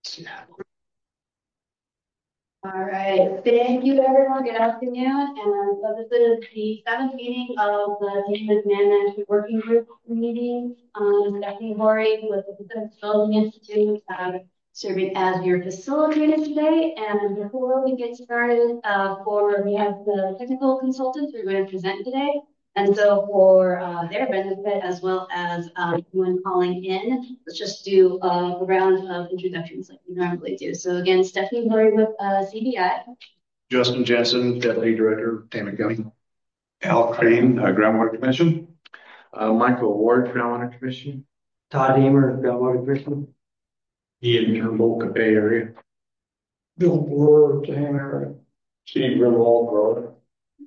All right, thank you everyone. Good afternoon. And so this is the seventh meeting of the Demand Management Working Group meeting. Stephanie Horry with the Pacific Development Institute, serving as your facilitator today. And before we get started, we have the technical consultants who are going to present today. And so for their benefit, as well as anyone calling in, let's just do a round of introductions like we normally do. So again, Stephanie Murray with CBI. Justin Jensen, Deputy Director, Tama County. Al Crane, Groundwater Commission. Michael Ward, Groundwater Commission. Todd Eamer, Groundwater Commission. Ian Turnbull, Bay Area. Bill Brewer, Tama area. Steve Grimwald, Road.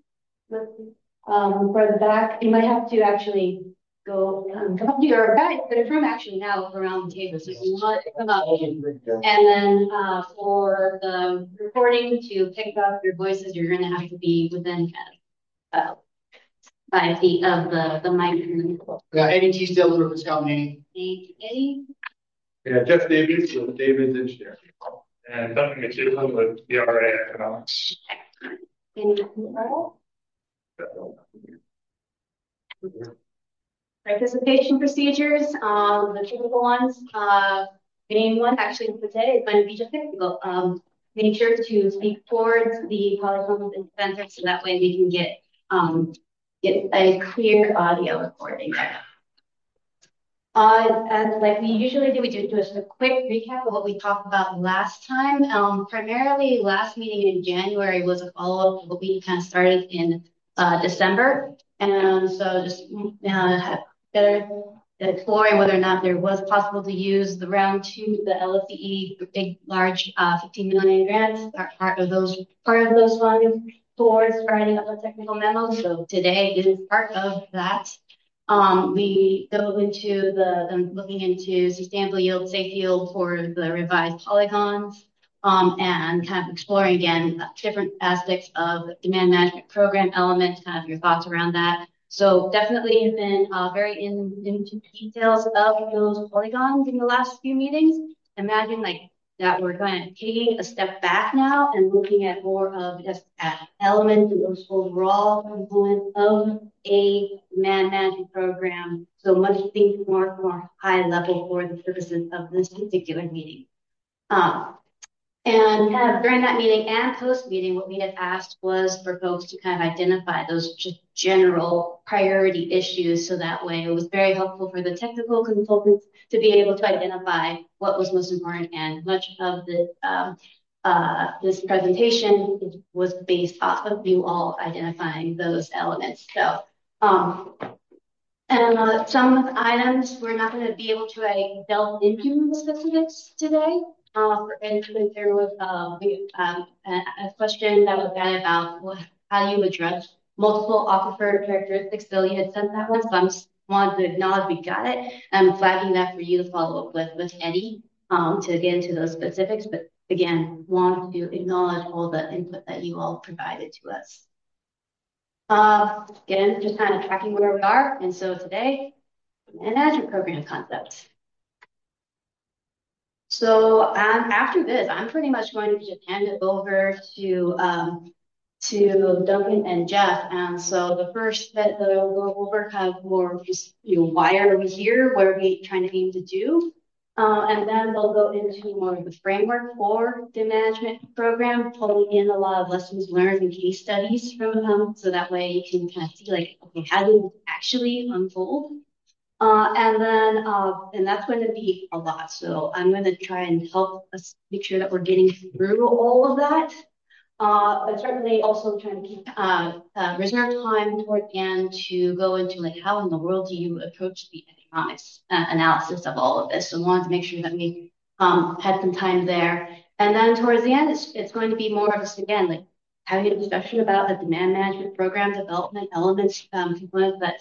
For the back, you might have to actually go come up to your guys that are from actually now around the table. So if you want to come up, and then for the recording to pick up your voices, you're going to have to be within 5 feet of the microphone. Yeah, Eddie Teasdale, Rufus County. Eddie. Yeah, Jeff Davies with David's Engineering. And Duncan McEwen with ERA Economics. Participation procedures, the typical ones. Main one actually for today is going to be just technical. Make sure to speak towards the polygons and center so that way we can get a clear audio recording. And like we usually do, we do just a quick recap of what we talked about last time. Primarily, last meeting in January was a follow-up of what we kind of started in December. And so just better exploring whether or not there was possible to use the round 2, the LFCE big, large 15 million grants, part of those funds towards writing up a technical memo. So today is part of that. We dove into looking into sustainable yield, safe yield for the revised polygons, and kind of exploring again different aspects of the demand management program element, kind of your thoughts around that. So definitely have been very into details of those polygons in the last few meetings. Imagine like that we're kind of taking a step back now and looking at more of just elements of those overall components of a demand management program. So much things more high level for the purposes of this particular meeting. And kind of during that meeting and post meeting, what we had asked was for folks to kind of identify those just general priority issues. So that way it was very helpful for the technical consultants to be able to identify what was most important. And much of this presentation was based off of you all identifying those elements. So, and some items we're not going to be able to delve into the specifics today. For instance, there was a question that was asked about how you address multiple aquifer characteristics. So you had sent that one, so I just wanted to acknowledge we got it. I'm flagging that for you to follow up with Eddie to get into those specifics. But again, want to acknowledge all the input that you all provided to us. Again, just kind of tracking where we are. And so today, management program concepts. So after this, I'm pretty much going to just hand it over to Duncan and Jeff. And so the first bit that we'll go over kind of more just, why are we here? What are we trying to aim to do? And then they'll go into more of the framework for the management program, pulling in a lot of lessons learned and case studies from them. So that way you can kind of see like, okay, how did it actually unfold? And that's going to be a lot. So I'm going to try and help us make sure that we're getting through all of that. But certainly also trying to keep reserve time toward the end to go into like how in the world do you approach the economics analysis of all of this. So I wanted to make sure that we had some time there. And then towards the end, it's going to be more of just again like having a discussion about the demand management program development elements, components that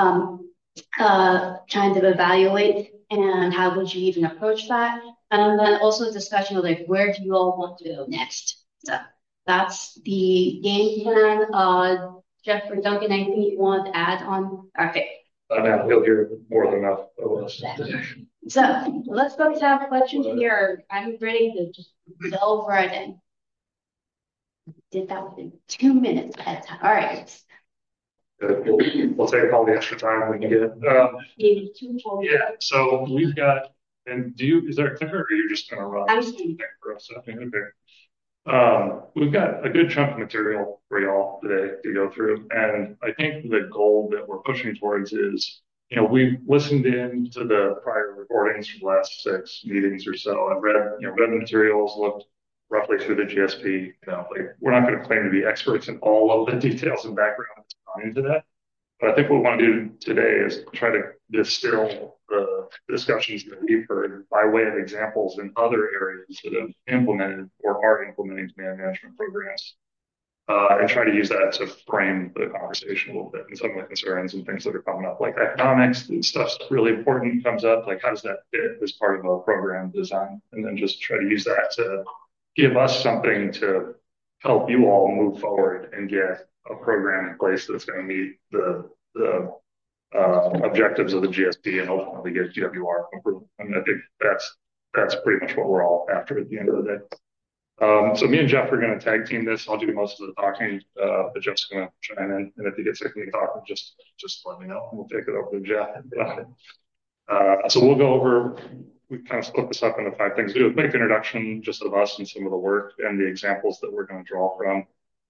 trying to evaluate and how would you even approach that, and then also a discussion of like where do you all want to go next. So that's the game plan. Jeff or Duncan, anything you want to add on? Okay, Now he'll hear more than enough of us. So let's go to have questions here. I'm ready to just delve right in. Did that within 2 minutes ahead of time. All right. We'll take all the extra time we can get. Maybe 2 full minutes. Yeah, so we've got, and is there a clicker or are you just going to run? I'm just going for us. Okay. We've got a good chunk of material for y'all today to go through. And I think the goal that we're pushing towards is, we've listened in to the prior recordings from the last 6 meetings or so. I've read the materials, looked roughly through the GSP. We're not going to claim to be experts in all of the details and background that's gone into that. But I think what we want to do today is try to distill the discussions that we've heard by way of examples in other areas that have implemented or are implementing demand management programs, and try to use that to frame the conversation a little bit and some of the concerns and things that are coming up, like economics and stuff's really important, comes up, like how does that fit as part of a program design, and then just try to use that to give us something to help you all move forward and get a program in place that's going to meet the objectives of the GSP and ultimately get GWR approved. And I think that's pretty much what we're all after at the end of the day. So me and Jeff are going to tag team this. I'll do most of the talking, but Jeff's going to chime in. And if he gets sick of me talking, just let me know. We'll take it over to Jeff. So we'll go over. We kind of split this up into 5 things. Do a quick introduction just of us and some of the work and the examples that we're going to draw from.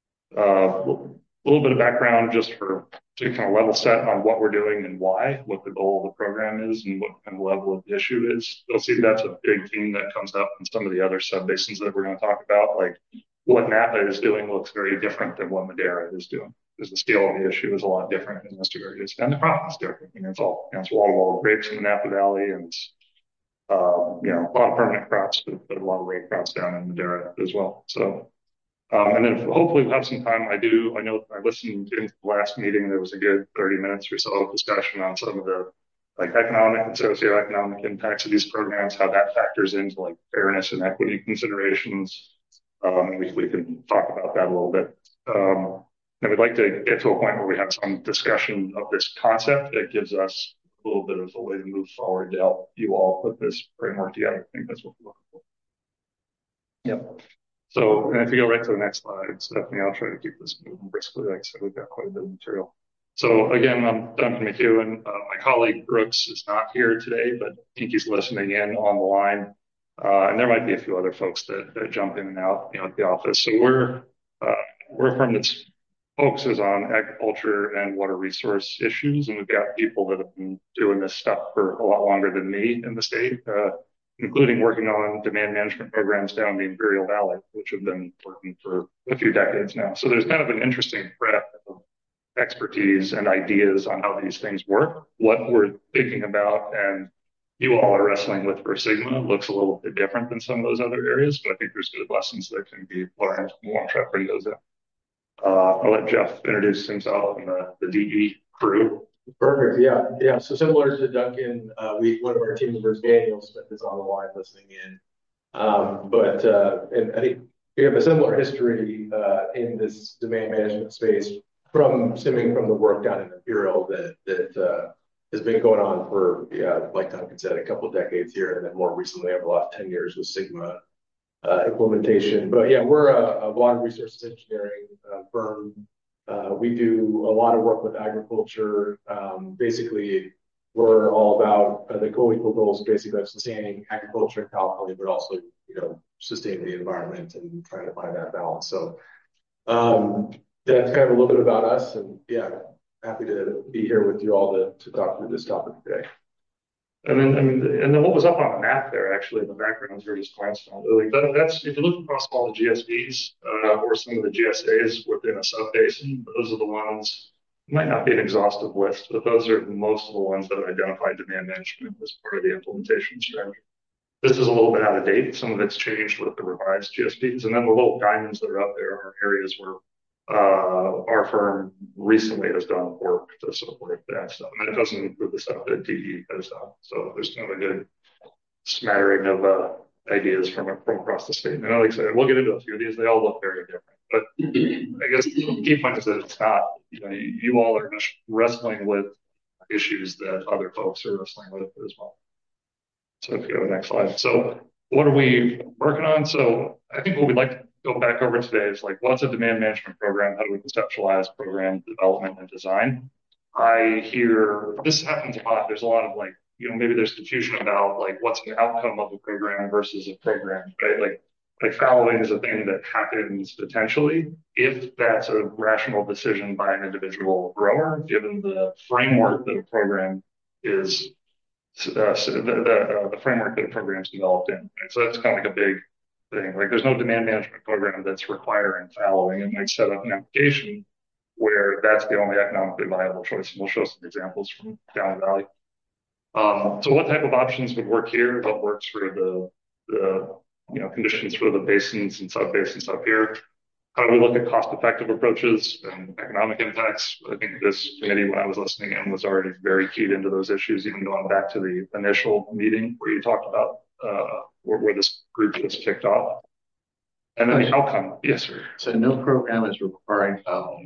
A little bit of background just to kind of level set on what we're doing and why, what the goal of the program is, and what kind of level of the issue is. You'll see that's a big theme that comes up in some of the other sub-basins that we're going to talk about. Like what Napa is doing looks very different than what Madera is doing, because the scale of the issue is a lot different in those 2 areas, and the crop is different. It's wall-to-wall grapes in the Napa Valley, and it's a lot of permanent crops, but a lot of row crops down in Madera as well. So. And then hopefully we'll have some time. I know I listened into the last meeting. There was a good 30 minutes or so of discussion on some of the economic and socioeconomic impacts of these programs, how that factors into fairness and equity considerations. We can talk about that a little bit. And we'd like to get to a point where we have some discussion of this concept that gives us a little bit of a way to move forward to help you all put this framework together. I think that's what we're looking for. Yep. So, and if you go right to the next slide, Stephanie, I'll try to keep this moving briskly. Like I said, we've got quite a bit of material. So again, I'm Duncan McEwen. My colleague Brooks is not here today, but I think he's listening in on the line. And there might be a few other folks that jump in and out, at the office. So we're a firm that focuses on agriculture and water resource issues. And we've got people that have been doing this stuff for a lot longer than me in the state. Including working on demand management programs down the Imperial Valley, which have been working for a few decades now. So there's kind of an interesting breadth of expertise and ideas on how these things work. What we're thinking about and you all are wrestling with for Sigma looks a little bit different than some of those other areas, but I think there's good lessons that can be learned. We won't try to bring those in. I'll let Jeff introduce himself and the DE crew. Perfect. Yeah. So similar to Duncan, one of our team members, Daniel Smith, is on the line listening in. And I think we have a similar history in this demand management space stemming from the work down in Imperial that has been going on for, like Duncan said, a couple of decades here, and then more recently over the last 10 years with Sigma implementation. But yeah, we're a water resources engineering firm. We do a lot of work with agriculture. Basically, we're all about the co-equal goals, basically of sustaining agriculture in California, but also, sustaining the environment and trying to find that balance. So that's kind of a little bit about us. And yeah, happy to be here with you all to talk through this topic today. And then what was up on the map there, actually, in the background, you're just glancing on. That's if you look across all the GSBs or some of the GSAs within a sub-basin, those are the ones, it might not be an exhaustive list, but those are most of the ones that identify demand management as part of the implementation strategy. This is a little bit out of date. Some of it's changed with the revised GSBs. And then the little diamonds that are up there are areas where our firm recently has done work to support that stuff. And that doesn't include the stuff that DE has done. So there's kind of a good smattering of ideas from across the state. And like I said, we'll get into a few of these. They all look very different. But I guess the key point is that it's not, you all are just wrestling with issues that other folks are wrestling with as well. So if you go to the next slide. So what are we working on? So I think what we'd like to go back over today is like, what's a demand management program? How do we conceptualize program development and design? I hear this happens a lot. There's a lot of like, maybe there's confusion about like what's the outcome of a program versus a program, right? Like fallowing is a thing that happens potentially if that's a rational decision by an individual grower, given the framework that a program is, the framework that a program is developed in. Right? So that's kind of like a big thing. Like there's no demand management program that's requiring fallowing. It might set up an application where that's the only economically viable choice. And we'll show some examples from down the valley. So what type of options would work here? What works for the conditions for the basins and sub-basins up here? How do we look at cost-effective approaches and economic impacts? I think this committee, when I was listening in, was already very keyed into those issues, even going back to the initial meeting where you talked about where this group was kicked off. And then the outcome. Yes, sir. So no program is requiring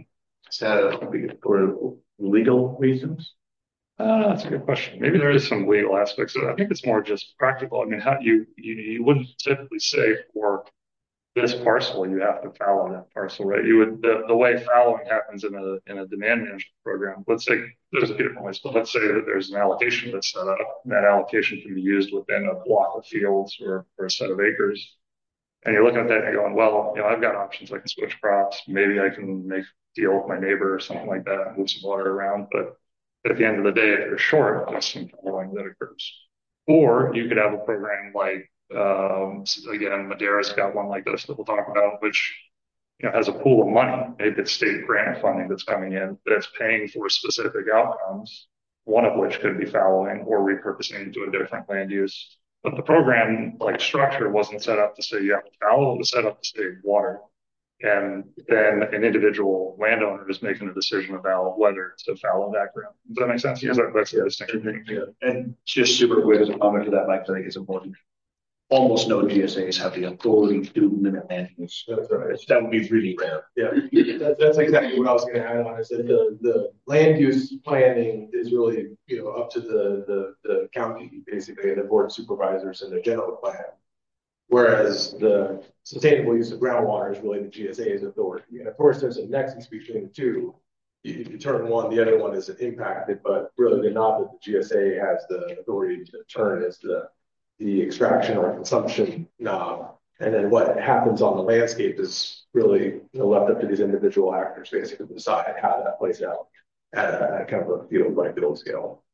for legal reasons? That's a good question. Maybe there is some legal aspects of it. I think it's more just practical. I mean, how you wouldn't typically say for this parcel you have to fallow that parcel, right? You would the way fallowing happens in a demand management program. Let's say there's a few different ways, but let's say that there's an allocation that's set up. And that allocation can be used within a block of fields or a set of acres. And you're looking at that and you're going, well, I've got options. I can switch crops. Maybe I can make a deal with my neighbor or something like that and move some water around. But at the end of the day, if you're short, there's some fallowing that occurs. Or you could have a program like, again, Madera's got one like this that we'll talk about, which has a pool of money. Maybe it's state grant funding that's coming in that's paying for specific outcomes, one of which could be fallowing or repurposing into a different land use. But the program like structure wasn't set up to say you have to fallow, it was set up to save water. And then an individual landowner is making a decision about whether to fallow that ground. Does that make sense? Yeah. That's the distinction. Yeah. And just super quick as a comment to that, Mike, I think it's important. Almost no GSAs have the authority to limit land use. That's right. That would be really rare. Yeah, that's exactly what I was going to add on. Is that the land use planning is really up to the county basically and the board of supervisors and the general plan, whereas the sustainable use of groundwater is really the GSA's authority. And of course, there's a nexus between the two. If you turn one, the other one isn't impacted, but really the knob that the GSA has the authority to turn is the extraction or consumption knob. And then what happens on the landscape is really left up to these individual actors basically to decide how that plays out at kind of a field by field scale.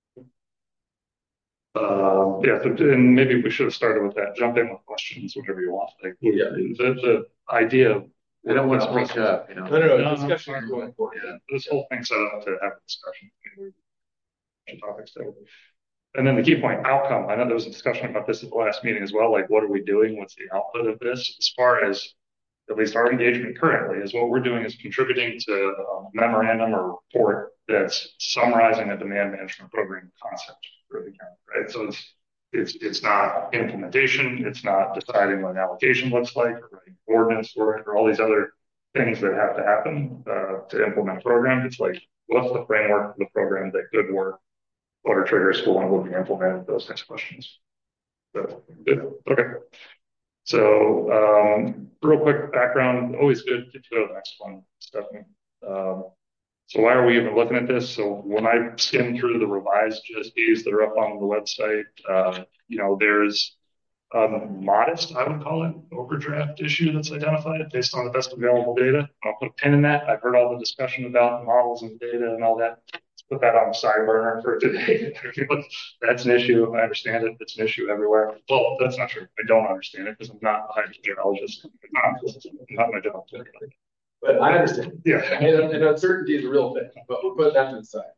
Yeah, and maybe we should have started with that. Jump in with questions, whatever you want. Like, yeah, the idea of I don't want to speak up, No, discussion is going forward. Yeah, this whole thing's set up to have a discussion. Topics there. And then the key point, outcome. I know there was a discussion about this at the last meeting as well. Like, what are we doing? What's the output of this? As far as at least our engagement currently is what we're doing is contributing to a memorandum or report that's summarizing a demand management program concept for the county, right? So it's not implementation. It's not deciding what an allocation looks like or writing ordinance for it or all these other things that have to happen to implement a program. It's like, what's the framework for the program that could work? What are triggers for when it will be implemented? Those types of questions. So, good. Okay. So, real quick background. Always good to go to the next one, Stephanie. So why are we even looking at this? So when I skim through the revised GSPs that are up on the website, there's a modest, I would call it, overdraft issue that's identified based on the best available data. I'll put a pin in that. I've heard all the discussion about the models and data and all that. Let's put that on the side burner for today. That's an issue. I understand it. It's an issue everywhere. Well, that's not true. I don't understand it because I'm not a hydrogeologist. Not my job. But I understand. Yeah. And uncertainty is a real thing, but we'll put that to the side.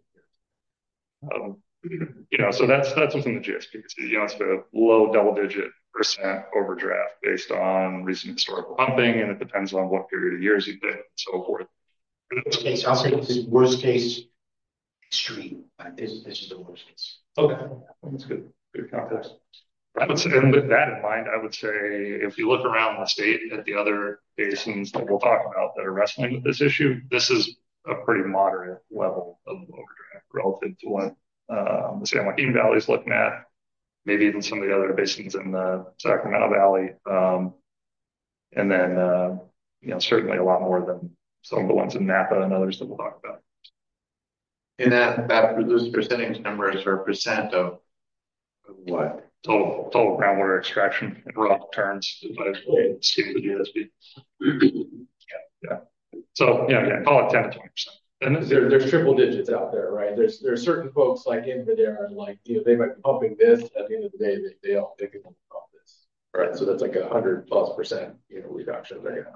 So that's within the GSP. It's a low double-digit % overdraft based on recent historical pumping, and it depends on what period of years you pick and so forth. Worst case, I'll say this is worst case extreme. This is the worst case. Okay, that's good. Good context. I would say, and with that in mind, I would say if you look around the state at the other basins that we'll talk about that are wrestling with this issue, this is a pretty moderate level of overdraft relative to what the San Joaquin Valley is looking at, maybe even some of the other basins in the Sacramento Valley. And then, certainly a lot more than some of the ones in Napa and others that we'll talk about. And those percentage numbers are percent of what? Total groundwater extraction in raw terms, but it's seen the GSP. Yeah. So, call it 10 to 20%. And there's triple digits out there, right? There's certain folks like in there, like, they might be pumping this. At the end of the day, they can pump this, right? So that's like 100+%, reduction there.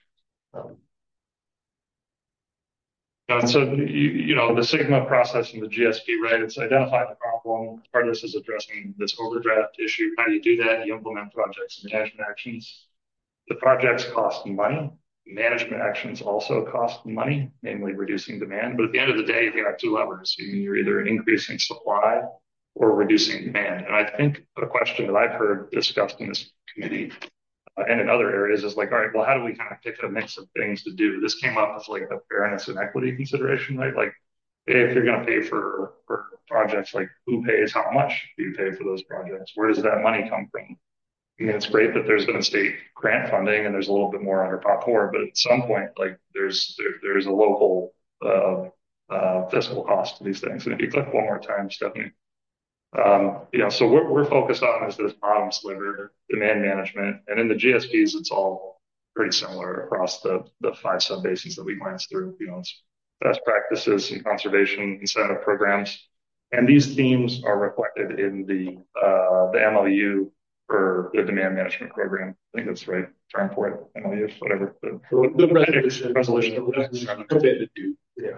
So, the Sigma process and the GSP, right? It's identify the problem. Part of this is addressing this overdraft issue. How do you do that? You implement projects and management actions. The projects cost money. Management actions also cost money, namely reducing demand. But at the end of the day, you have two levers. You're either increasing supply or reducing demand. And I think a question that I've heard discussed in this committee and in other areas is like, all right, well, how do we kind of pick a mix of things to do? This came up as like a fairness and equity consideration, right? Like, if you're going to pay for projects, like who pays how much do you pay for those projects? Where does that money come from? I mean, it's great that there's been state grant funding and there's a little bit more under Prop 4, but at some point, like there's a local fiscal cost to these things. And if you click one more time, Stephanie, so what we're focused on is this bottom sliver, demand management, and in the GSPs, it's all pretty similar across the 5 sub-basins that we glanced through. It's best practices and conservation incentive programs, and these themes are reflected in the MOU for the demand management program. I think that's the right term for it. MOU, whatever. The resolution. Committed to.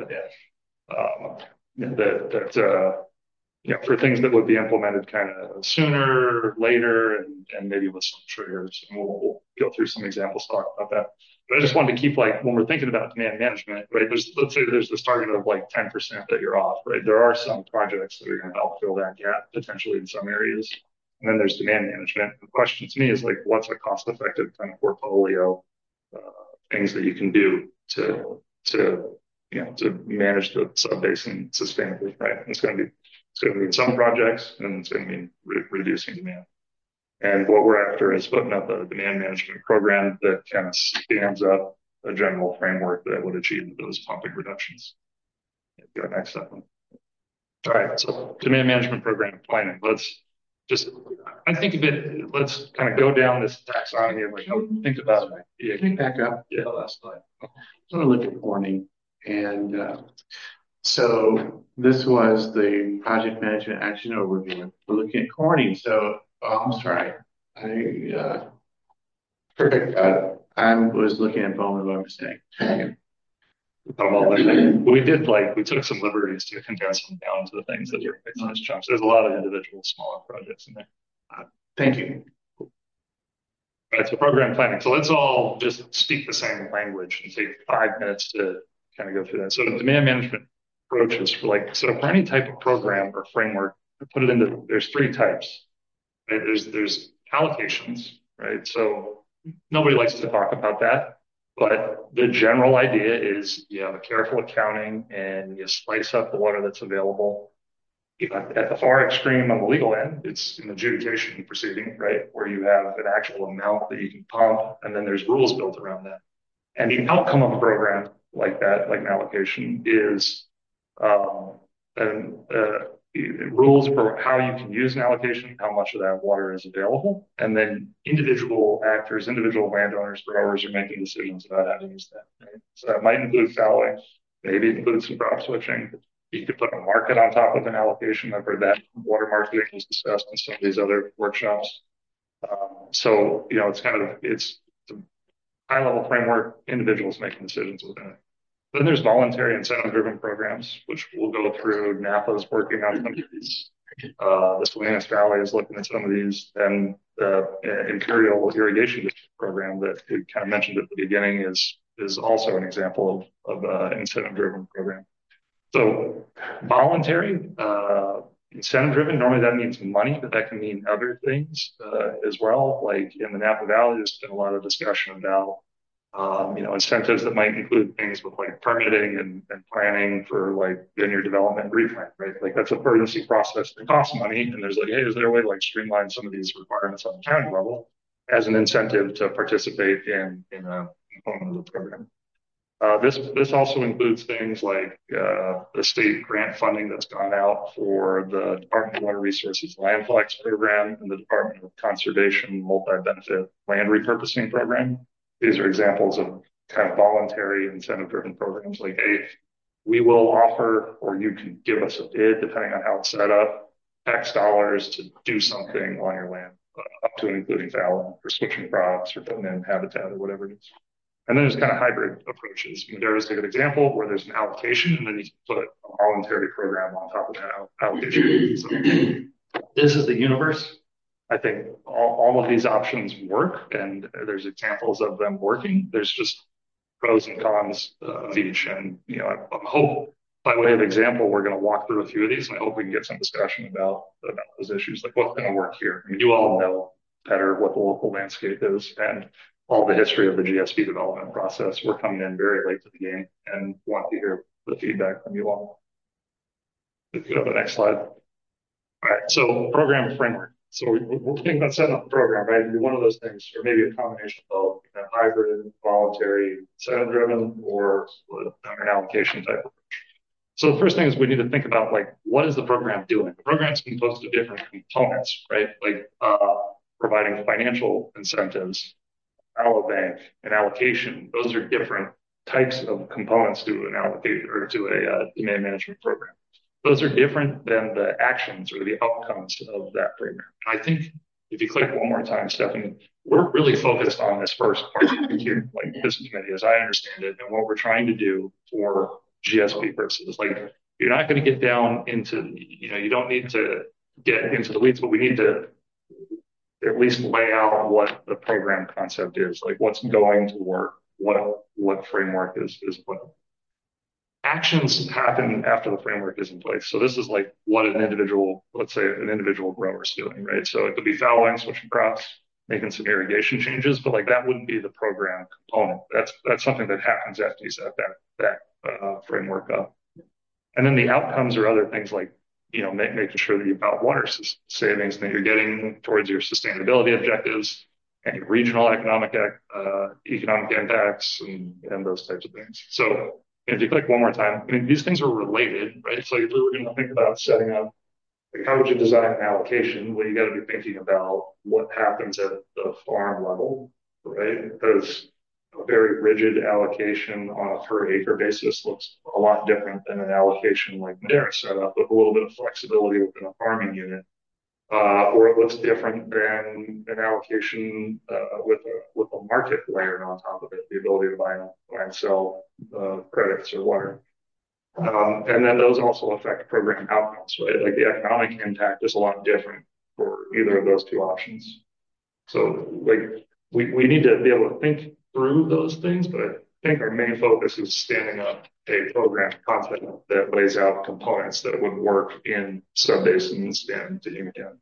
For things that would be implemented kind of sooner, later, and maybe with some triggers. And we'll go through some examples, talk about that. But I just wanted to keep, like, when we're thinking about demand management, right, let's say there's this target of like 10% that you're off, right? There are some projects that are going to help fill that gap, potentially in some areas. And then there's demand management. The question to me is like, what's a cost-effective kind of portfolio things that you can do to manage the sub-basin sustainably, right? It's going to mean some projects, and it's going to mean reducing demand. And what we're after is putting up a demand management program that kind of stands up a general framework that would achieve those pumping reductions. Go next step. All right, so demand management program planning. I think of it, let's kind of go down this taxonomy of like, think about it. Yeah, can you back up? Yeah, last slide. I want to look at Corning. And so this was the project management action overview. We're looking at Corning. So, I'm sorry. Perfect. I was looking at Bowman by mistake. We took some liberties to condense them down to the things that are nice chunks. There's a lot of individual smaller projects in there. Thank you. All right, so program planning. So let's all just speak the same language and take 5 minutes to kind of go through that. So the demand management approaches for any type of program or framework, put it into, there's 3 types. Right? There's allocations, right? So nobody likes to talk about that. But the general idea is you have a careful accounting and you slice up the water that's available. At the far extreme on the legal end, it's an adjudication proceeding, right? Where you have an actual amount that you can pump, and then there's rules built around that. And the outcome of a program like that, like an allocation, is rules for how you can use an allocation, how much of that water is available, and then individual actors, individual landowners, growers are making decisions about how to use that. Right? So that might include fallowing, maybe include some crop switching. You could put a market on top of an allocation. I've heard that water marketing was discussed in some of these other workshops. So it's a high-level framework, individuals making decisions within it. Then there's voluntary incentive-driven programs, which we'll go through. NAPA's working on some of these. The Salinas Valley is looking at some of these. And the Imperial Irrigation District program that we kind of mentioned at the beginning is also an example of an incentive-driven program. So voluntary, incentive-driven, normally that means money, but that can mean other things as well. Like in the Napa Valley, there's been a lot of discussion about Incentives that might include things with like permitting and planning for like vineyard development and replant, right? Like that's a burdensome process that costs money. And there's like, hey, is there a way to like streamline some of these requirements on the county level as an incentive to participate in a component of the program? This also includes things like the state grant funding that's gone out for the Department of Water Resources Land Flex program and the Department of Conservation Multi-Benefit Land Repurposing program. These are examples of kind of voluntary incentive-driven programs like, hey, we will offer, or you can give us a bid, depending on how it's set up, X dollars to do something on your land, up to and including fallow, or switching crops, or putting in habitat, or whatever it is. And then there's kind of hybrid approaches. There is a good example where there's an allocation, and then you can put a voluntary program on top of that allocation. So this is the universe. I think all of these options work, and there's examples of them working. There's just pros and cons of each. And, I hope by way of example, we're going to walk through a few of these, and I hope we can get some discussion about those issues, like what's going to work here. I mean, you all know better what the local landscape is and all the history of the GSP development process. We're coming in very late to the game and want to hear the feedback from you all. If you go to the next slide. All right, so program framework. So we're thinking about setting up a program, right? It'd be one of those things, or maybe a combination of both, hybrid, voluntary, incentive-driven, or an allocation type approach. So the first thing is we need to think about, like, what is the program doing? The program's composed of different components, right? Like providing financial incentives, fallow bank, and allocation. Those are different types of components to an allocate or to a demand management program. Those are different than the actions or the outcomes of that program. And I think if you click one more time, Stephanie, we're really focused on this first part here, like this committee, as I understand it, and what we're trying to do for GSP purposes. Like, you're not going to get down into, you don't need to get into the weeds, but we need to at least lay out what the program concept is, like what's going to work, what framework is put. Actions happen after the framework is in place. So this is like what an individual, let's say an individual grower is doing, right? So it could be fallowing, switching crops, making some irrigation changes, but like that wouldn't be the program component. That's something that happens after you set that framework up. And then the outcomes are other things like, making sure that you've got water savings and that you're getting towards your sustainability objectives and your regional economic impacts and those types of things. So if you click one more time, I mean, these things are related, right? So if we were going to think about setting up, like, how would you design an allocation? Well, you got to be thinking about what happens at the farm level, right? Because a very rigid allocation on a per acre basis looks a lot different than an allocation like Madera set up with a little bit of flexibility within a farming unit. Or it looks different than an allocation with a market layer on top of it, the ability to buy and sell credits or water. And then those also affect program outcomes, right? Like the economic impact is a lot different for either of those two options. So like we need to be able to think through those things, but I think our main focus is standing up a program concept that lays out components that would work in subbasins and to Unicam.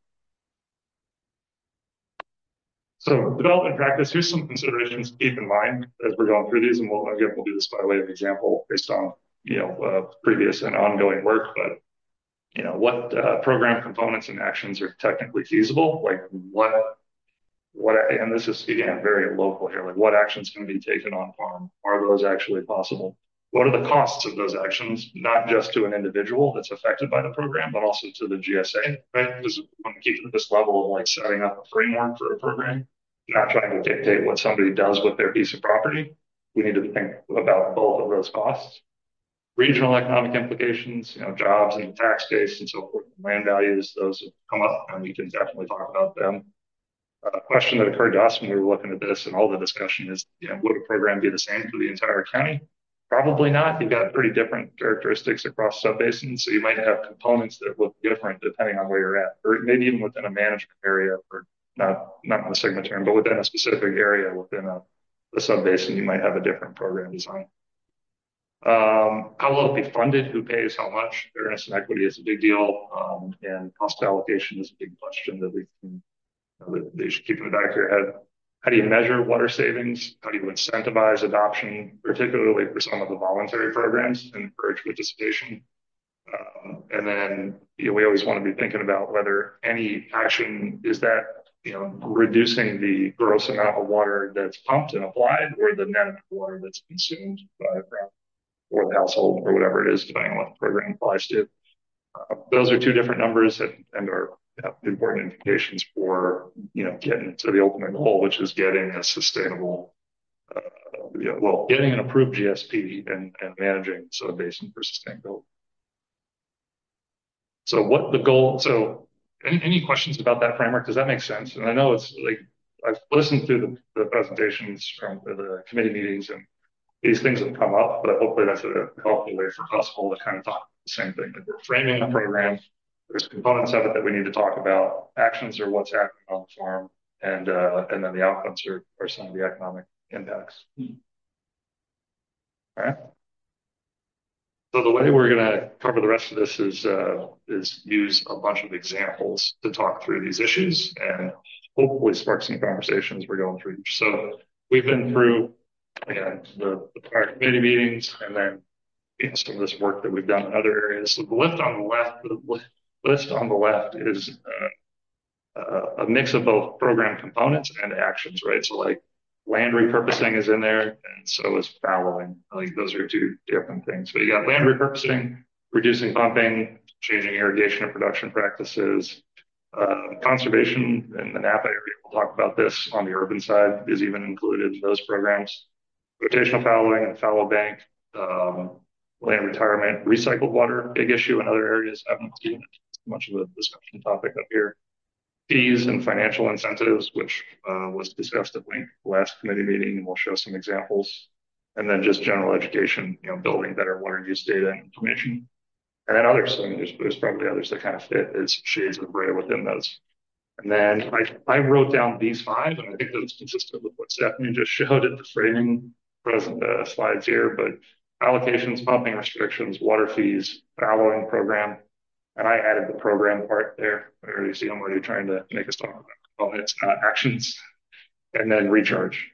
So development practice, here's some considerations to keep in mind as we're going through these, and we'll do this by way of example based on previous and ongoing work, but what program components and actions are technically feasible, like what, and this is again very local here, like what actions can be taken on farm? Are those actually possible? What are the costs of those actions, not just to an individual that's affected by the program, but also to the GSA, right? Because we want to keep at this level of like setting up a framework for a program, not trying to dictate what somebody does with their piece of property. We need to think about both of those costs. Regional economic implications, jobs and the tax base and so forth, land values, those have come up, and we can definitely talk about them. A question that occurred to us when we were looking at this and all the discussion is, would a program be the same for the entire county? Probably not. You've got pretty different characteristics across subbasins, so you might have components that look different depending on where you're at, or maybe even within a management area, or not in the SGMA term, but within a specific area within a subbasin, you might have a different program design. How will it be funded? Who pays how much? Fairness and equity is a big deal, and cost allocation is a big question that we can that you should keep in the back of your head. How do you measure water savings? How do you incentivize adoption, particularly for some of the voluntary programs, and encourage participation? And then, we always want to be thinking about whether any action is that, reducing the gross amount of water that's pumped and applied, or the net amount of water that's consumed by the ground or the household or whatever it is, depending on what the program applies to. Those are two different numbers and are have important implications for, getting to the ultimate goal, which is getting a sustainable, getting an approved GSP and managing the basin for sustainability. So what the goal, so any questions about that framework? Does that make sense? And I know it's like, I've listened to the presentations from the committee meetings, and these things have come up, but hopefully that's a helpful way for us all to kind of talk the same thing. Like, we're framing a program. There's components of it that we need to talk about. Actions are what's happening on the farm, and then the outcomes are some of the economic impacts. All right. So the way we're going to cover the rest of this is use a bunch of examples to talk through these issues and hopefully spark some conversations we're going through. So we've been through, again, the prior committee meetings, and then some of this work that we've done in other areas. So the list on the left is a mix of both program components and actions, right? So like land repurposing is in there, and so is fallowing. Like, those are two different things. But you got land repurposing, reducing pumping, changing irrigation and production practices, conservation in the Napa area. We'll talk about this on the urban side, is even included in those programs. Rotational fallowing and fallow bank, land retirement, recycled water, big issue in other areas. I haven't seen much of a discussion topic up here. Fees and financial incentives, which was discussed at length last committee meeting, and we'll show some examples. And then just general education, building better water use data and information. And then others, there's probably others that kind of fit as shades of gray within those. And then I wrote down these 5, and I think that's consistent with what Stephanie just showed at the framing present slides here, but allocations, pumping restrictions, water fees, fallowing program. And I added the program part there. I already see I'm already trying to make us talk about components, not actions. And then recharge.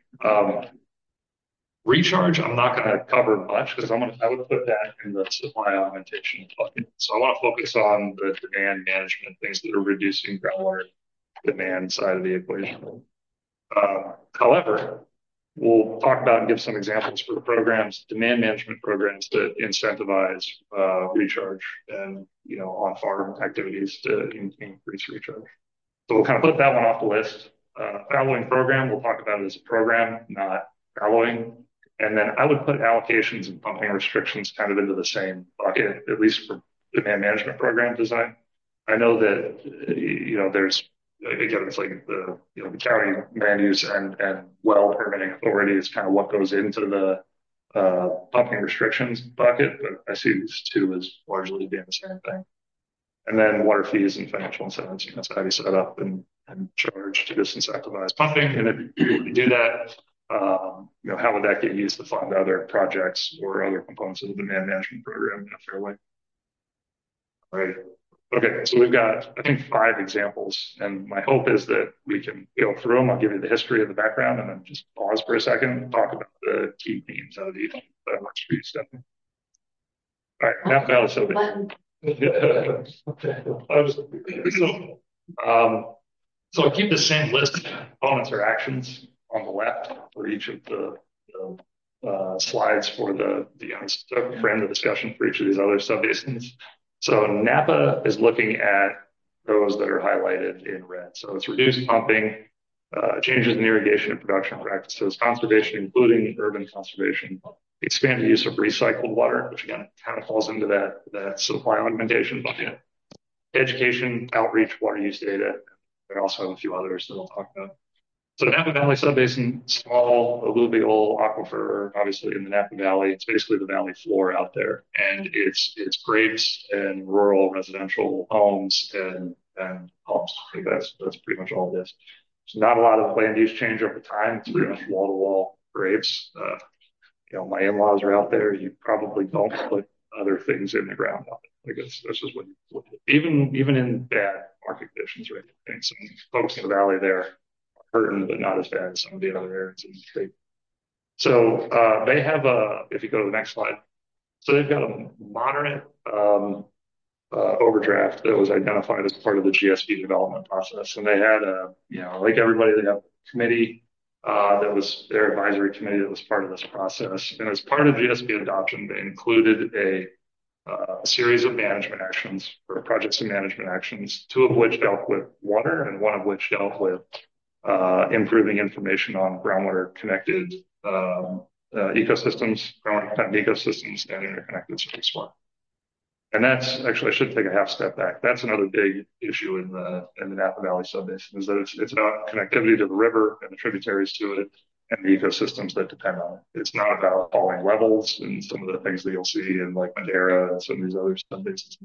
Recharge, I'm not going to cover much because I would put that in the supply augmentation bucket. So I want to focus on the demand management, things that are reducing groundwater demand side of the equation. However, we'll talk about and give some examples for the programs, demand management programs that incentivize recharge and, on-farm activities to increase recharge. So we'll kind of put that one off the list. Fallowing program, we'll talk about it as a program, not fallowing. And then I would put allocations and pumping restrictions kind of into the same bucket, at least for demand management program design. I know that, there's, again, it's like the county land use and well permitting authority is kind of what goes into the pumping restrictions bucket, but I see these two as largely being the same thing. And then water fees and financial incentives, that's how you set up and charge to disincentivize pumping. And if you do that, how would that get used to fund other projects or other components of the demand management program in a fair way? All right. Okay, so we've got, I think, 5 examples, and my hope is that we can go through them. I'll give you the history of the background, and then just pause for a second and talk about the key themes out of each. That works for you, Stephanie. All right, Napa Valley Subdivision. So I'll keep the same list of components or actions on the left for each of the slides for the frame the discussion for each of these other subbasins. So Napa is looking at those that are highlighted in red. So it's reduced pumping, changes in irrigation and production practices, conservation, including urban conservation, expanded use of recycled water, which again kind of falls into that supply augmentation bucket, education, outreach, water use data. There also have a few others that I'll talk about. So Napa Valley Subbasin, small alluvial aquifer, obviously in the Napa Valley. It's basically the valley floor out there, and it's grapes and rural residential homes and homes. I think that's pretty much all it is. There's not a lot of land use change over time. It's pretty much wall to wall grapes. My in-laws are out there. You probably don't put other things in the ground out there. Like that's just what even in bad market conditions, right? And some folks in the valley there hurting, but not as bad as some of the other areas in the state. So they have if you go to the next slide, so they've got a moderate overdraft that was identified as part of the GSP development process. And they had like everybody, they have a committee that was their advisory committee that was part of this process. And as part of GSP adoption, they included a series of management actions or projects and management actions, two of which dealt with water and one of which dealt with improving information on groundwater connected ecosystems, groundwater connected ecosystems, and interconnected surface water. And that's actually, I should take a half step back. That's another big issue in the Napa Valley subbasin, is that it's about connectivity to the river and the tributaries to it and the ecosystems that depend on it. It's not about falling levels and some of the things that you'll see in like Madera and some of these other subbasins.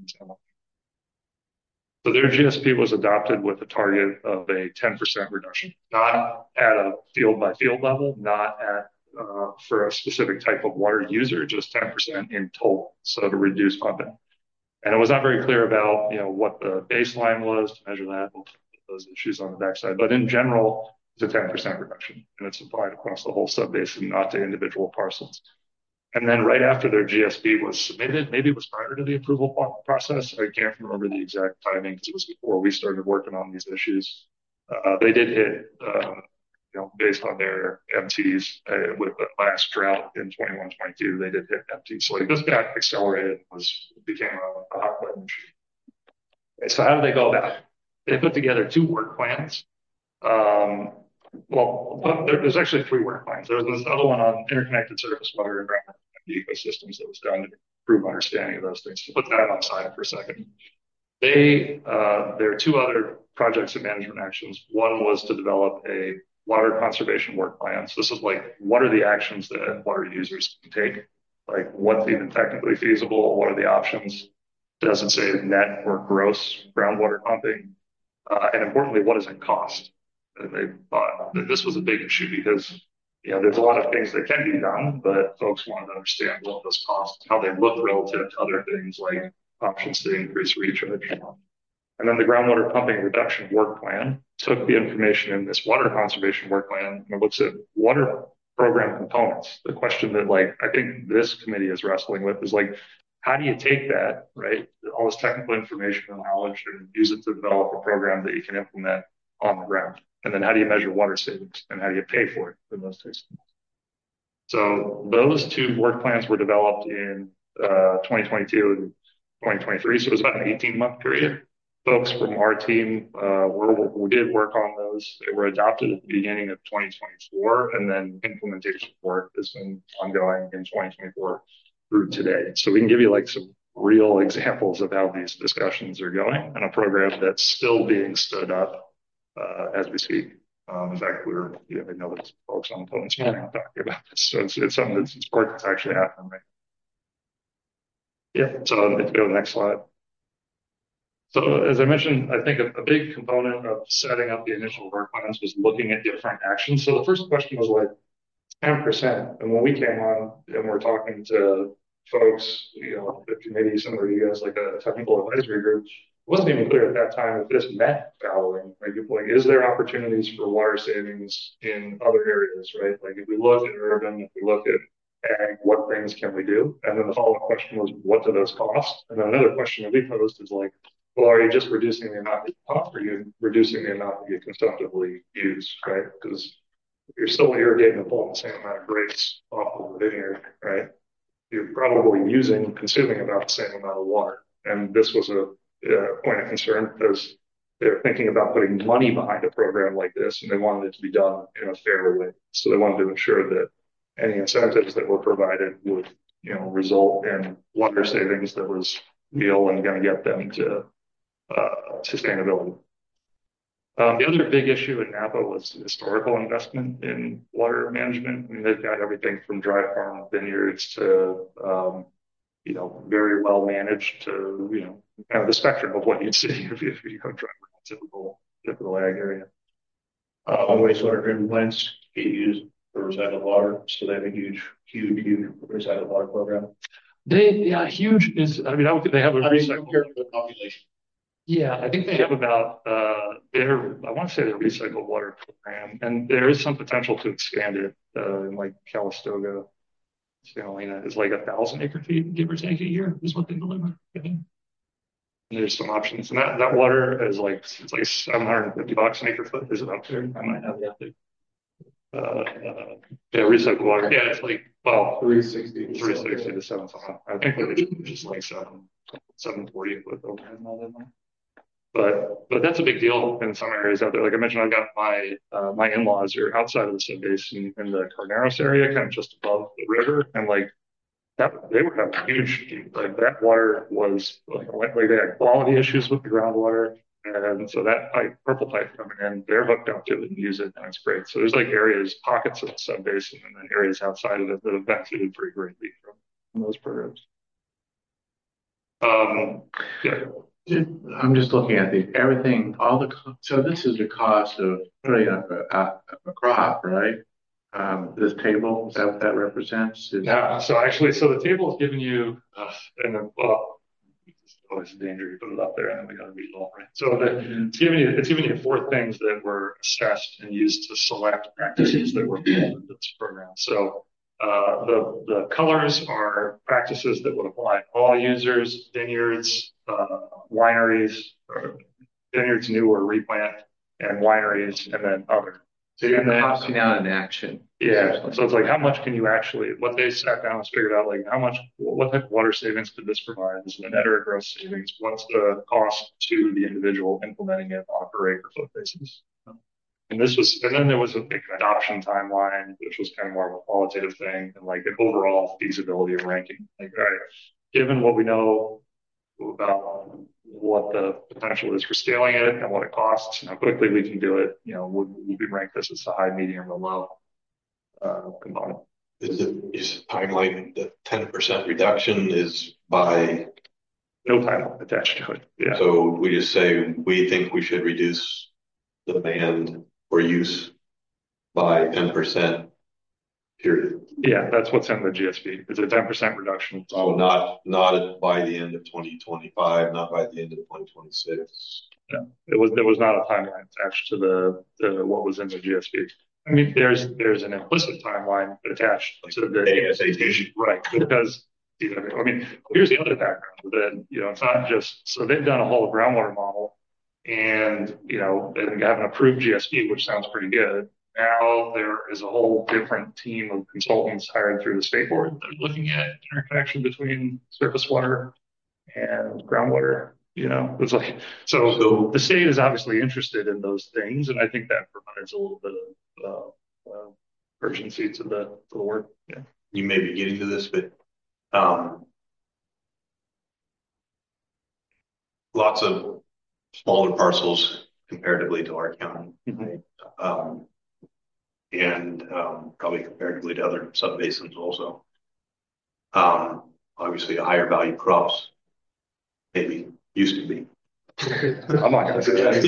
So their GSP was adopted with a target of a 10% reduction, not at a field by field level, not at for a specific type of water user, just 10% in total. So to reduce pumping. And it was not very clear about, what the baseline was to measure that. We'll put those issues on the backside. But in general, it's a 10% reduction, and it's applied across the whole subbasin, not to individual parcels. And then right after their GSP was submitted, maybe it was prior to the approval process. I can't remember the exact timing because it was before we started working on these issues. They did hit, based on their MTs with the last drought in 21-22, they did hit MTs. So this got accelerated, became a hot button issue. Okay, so how did they go about it? They put together 2 work plans. There's actually 3 work plans. There was this other one on interconnected surface water and groundwater ecosystems that was done to improve understanding of those things. So put that on the side for a second. There are 2 other projects and management actions. One was to develop a water conservation work plan. So this is like, what are the actions that water users can take? Like, what's even technically feasible? What are the options? Does it say net or gross groundwater pumping? And importantly, what does it cost? And they thought that this was a big issue because, there's a lot of things that can be done, but folks wanted to understand what those costs, how they look relative to other things like options to increase recharge. And then the groundwater pumping reduction work plan took the information in this water conservation work plan and looks at water program components. The question that I think this committee is wrestling with is how do you take that, right? All this technical information and knowledge and use it to develop a program that you can implement on the ground? And then how do you measure water savings and how do you pay for it in those types of things? So those 2 work plans were developed in 2022 and 2023. So it was about an 18-month period. Folks from our team we did work on those. They were adopted at the beginning of 2024, and then implementation work has been ongoing in 2024 through today. So we can give you some real examples of how these discussions are going, and a program that's still being stood up as we speak. In fact, I know there's folks on the phone this morning talking about this. So it's something that's important that's actually happening right now. Yeah, so let's go to the next slide. So as I mentioned, I think a big component of setting up the initial work plans was looking at different actions. So the first question was 10%. And when we came on and we're talking to folks, the committee, some of you guys, like a technical advisory group, it wasn't even clear at that time if this meant fallowing. Is there opportunities for water savings in other areas, right? If we look at urban, if we look at ag, what things can we do? And then the follow-up question was, what do those cost? And then another question that we posed is are you just reducing the amount you pump, or are you reducing the amount that you consumptively use, right? Because you're still irrigating and pulling the same amount of grapes off of the vineyard, right? You're probably consuming about the same amount of water. And this was a point of concern because they're thinking about putting money behind a program like this, and they wanted it to be done in a fair way. So they wanted to ensure that any incentives that were provided would, result in water savings that was real and going to get them to sustainability. The other big issue in Napa was historical investment in water management. I mean, they've got everything from dry farm vineyards to, very well managed to, kind of the spectrum of what you'd see if you go drive around typical ag area. Wastewater treatment plants get used for recycled water, so they have a huge recycled water program. Huge is, they have a recycled compared to the population. Yeah, I think they have about I want to say their recycled water program, and there is some potential to expand it in like Calistoga, St. Helena is like 1,000 acre-feet, give or take a year, is what they deliver. I think. And there's some options, and that water is like it's like $750 an acre foot. Is it up there? I might have that. Yeah, recycled water. Yeah, it's like well, 360 to 7. I think it's just like 740 a foot overhead and all that. But that's a big deal in some areas out there. Like I mentioned, I've got my in-laws are outside of the sub basin in the Carneros area, kind of just above the river, and like that they were having huge like that water was like they had quality issues with the groundwater. And so that purple pipe coming in, they're hooked up to it and use it, and it's great. So there's like areas, pockets of the sub basin, and then areas outside of it that have benefited pretty greatly from those programs. Yeah. I'm just looking at everything, so this is the cost of putting up a crop, right? This table, is that what that represents? Yeah, so the table is giving you, it's always a danger you put it up there and then we got to read it all, right? So it's giving you 4 things that were assessed and used to select practices that were involved in this program. So the colors are practices that would apply to all users, vineyards, wineries, vineyards new or replant, and wineries, and then other. So you're costing out an action. Yeah. So it's like how much can you actually? What they sat down and figured out, like what type of water savings could this provide? Is it a net or a gross savings? What's the cost to the individual implementing it on a per acre foot basis? And then there was a big adoption timeline, which was kind of more of a qualitative thing, and like an overall feasibility of ranking. Like, all right, given what we know about what the potential is for scaling it and what it costs and how quickly we can do it, would we rank this as a high, medium, or low component? Is the timeline the 10% reduction is by no timeline attached to it? Yeah. So we just say we think we should reduce the demand or use by 10%. Period. Yeah, that's what's in the GSP. It's a 10% reduction. So not by the end of 2025, not by the end of 2026. Yeah, there was not a timeline attached to the what was in the GSP. I mean, there's an implicit timeline attached to the ASAP. Right? Because I mean, here's the other background that it's not just so they've done a whole groundwater model, and they have an approved GSP, which sounds pretty good. Now there is a whole different team of consultants hired through the state board that are looking at interconnection between surface water and groundwater. It's like so the state is obviously interested in those things, and I think that provides a little bit of urgency to the work. Yeah. You may be getting to this, but lots of smaller parcels comparatively to our county. Mm-hmm. And probably comparatively to other sub-basins also. Obviously, a higher value crops maybe used to be. I'm not going to suggest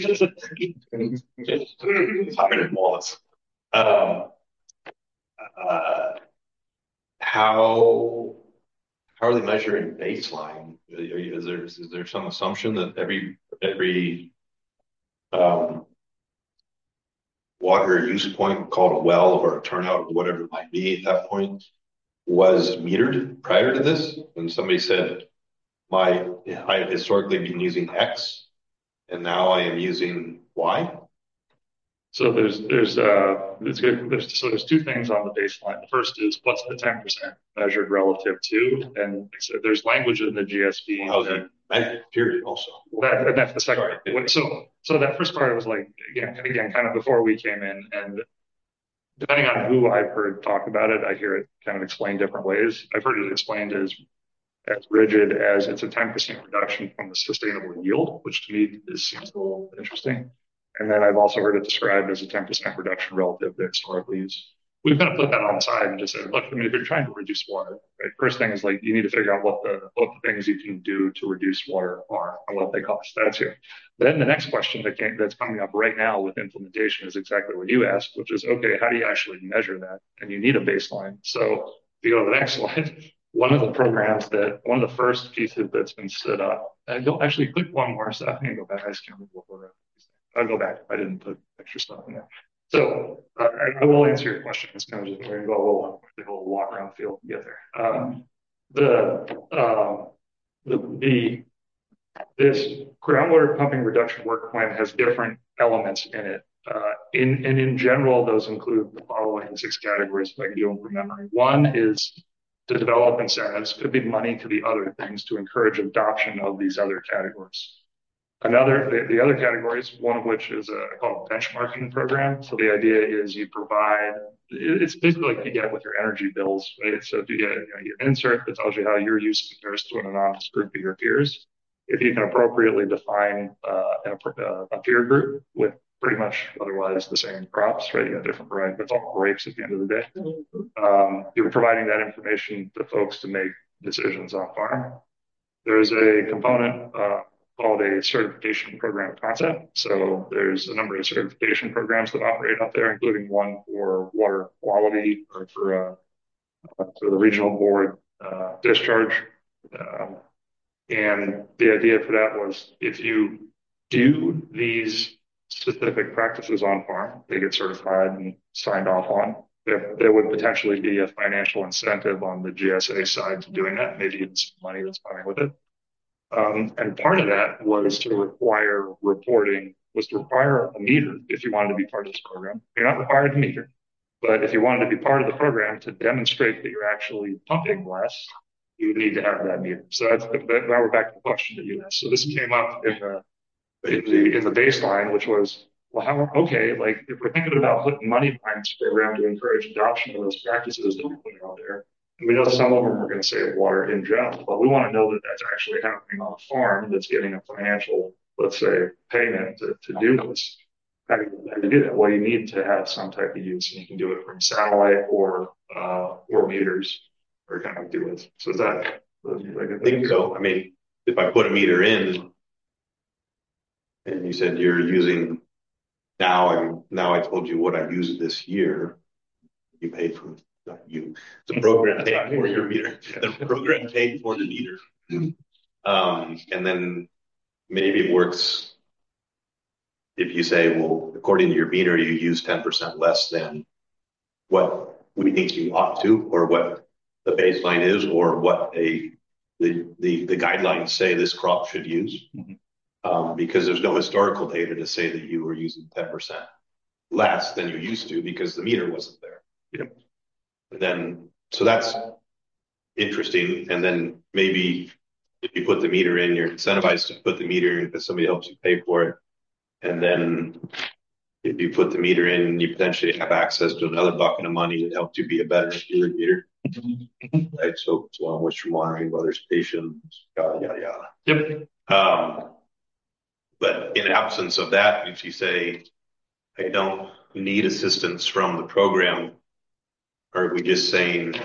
it. Wallace. How are they measuring baseline? Is there some assumption that every water use point, called a well or a turnout or whatever it might be at that point, was metered prior to this? And somebody said, I have historically been using X and now I am using Y. So there's 2 things on the baseline. The first is what's the 10% measured relative to, and so there's language in the GSP. Period. Also, that's the second. So that first part was like again, kind of before we came in, and depending on who I've heard talk about it, I hear it kind of explained different ways. I've heard it explained as rigid as it's a 10% reduction from the sustainable yield, which to me seems a little interesting. And then I've also heard it described as a 10% reduction relative to historical use. We've kind of put that on the side and just said, look, I mean, if you're trying to reduce water, right, first thing is like you need to figure out what the things you can do to reduce water are and what they cost. That's here. Then the next question that's coming up right now with implementation is exactly what you asked, which is, okay, how do you actually measure that? And you need a baseline. So if you go to the next slide, one of the first pieces that's been stood up, don't actually click one more stuff and go back. I just can't remember what we're. I'll go back if I didn't put extra stuff in there. So I will answer your question. It's kind of just we're going to go a little walk around the field to get there. This groundwater pumping reduction work plan has different elements in it. In general, those include the following 6 categories, if I can do them from memory. One is to develop incentives, could be money, could be other things, to encourage adoption of these other categories. The other categories, one of which is called a benchmarking program. So the idea is you provide, it's basically like you get with your energy bills, right? So if you get an insert that tells you how your use compares to an anonymous group of your peers, if you can appropriately define a peer group with pretty much otherwise the same crops, right? You got different varieties, but it's all grapes at the end of the day. You're providing that information to folks to make decisions on farm. There's a component called a certification program concept. So there's a number of certification programs that operate out there, including one for water quality or for the regional board discharge. And the idea for that was if you do these specific practices on farm, they get certified and signed off on. There would potentially be a financial incentive on the GSA side to doing that, maybe even some money that's coming with it. And part of that was to require a meter if you wanted to be part of this program. You're not required to meter, but if you wanted to be part of the program to demonstrate that you're actually pumping less, you would need to have that meter. So now we're back to the question that you asked. So this came up in the baseline, which was, well, like if we're thinking about putting money behind this program to encourage adoption of those practices that we're putting out there, and we know some of them are going to save water in general, but we want to know that that's actually happening on a farm that's getting a financial, let's say, payment to do this. How do you do that? Well, you need to have some type of use, and you can do it from satellite or meters, or kind of do it. So is that? I think so. I mean, if I put a meter in, and you said you're using now I told you what I used this year. You paid for not you. The program paid for your meter. The program paid for the meter. And then maybe it works if you say, well, according to your meter, you use 10% less than what we think you ought to, or what the baseline is, or what the guidelines say this crop should use. Because there's no historical data to say that you were using 10% less than you used to because the meter wasn't there. Yep. So that's interesting. And then maybe if you put the meter in, you're incentivized to put the meter in because somebody helps you pay for it. And then if you put the meter in, you potentially have access to another bucket of money that helps you be a better meter. Right. So it's one which you're monitoring whether it's patient, yada, yada, yada. Yep. But in absence of that, if you say, I don't need assistance from the program, are we just saying,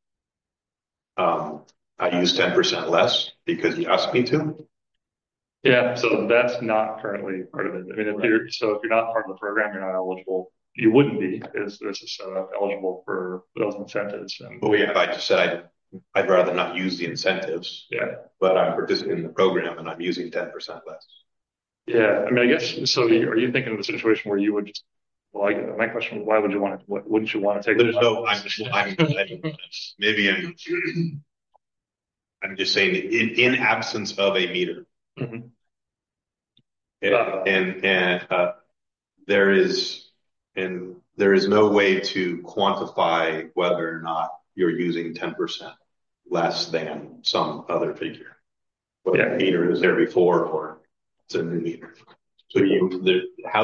I use 10% less because you asked me to? Yeah, so that's not currently part of it. I mean, if you're not part of the program, you're not eligible. You wouldn't be, because this is eligible for those incentives. I just said I'd rather not use the incentives. Yeah, but I'm participating in the program and I'm using 10% less. Yeah, I mean, I guess so. Are you thinking of a situation where you would just? Well, my question was, why would you want to? Wouldn't you want to take? There's no. I'm just saying in absence of a meter, there is no way to quantify whether or not you're using 10% less than some other figure. Whether the meter is there before or it's a new meter. So how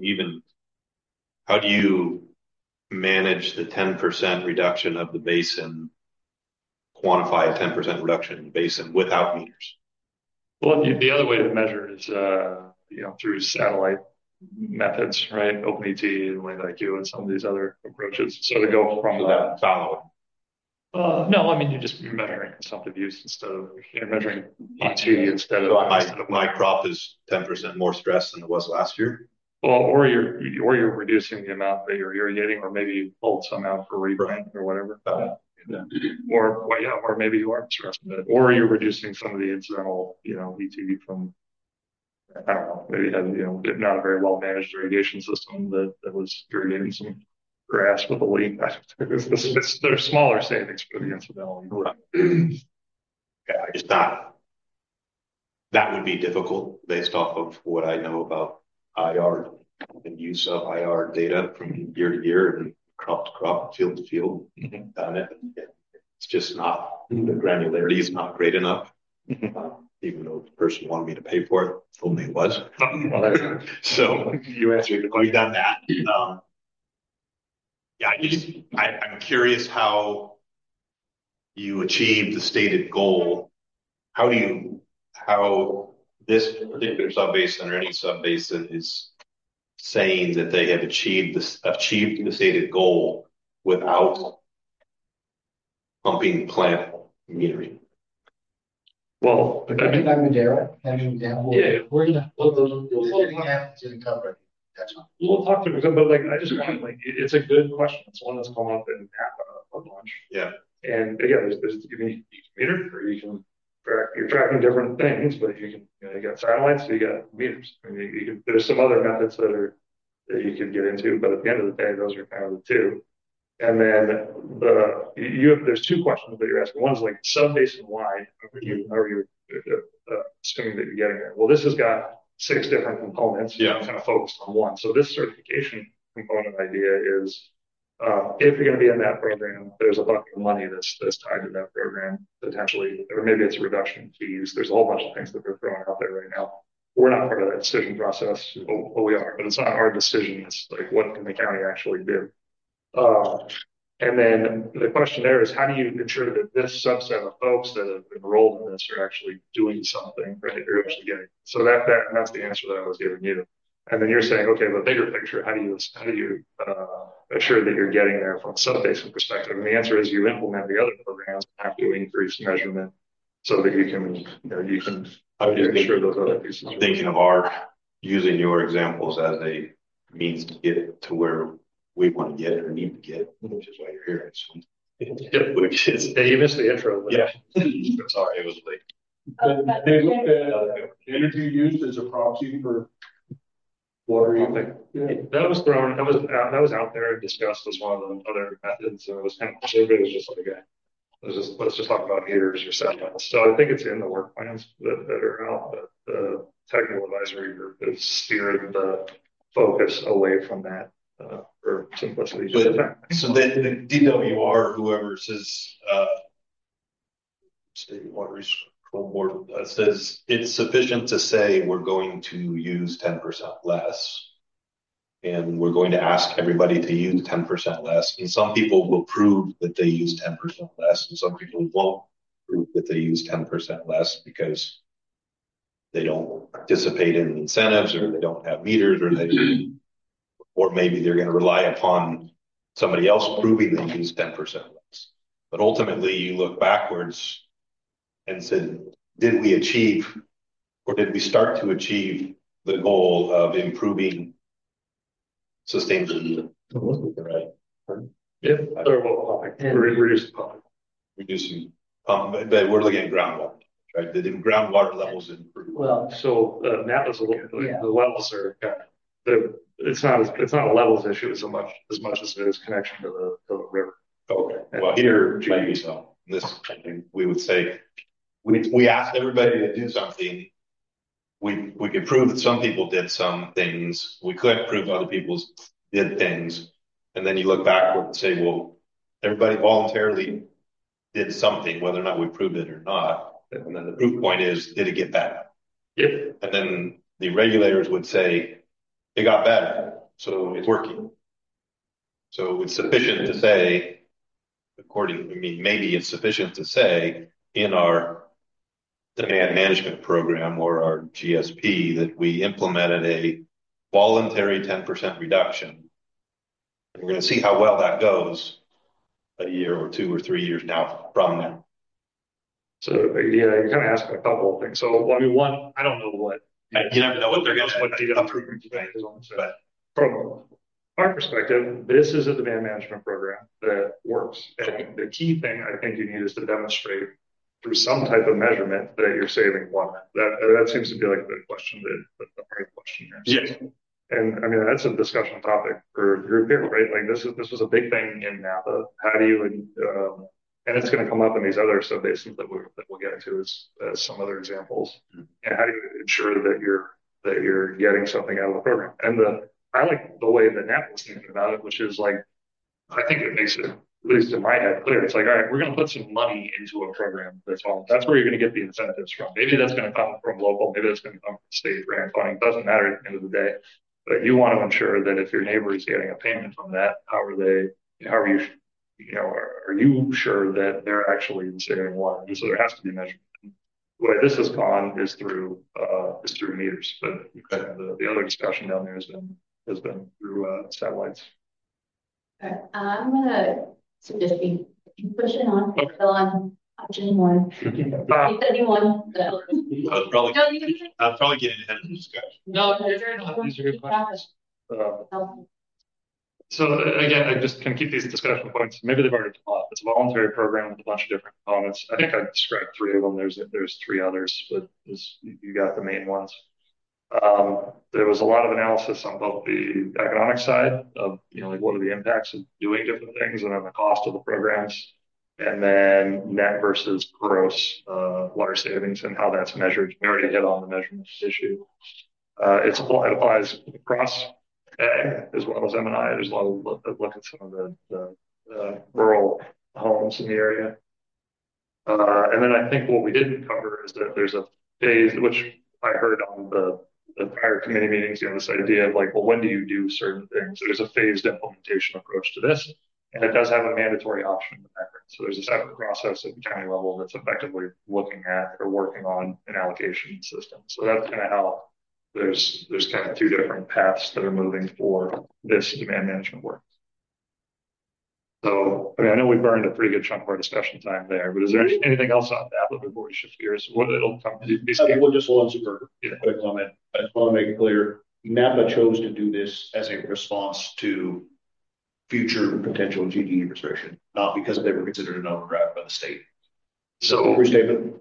do you manage the 10% reduction of the basin, quantify a 10% reduction in the basin without meters? Well, the other way to measure it is, through satellite methods, right? OpenET and WaveIQ and some of these other approaches. So to go from that follow. No, I mean, you're just measuring consumptive use instead of measuring ET instead of my crop is 10% more stress than it was last year. Well, or you're reducing the amount that you're irrigating, or maybe you hold some out for replant or whatever. Or maybe you aren't stressing it, or you're reducing some of the incidental, ET from, I don't know, maybe had, not a very well managed irrigation system that was irrigating some grass with a leak. There's smaller savings for the incidental. Yeah, it's not. That would be difficult based off of what I know about IR and use of IR data from year to year and crop to crop, field to field. It's just not, the granularity is not great enough. Even though the person wanted me to pay for it, told me it was. So you answered the question. We've done that. I'm curious how you achieve the stated goal. How this particular subbasin or any subbasin is saying that they have achieved the stated goal without pumping plant metering. Well, Madera, as an example. Yeah, we're gonna cover it. That's all. We'll talk to them, but I just want it's a good question. It's one that's come up in Napa a bunch. Yeah. And again, you can meter, or you can you're tracking different things, but you got satellites, so you got meters. I mean, there's some other methods that you could get into, but at the end of the day, those are kind of the two. And then there's two questions that you're asking. One's subbasin wide, however you're assuming that you're getting there. Well, this has got 6 different components. Yeah. Kind of focused on one. So this certification component idea is, if you're going to be in that program, there's a bucket of money that's tied to that program potentially, or maybe it's a reduction in fees. There's a whole bunch of things that they're throwing out there right now. We're not part of that decision process. Well, we are, but it's not our decision. It's what can the county actually do? And then the question there is, how do you ensure that this subset of folks that have enrolled in this are actually doing something, right? They're actually getting. So that's the answer that I was giving you. And then you're saying, okay, the bigger picture, how do you assure that you're getting there from a subbasin perspective? And the answer is you implement the other programs and have to increase measurement so that you can ensure those other pieces. I'm thinking of using your examples as a means to get it to where we want to get it or need to get it, which is why you're here. Which is, you missed the intro. Yeah. Sorry, it was late. They looked at energy use as a proxy for water usage. That was out there and discussed as one of the other methods, and it was kind of surveyed as just let's just talk about meters or satellites. So I think it's in the work plans that are out, but the technical advisory group is steering the focus away from that for simplicity. So the DWR, whoever says State Water Control Board says it's sufficient to say we're going to use 10% less. And we're going to ask everybody to use 10% less. And some people will prove that they use 10% less, and some people won't prove that they use 10% less because they don't participate in incentives, or they don't have meters, or maybe they're going to rely upon somebody else proving they use 10% less. But ultimately, you look backwards and said, did we achieve, or did we start to achieve the goal of improving sustainability? Right. Yeah. Reducing, but we're looking at groundwater, right? The groundwater levels improve. Well, so Napa's the levels are it's not a levels issue as much as it is connection to the river. Okay. Well, here maybe so. We would say we asked everybody to do something. We could prove that some people did some things. We couldn't prove other people did things. And then you look backward and say, well, everybody voluntarily did something, whether or not we proved it or not. And then the proof point is, did it get better? Yep. And then the regulators would say, it got better, so it's working. So it's sufficient to say, maybe it's sufficient to say in our demand management program or our GSP that we implemented a voluntary 10% reduction. And we're going to see how well that goes a year or 2 or 3 years now from now. So you're kind of asking a couple of things. So one, I don't know what you never know what they're going to approve. But from our perspective, this is a demand management program that works. And the key thing I think you need is to demonstrate through some type of measurement that you're saving water. That seems to be like the question, the hard question here. Yes. And I mean, that's a discussion topic for a group here, right? Like this was a big thing in Napa. How do you, and it's going to come up in these other sub-basins that we'll get into as some other examples. And how do you ensure that you're getting something out of the program? And I like the way that Napa was thinking about it, which is like, I think it makes it, at least in my head, clear. It's like, all right, we're going to put some money into a program that's all. That's where you're going to get the incentives from. Maybe that's going to come from local. Maybe that's going to come from state grant funding. Doesn't matter at the end of the day. But you want to ensure that if your neighbor is getting a payment from that, how are you, are you sure that they're actually saving water? And so there has to be measurement. The way this has gone is through meters, but the other discussion down there has been through satellites. Okay. I'm gonna suggest we push it on. Okay. So on option 1. He said he won. So. I'll probably get ahead of the discussion. No, these are good questions. So again, I just can keep these discussion points. Maybe they've already come up. It's a voluntary program with a bunch of different components. I think I described 3 of them. There's 3 others, but you got the main ones. There was a lot of analysis on both the economic side of, like what are the impacts of doing different things, and then the cost of the programs, and then net versus gross water savings and how that's measured. We already hit on the measurement issue. It applies across ag as well as M&I. There's a lot of look at some of the rural homes in the area. And then I think what we didn't cover is that there's a phase, which I heard on the prior committee meetings, this idea of like, well, when do you do certain things? There's a phased implementation approach to this, and it does have a mandatory option in the background. So there's a separate process at the county level that's effectively looking at or working on an allocation system. So that's kind of how there's kind of 2 different paths that are moving for this demand management work. So, I mean, I know we burned a pretty good chunk of our discussion time there, but is there anything else on that before we shift gears? It'll come. Well, just one super quick comment. I just want to make it clear. Napa chose to do this as a response to future potential GDE restriction, not because they were considered an overdraft by the state. So, restatement.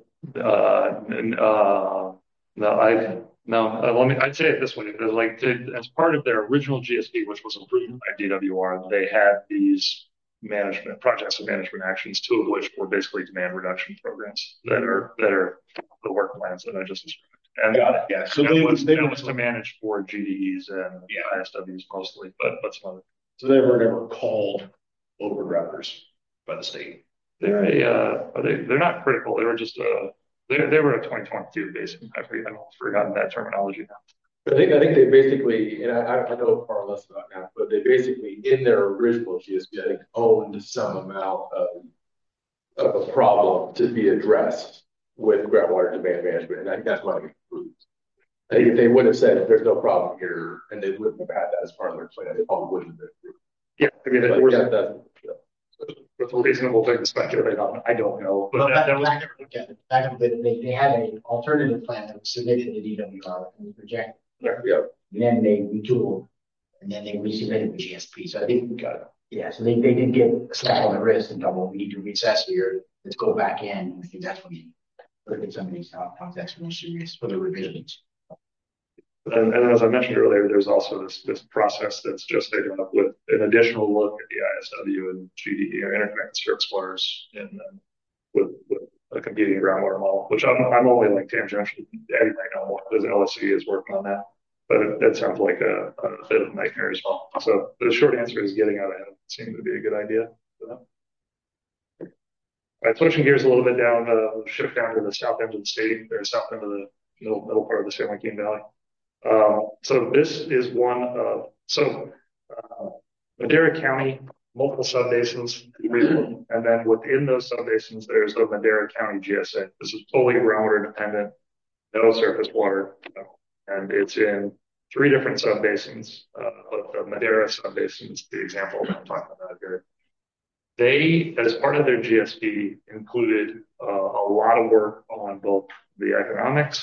I'd say it this way. As part of their original GSP, which was approved by DWR, they had these projects of management actions, 2 of which were basically demand reduction programs that are the work plans that I just described. And got it. Yeah. So they was to manage for GDEs and ISWs mostly, but some other. So they were never called overdrafters by the state. They're not critical. They were just they were a 2022 basically. I've forgotten that terminology now. I think they basically, and I know far less about now, but they basically, in their original GSP, I think, owned some amount of a problem to be addressed with groundwater demand management, and I think that's why they approved. I think if they would have said there's no problem here, and they wouldn't have had that as part of their plan, they probably wouldn't have been approved. Yeah, I mean, with a reasonable thing to speculate on, I don't know. But they had an alternative plan that was submitted to DWR and was rejected. Yeah. And then they retooled, and then they resubmitted the GSP. So I think we got it. Yeah, so they did get a slap on the wrist and thought, well, we need to reassess here. Let's go back in. I think that's when you look at some of these context more serious for the revisions. And as I mentioned earlier, there's also this process that's just taken up with an additional look at the ISW and GDE or interconnected surface waters and with a competing groundwater model, which I'm only like tangentially anything know more because LSC is working on that. But it sounds like a bit of a nightmare as well. So the short answer is getting out ahead seemed to be a good idea for them. All right, switching gears a little bit down, shift down to the south end of the state, or south end of the middle part of the San Joaquin Valley. So this is one of, Madera County, multiple subbasins, and then within those subbasins, there's the Madera County GSA. This is fully groundwater dependent, no surface water, and it's in 3 different subbasins, but the Madera subbasin is the example that I'm talking about here. They, as part of their GSP, included a lot of work on both the economics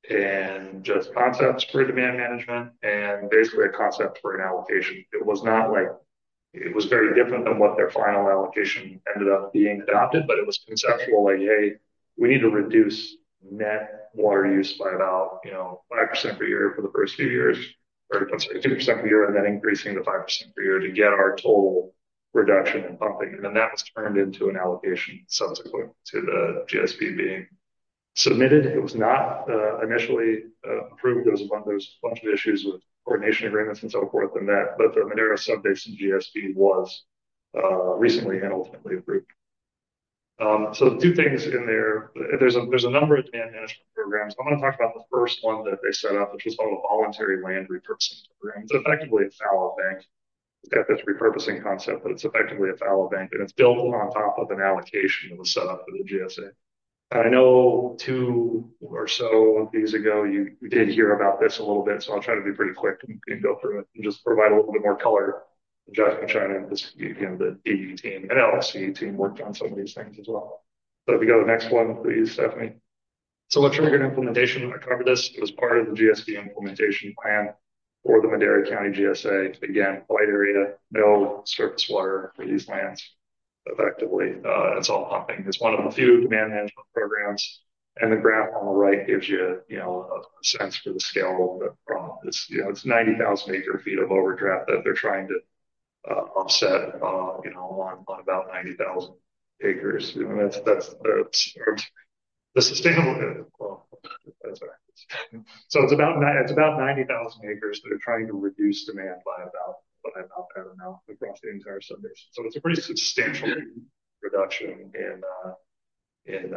and just concepts for demand management and basically a concept for an allocation. It was not like, it was very different than what their final allocation ended up being adopted, but it was conceptual, like, hey, we need to reduce net water use by about, 5% per year for the first few years, or I'm sorry, 2% per year, and then increasing to 5% per year to get our total reduction in pumping. And then that was turned into an allocation subsequent to the GSP being submitted. It was not initially approved. There was a bunch of issues with coordination agreements and so forth, and that, but the Madera Subbasin GSP was recently and ultimately approved. So the two things in there, there's a number of demand management programs. I'm going to talk about the first one that they set up, which was called a voluntary land repurposing program. It's effectively a fallow bank. It's got this repurposing concept, but it's effectively a fallow bank, and it's built on top of an allocation that was set up for the GSA. I know 2 or so of these ago, you did hear about this a little bit, so I'll try to be pretty quick and go through it and just provide a little bit more color. Josh can chime in, the DE team and LSC team worked on some of these things as well. So if you go to the next one, please, Stephanie. So what triggered implementation? I covered this. It was part of the GSP implementation plan for the Madera County GSA. Again, white area, no surface water for these lands. Effectively, it's all pumping. It's one of the few demand management programs, and the graph on the right gives you, a sense for the scale of the problem. It's 90,000 acre feet of overdraft that they're trying to offset, on about 90,000 acres. That's the sustainable. Well, that's right. So it's about 90,000 acres that are trying to reduce demand by about that amount across the entire subbasin. So it's a pretty substantial reduction in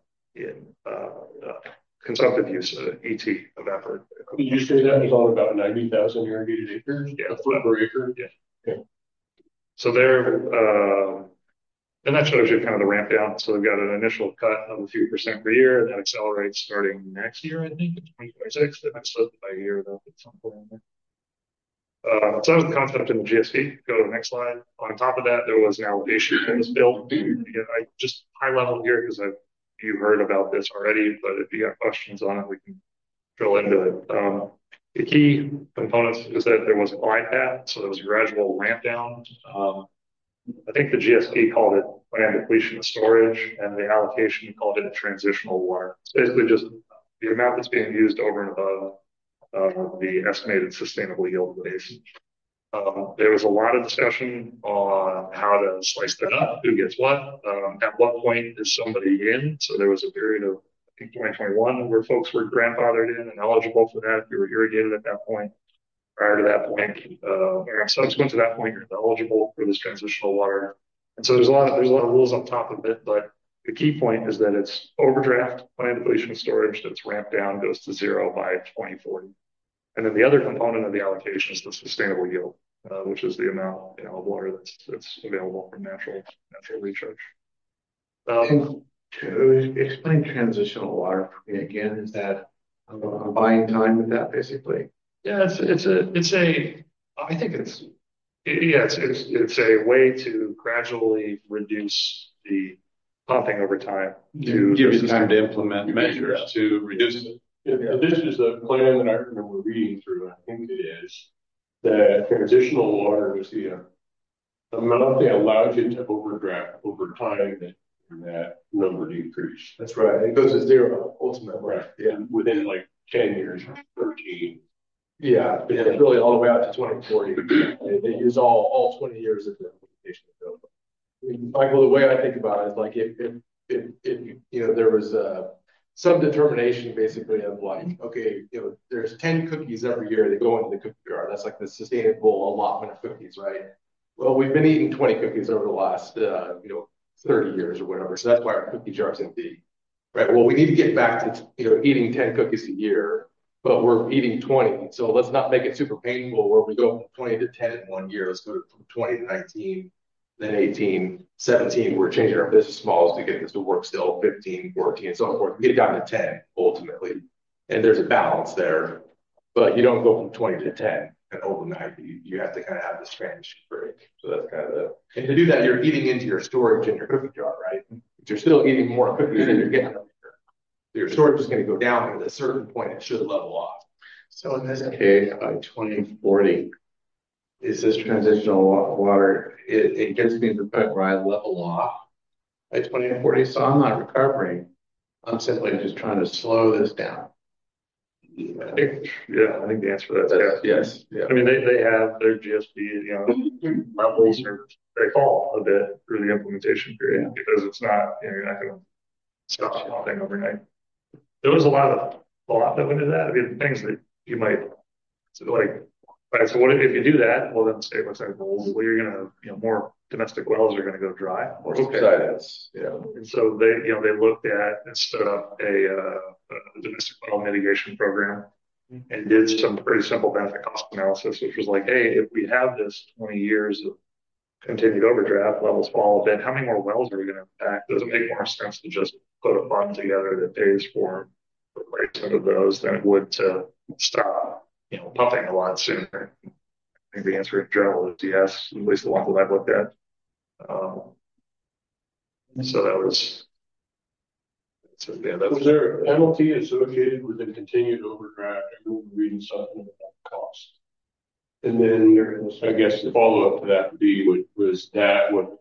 consumptive use of ET of effort. Did you say that was on about 90,000 irrigated acres? Yeah, a foot per acre. Yeah. Okay. So and that shows you kind of the ramp down. So they've got an initial cut of a few percent per year, and that accelerates starting next year, I think, in 2026. They might slip by a year though at some point in there. So that was the concept in the GSP. Go to the next slide. On top of that, there was an allocation that was built. Again, I just high level here because you heard about this already, but if you got questions on it, we can drill into it. The key components is that there was a glide path, so there was a gradual ramp down. I think the GSP called it land depletion and storage, and the allocation called it a transitional water. It's basically just the amount that's being used over and above the estimated sustainable yield of the basin. There was a lot of discussion on how to slice that up, who gets what, at what point is somebody in. So there was a period of, I think, 2021 where folks were grandfathered in and eligible for that if you were irrigated at that point. Prior to that point, or subsequent to that point, you're eligible for this transitional water. And so there's a lot of rules on top of it, but the key point is that it's overdraft, land depletion storage that's ramped down, goes to 0 by 2040. And then the other component of the allocation is the sustainable yield, which is the amount of water that's available from natural recharge. And to explain transitional water for me again, is that I'm buying time with that basically? Yeah, I think it's a way to gradually reduce the pumping over time to give you time to implement measures to reduce it. Yeah, this is the plan that I remember reading through. I think it is that transitional water was the amount they allowed you to overdraft over time, and that number decreased. That's right. It goes to 0 ultimately. Right. Yeah. Within like 10 years, 13. Yeah, it's really all the way out to 2040. They use all 20 years of the implementation. Michael, the way I think about it is like if there was some determination basically of like, okay, there's 10 cookies every year that go into the cookie jar. That's like the sustainable allotment of cookies, right? Well, we've been eating 20 cookies over the last 30 years or whatever. So that's why our cookie jar is empty, right? Well, we need to get back to eating 10 cookies a year, but we're eating 20. So let's not make it super painful where we go from 20 to 10 in 1 year. Let's go from 20 to 19, then 18, 17. We're changing our business models to get this to work still, 15, 14, and so forth. We get down to 10 ultimately. And there's a balance there, but you don't go from 20 to 10 and overnight. You have to kind of have this transition break. So that's kind of and to do that, you're eating into your storage in your cookie jar, right? But you're still eating more cookies than you're getting. your storage is going to go down, and at a certain point, it should level off. So in this case, by 2040, is this transitional water, it gets me to the point where I level off by 2040, so I'm not recovering. I'm simply just trying to slow this down. I think the answer to that is yes. Yeah. I mean, they have their GSP, levels they fall a bit through the implementation period because it's not, you're not going to stop something overnight. There was a lot that went into that. I mean, things that you might like. Right, so what if you do that? Well, then the state looks like, well, you're going to, more domestic wells are going to go dry. And so they looked at and stood up a domestic well mitigation program and did some pretty simple benefit cost analysis, which was like, hey, if we have this 20 years of continued overdraft, levels fall a bit, how many more wells are we going to impact? Does it make more sense to just put a fund together that pays for replacement of those than it would to stop, pumping a lot sooner? I think the answer in general is yes, at least the ones that I've looked at. So that was. So was there a penalty associated with the continued overdraft? I remember reading something about cost. And then I guess the follow up to that would be, was that what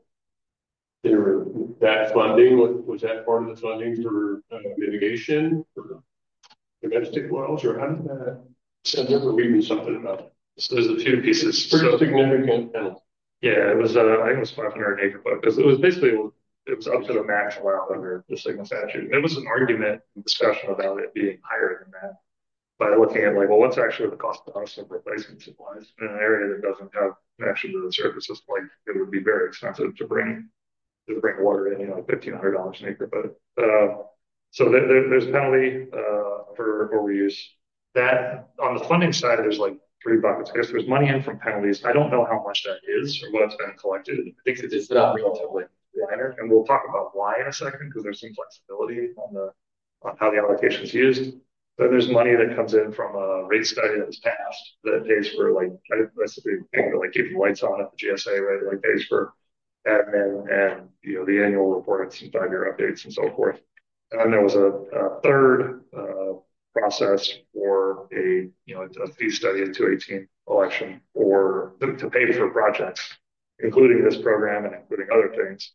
that funding, was that part of the funding for mitigation for domestic wells, or how did that? I remember reading something about it. So there's a few pieces. Pretty significant penalty. Yeah, it was. I think it was 500 acre foot because it was basically it was up to the max allowed under the SGMA statute. There was an argument and discussion about it being higher than that by looking at like, well, what's actually the cost to us of replacement supplies in an area that doesn't have connection to the surface system? Like, it would be very expensive to bring water in, $1,500 an acre foot. So there's a penalty for overuse. That on the funding side, there's like 3 buckets. I guess there's money in from penalties. I don't know how much that is or what's been collected. I think it's not relatively minor, and we'll talk about why in a second because there's some flexibility on how the allocation is used. Then there's money that comes in from a rate study that was passed that pays for basically like keeping the lights on at the GSA, right? Like pays for admin and the annual reports and 5-year updates and so forth. And then there was a third process for a fee study in 218 election or to pay for projects, including this program and including other things.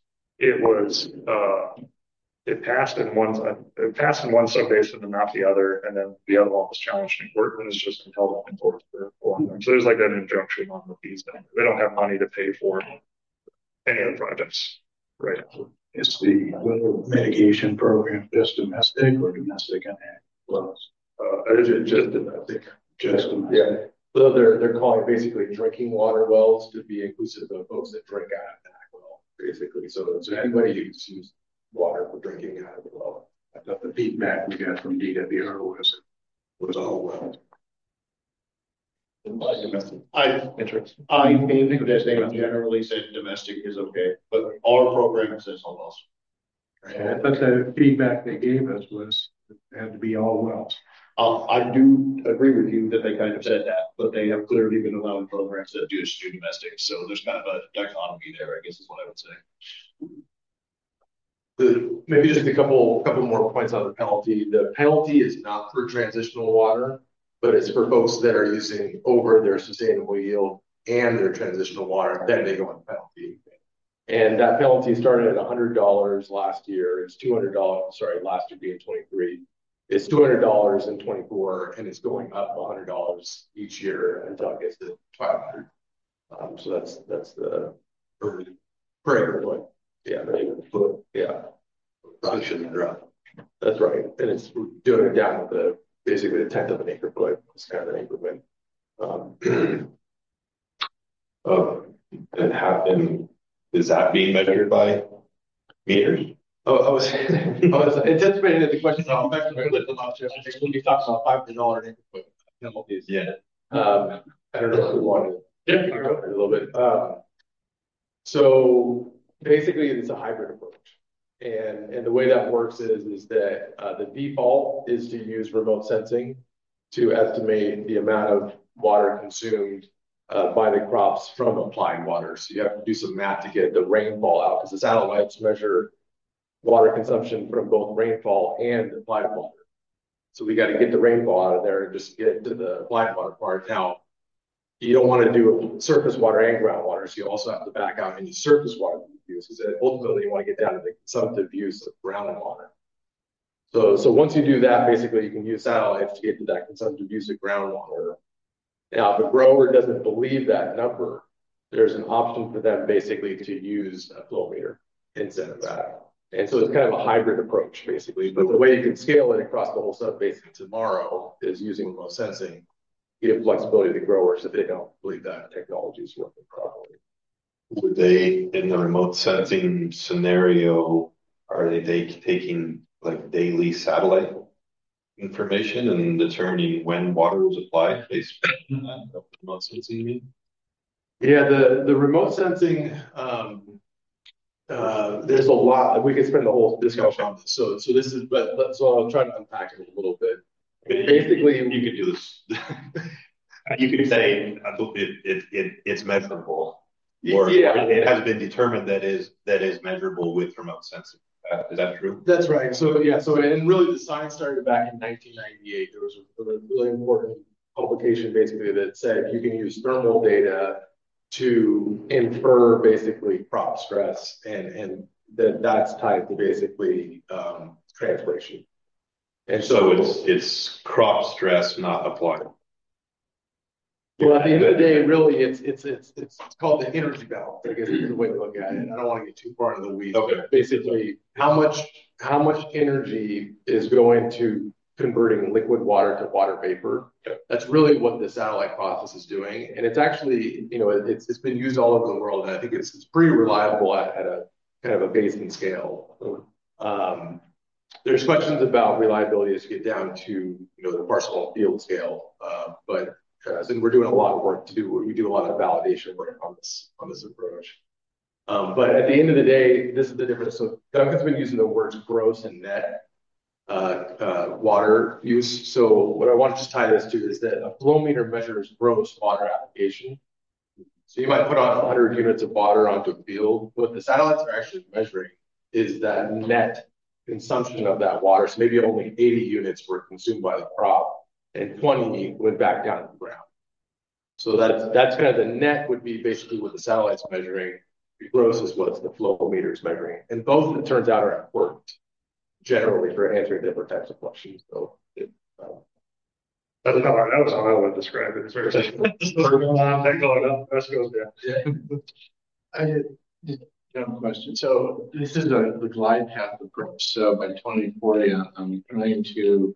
It passed in one subbasin and not the other, and then the other one was challenged in court and has just been held up in court for a long time. So there's like an injunction on the fees. They don't have money to pay for any of the projects, right? Is the mitigation program just domestic or domestic and ag wells? Just domestic. Just domestic. Yeah. So they're calling basically drinking water wells to be inclusive of folks that drink out of an ag well, basically. So anybody who's used water for drinking out of the well. I thought the feedback we got from DWR was all well. I think that they generally said domestic is okay, but our program says all wells. And I thought the feedback they gave us was it had to be all wells. I do agree with you that they kind of said that, but they have clearly been allowing programs that do domestic. So there's kind of a dichotomy there, I guess is what I would say. Maybe just a couple more points on the penalty. The penalty is not for transitional water, but it's for folks that are using over their sustainable yield and their transitional water. Then they go on the penalty. And that penalty started at $100 last year. It's $200. Sorry, last year being 23. It's $200 in 24, and it's going up $100 each year until it gets to $500. So that's the per acre foot. Yeah, per acre foot. Yeah, Probably shouldn't drop. that's right. And it's doing it down with basically a 1/10 of an acre foot. It's kind of an increment. And is that being measured by meters? Oh, I was anticipating that the question how effective it was when you talk about $500 an acre foot penalties. Yeah. I don't know if we wanted Yeah, to talk about it a little bit. So basically, it's a hybrid approach, and the way that works is that the default is to use remote sensing to estimate the amount of water consumed by the crops from applied water. So you have to do some math to get the rainfall out because the satellites measure water consumption from both rainfall and applied water. So we got to get the rainfall out of there and just get to the applied water part. Now, you don't want to do surface water and groundwater, so you also have to back out any surface water use, because ultimately you want to get down to the consumptive use of groundwater. So once you do that, basically you can use satellites to get to that consumptive use of groundwater. Now, if a grower doesn't believe that number, there's an option for them basically to use a flow meter instead of that. And so it's kind of a hybrid approach, basically. But the way you can scale it across the whole subbasin tomorrow is using remote sensing. Give flexibility to growers if they don't believe that technology is working properly. Would they, in the remote sensing scenario, are they taking like daily satellite information and determining when water was applied based on that? Remote sensing, you mean? Yeah, the remote sensing, there's a lot. We could spend the whole discussion on this. So this is, so I'll try to unpack it a little bit. Basically, you could do this. You could say it's measurable, or it has been determined that is measurable with remote sensing. Is that true? That's right. So yeah, and really the science started back in 1998. There was a really important publication basically that said you can use thermal data to infer basically crop stress, and that's tied to basically transpiration. And so it's crop stress, not applied. Well, at the end of the day, really, it's called the energy balance, I guess is the way to look at it. I don't want to get too far into the weeds. Okay. But basically, how much energy is going to converting liquid water to water vapor? Okay. That's really what the satellite process is doing, and it's actually, it's been used all over the world, and I think it's pretty reliable at a kind of a basin scale. There's questions about reliability as you get down to the parcel and field scale, but and we're doing a lot of work to do. We do a lot of validation work on this approach. But at the end of the day, this is the difference. So Duncan's been using the words gross and net water use. So what I want to just tie this to is that a flow meter measures gross water application. So you might put on 100 units of water onto a field. What the satellites are actually measuring is that net consumption of that water. So maybe only 80 units were consumed by the crop, and 20 went back down to the ground. So that's kind of the net would be basically what the satellite's measuring. The gross is what the flow meter is measuring. And both, it turns out, are important generally for answering different types of questions. So that was how I would describe it. It's very going on, then going up, rest goes down. Yeah. I did have a question. So this is the glide path approach. So by 2040, I'm trying to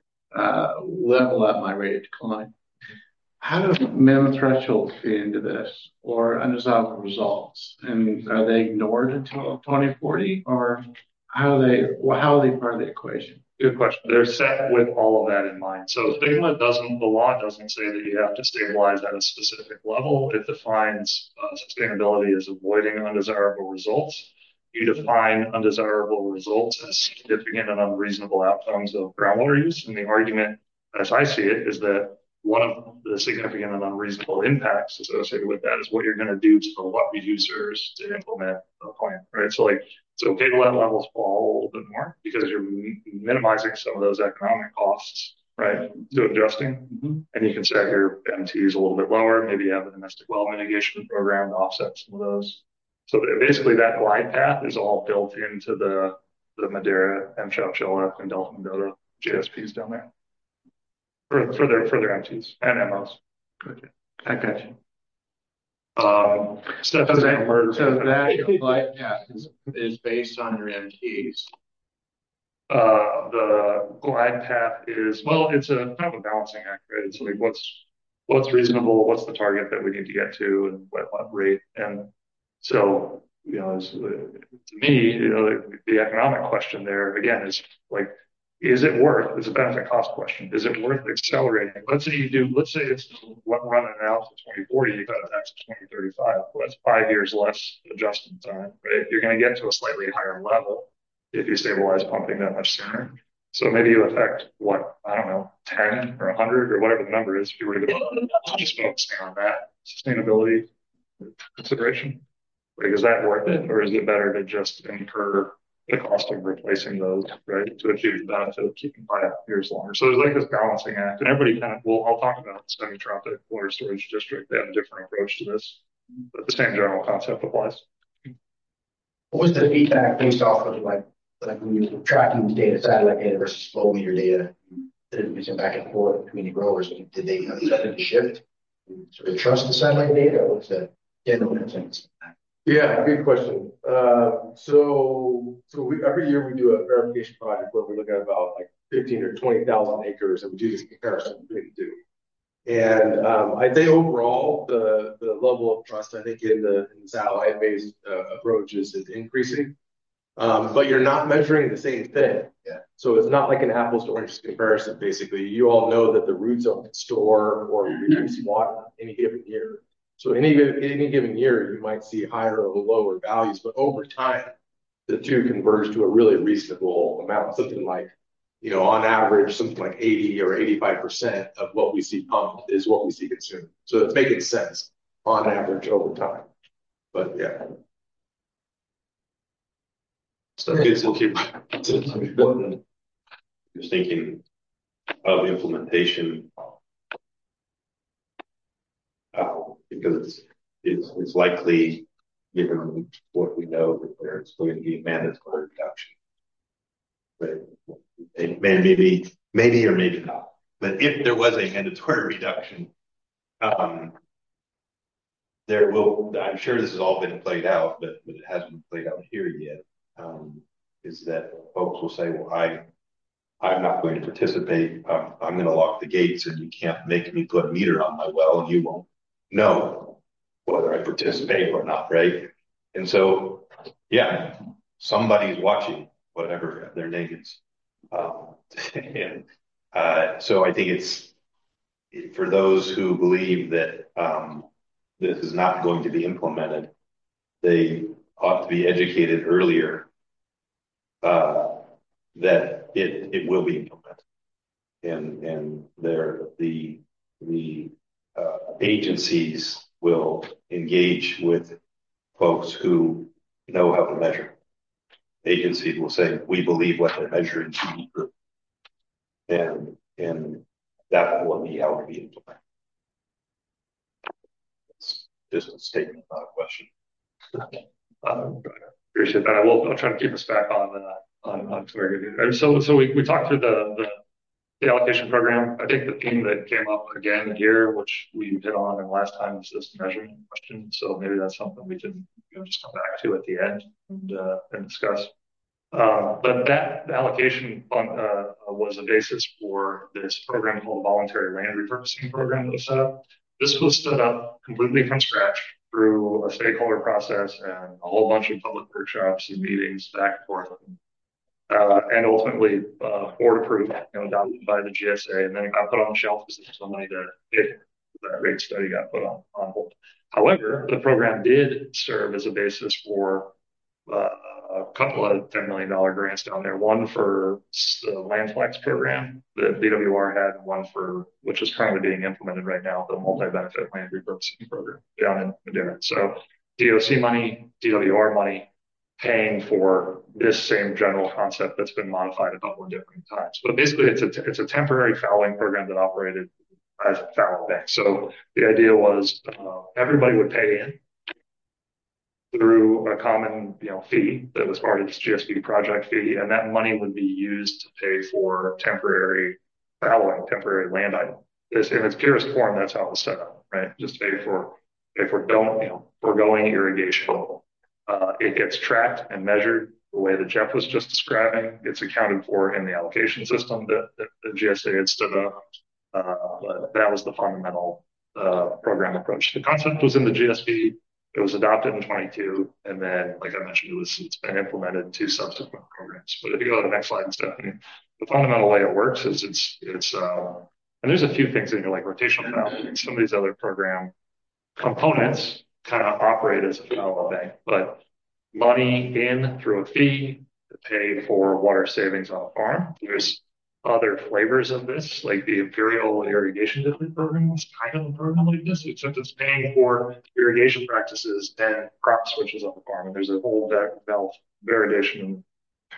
level up my rate of decline. How does minimum threshold fit into this, or undesirable results? And are they ignored until 2040, or how are they part of the equation? Good question. They're set with all of that in mind. So the law doesn't say that you have to stabilize at a specific level. It defines sustainability as avoiding undesirable results. You define undesirable results as significant and unreasonable outcomes of groundwater use. And the argument, as I see it, is that one of the significant and unreasonable impacts associated with that is what you're going to do to the water users to implement the plan, right? So it's okay to let levels fall a little bit more because you're minimizing some of those economic costs, right, to adjusting. Mm-hmm. And you can set your MTs a little bit lower. Maybe you have a domestic well mitigation program to offset some of those. So basically that glide path is all built into the Madera, Chowchilla, and Delta Mendota GSPs down there. For their MTs and MOs. Okay, I got you. So that glide path is based on your MTs. The glide path is, well, it's a kind of a balancing act, right? It's like what's reasonable, what's the target that we need to get to, and what rate. And so, to me, the economic question there again is like, is it worth? It's a benefit cost question. Is it worth accelerating? Let's say it's running out to 2040, you got it back to 2035. Well, that's 5 years less adjustment time, right? You're going to get to a slightly higher level if you stabilize pumping that much sooner. So maybe you affect 10 or 100 or whatever the number is if you were to just focusing on that sustainability consideration. Like, is that worth it, or is it better to just incur the cost of replacing those, right, to achieve the benefit of keeping 5 years longer. So there's like this balancing act, and everybody kind of, well, I'll talk about the semi-tropic water storage district. They have a different approach to this, but the same general concept applies. What was the feedback based off of like when you were tracking the data, satellite data versus flow meter data? Did it be back and forth between the growers? Did they suddenly shift? So they trust the satellite data, or was that general consensus? Yeah, good question. Every year we do a verification project where we look at about like 15 or 20,000 acres, and we do this comparison between the two. And I'd say overall, the level of trust, I think, in the satellite-based approach is increasing. But you're not measuring the same thing. Yeah. So it's not like an apples to oranges comparison. Basically, you all know that the root zone can store or reduce water any given year. So any given year, you might see higher or lower values, but over time, the two converge to a really reasonable amount. Something like, on average, something like 80 or 85% of what we see pumped is what we see consumed. So it's making sense on average over time. But yeah. So it's important. Just thinking of implementation, because it's likely, given what we know, that there's going to be a mandatory reduction. But it maybe or maybe not. But if there was a mandatory reduction, there will. I'm sure this has all been played out, but it hasn't been played out here yet. Is that folks will say, well, I'm not going to participate. I'm going to lock the gates, and you can't make me put a meter on my well, and you won't know whether I participate or not, right? And so, yeah, somebody's watching, whatever their name is. So I think it's for those who believe that this is not going to be implemented, they ought to be educated earlier that it will be implemented, and the agencies will engage with folks who know how to measure. Agencies will say, we believe what they're measuring to be true, and that will be how it will be implemented. It's just a statement, not a question. Appreciate that. I'll try to keep us back on target. So we talked through the allocation program. I think the theme that came up again here, which we hit on and last time, is this measurement question. So maybe that's something we can just come back to at the end and discuss. But that allocation fund was a basis for this program called the Voluntary Land Repurposing Program that was set up. This was stood up completely from scratch through a stakeholder process and a whole bunch of public workshops and meetings back and forth. And ultimately, board approved, adopted by the GSA, and then it got put on the shelf because there's no money to pay for it. That rate study got put on hold. However, the program did serve as a basis for a couple of $10 million grants down there. One for the Land Flex program that BWR had, and one for, which is currently being implemented right now, the multi-benefit land repurposing program down in Medina. So DOC money, DWR money, paying for this same general concept that's been modified a couple of different times. But basically, it's a temporary fallowing program that operated as a fallow bank. So the idea was everybody would pay in through a common fee that was part of this GSP project fee, and that money would be used to pay for temporary fallowing, temporary land item. In its purest form, that's how it was set up, right? Just pay for foregoing irrigation. It gets tracked and measured the way that Jeff was just describing. It's accounted for in the allocation system that the GSA had stood up. But that was the fundamental program approach. The concept was in the GSP. It was adopted in 22, and then, like I mentioned, it's been implemented in 2 subsequent programs. But if you go to the next slide, Stephanie, the fundamental way it works is it's and there's a few things in here like rotational fallowing. Some of these other program components kind of operate as a fallow bank, but money in through a fee to pay for water savings on a farm. There's other flavors of this, like the Imperial Irrigation District program was kind of a program like this, except it's paying for irrigation practices and crop switches on the farm. And there's a whole variation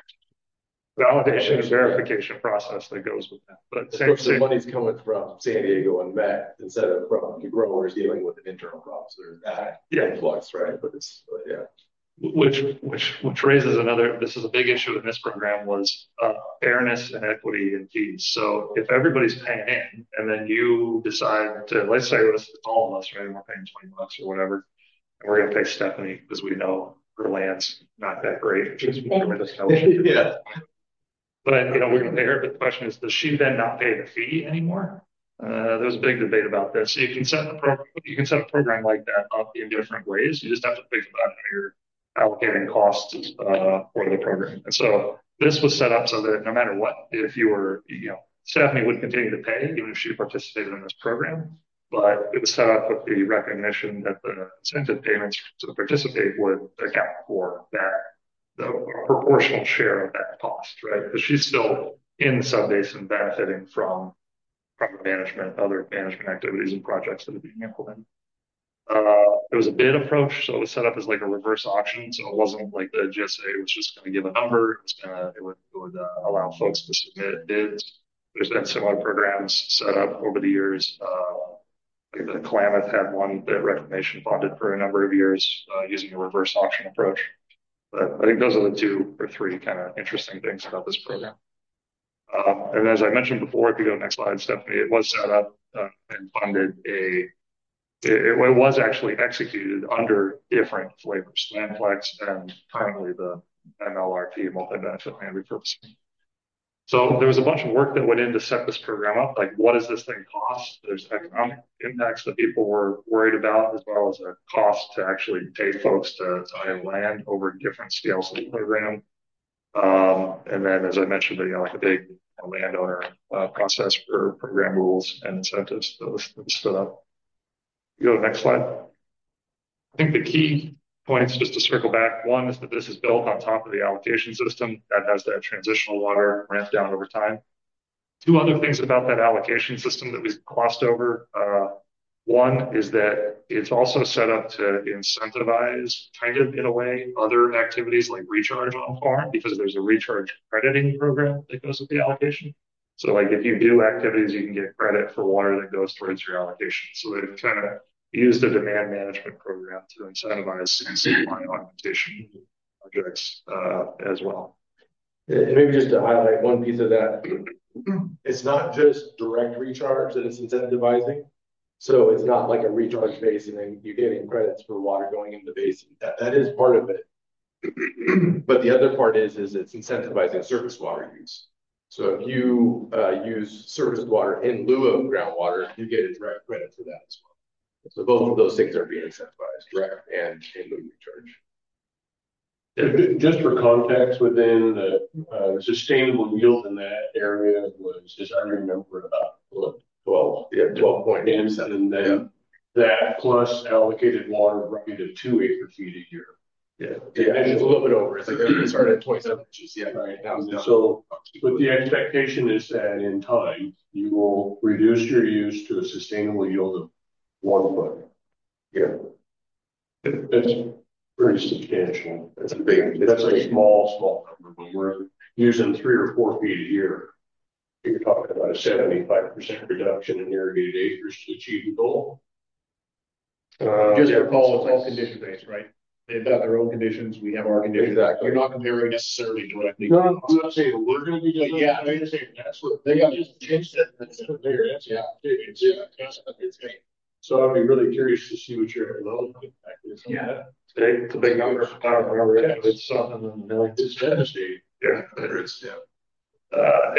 validation and verification process that goes with that. But Of course, the money's coming from San Diego and Met instead of from the growers dealing with an internal crop. So there's that influx, right? But which raises another. This is a big issue in this program was fairness and equity in fees. So if everybody's paying in, and then you decide to, let's say it's all of us, right? We're paying $20 or whatever, and we're going to pay Stephanie because we know her land's not that great. Yeah. But we're going to pay her. But the question is, does she then not pay the fee anymore? There's a big debate about this. So you can set a program like that up in different ways. You just have to think about how you're allocating costs for the program. And so this was set up so that no matter what, if you were, Stephanie would continue to pay even if she participated in this program. But it was set up with the recognition that the incentive payments to participate would account for that, the proportional share of that cost, right? Because she's still in the subbasin benefiting from the management, other management activities and projects that are being implemented. It was a bid approach, so it was set up as like a reverse auction. So it wasn't like the GSA was just going to give a number. It would allow folks to submit bids. There's been similar programs set up over the years. Like the Klamath had one that Reclamation funded for a number of years using a reverse auction approach. But I think those are the 2 or 3 kind of interesting things about this program. And as I mentioned before, if you go next slide, Stephanie, it was set up and funded it was actually executed under different flavors, Landflex and currently the MLRP, multi-benefit land repurposing. So there was a bunch of work that went in to set this program up. Like, what does this thing cost? There's economic impacts that people were worried about, as well as a cost to actually pay folks to own land over different scales of the program. And then, as I mentioned, like a big landowner process for program rules and incentives that was stood up. You go to the next slide. I think the key points, just to circle back, one is that this is built on top of the allocation system that has that transitional water ramp down over time. 2 other things about that allocation system that we glossed over. One is that it's also set up to incentivize, kind of in a way, other activities like recharge on farm, because there's a recharge crediting program that goes with the allocation. So like if you do activities, you can get credit for water that goes towards your allocation. So they've kind of used a demand management program to incentivize supply augmentation projects as well. And maybe just to highlight one piece of that, it's not just direct recharge that it's incentivizing. So it's not like a recharge basin and you're getting credits for water going into the basin. That is part of it. But the other part is it's incentivizing surface water use. So if you use surface water in lieu of groundwater, you get a direct credit for that as well. So both of those things are being incentivized, direct and in lieu recharge. Just for context, within the sustainable yield in that area was, as I remember, about 12. Yeah, 12.8%. And then that plus allocated water brought you to 2 acre-feet a year. Yeah, it's a little bit over. It's like it started at 27 inches. Yeah, right. So, but the expectation is that in time you will reduce your use to a sustainable yield of 1 foot. Yeah, that's pretty substantial. That's a big. That's a small number. When we're using 3 or 4 feet a year, you're talking about a 75% reduction in irrigated acres to achieve the goal. Just recall, it's all condition based, right? They've got their own conditions. We have our conditions. Exactly. You're not comparing necessarily directly. No, I'm not saying we're going to be doing. Yeah, I understand. That's what they got. So I'd be really curious to see what your economic impact is. Yeah, it's a big number. I don't remember it. It's something in the millions. It's devastating. Yeah, it is. Yeah.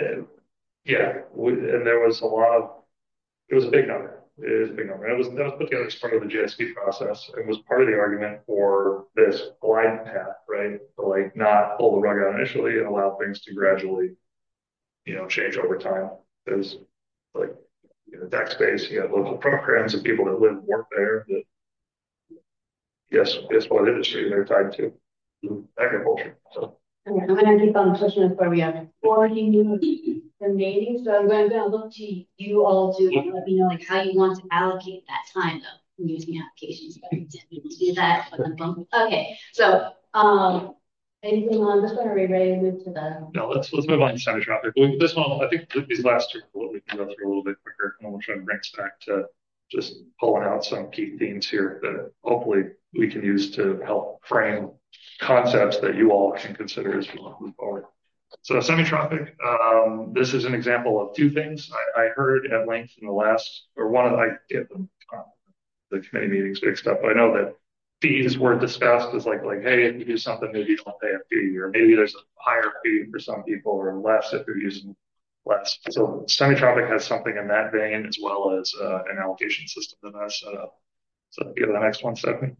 And there was it was a big number. It is a big number. That was put together as part of the GSP process. It was part of the argument for this glide path, right? To like not pull the rug out initially and allow things to gradually, change over time. There's like tax base, you got local programs and people that live and work there that guess what industry they're tied to. Agriculture. So I'm going to keep on pushing it where we have 40 minutes remaining. So I'm going to look to you all to let me know like how you want to allocate that time though. I'm using applications to do that. Okay. So Anything on this one, or are we ready to move to the? No, let's move on to semi-traffic. This one, I think these last two, we can go through a little bit quicker, and we'll try to bring us back to just pulling out some key themes here that hopefully we can use to help frame concepts that you all can consider as we move forward. So semi-traffic, this is an example of two things I heard at length in the last, or one of, I get the committee meetings mixed up. I know that fees were discussed as like, hey, if you do something, maybe you don't pay a fee, or maybe there's a higher fee for some people or less if you're using less. So semi-traffic has something in that vein, as well as an allocation system that I set up. So go to the next one, Stephanie.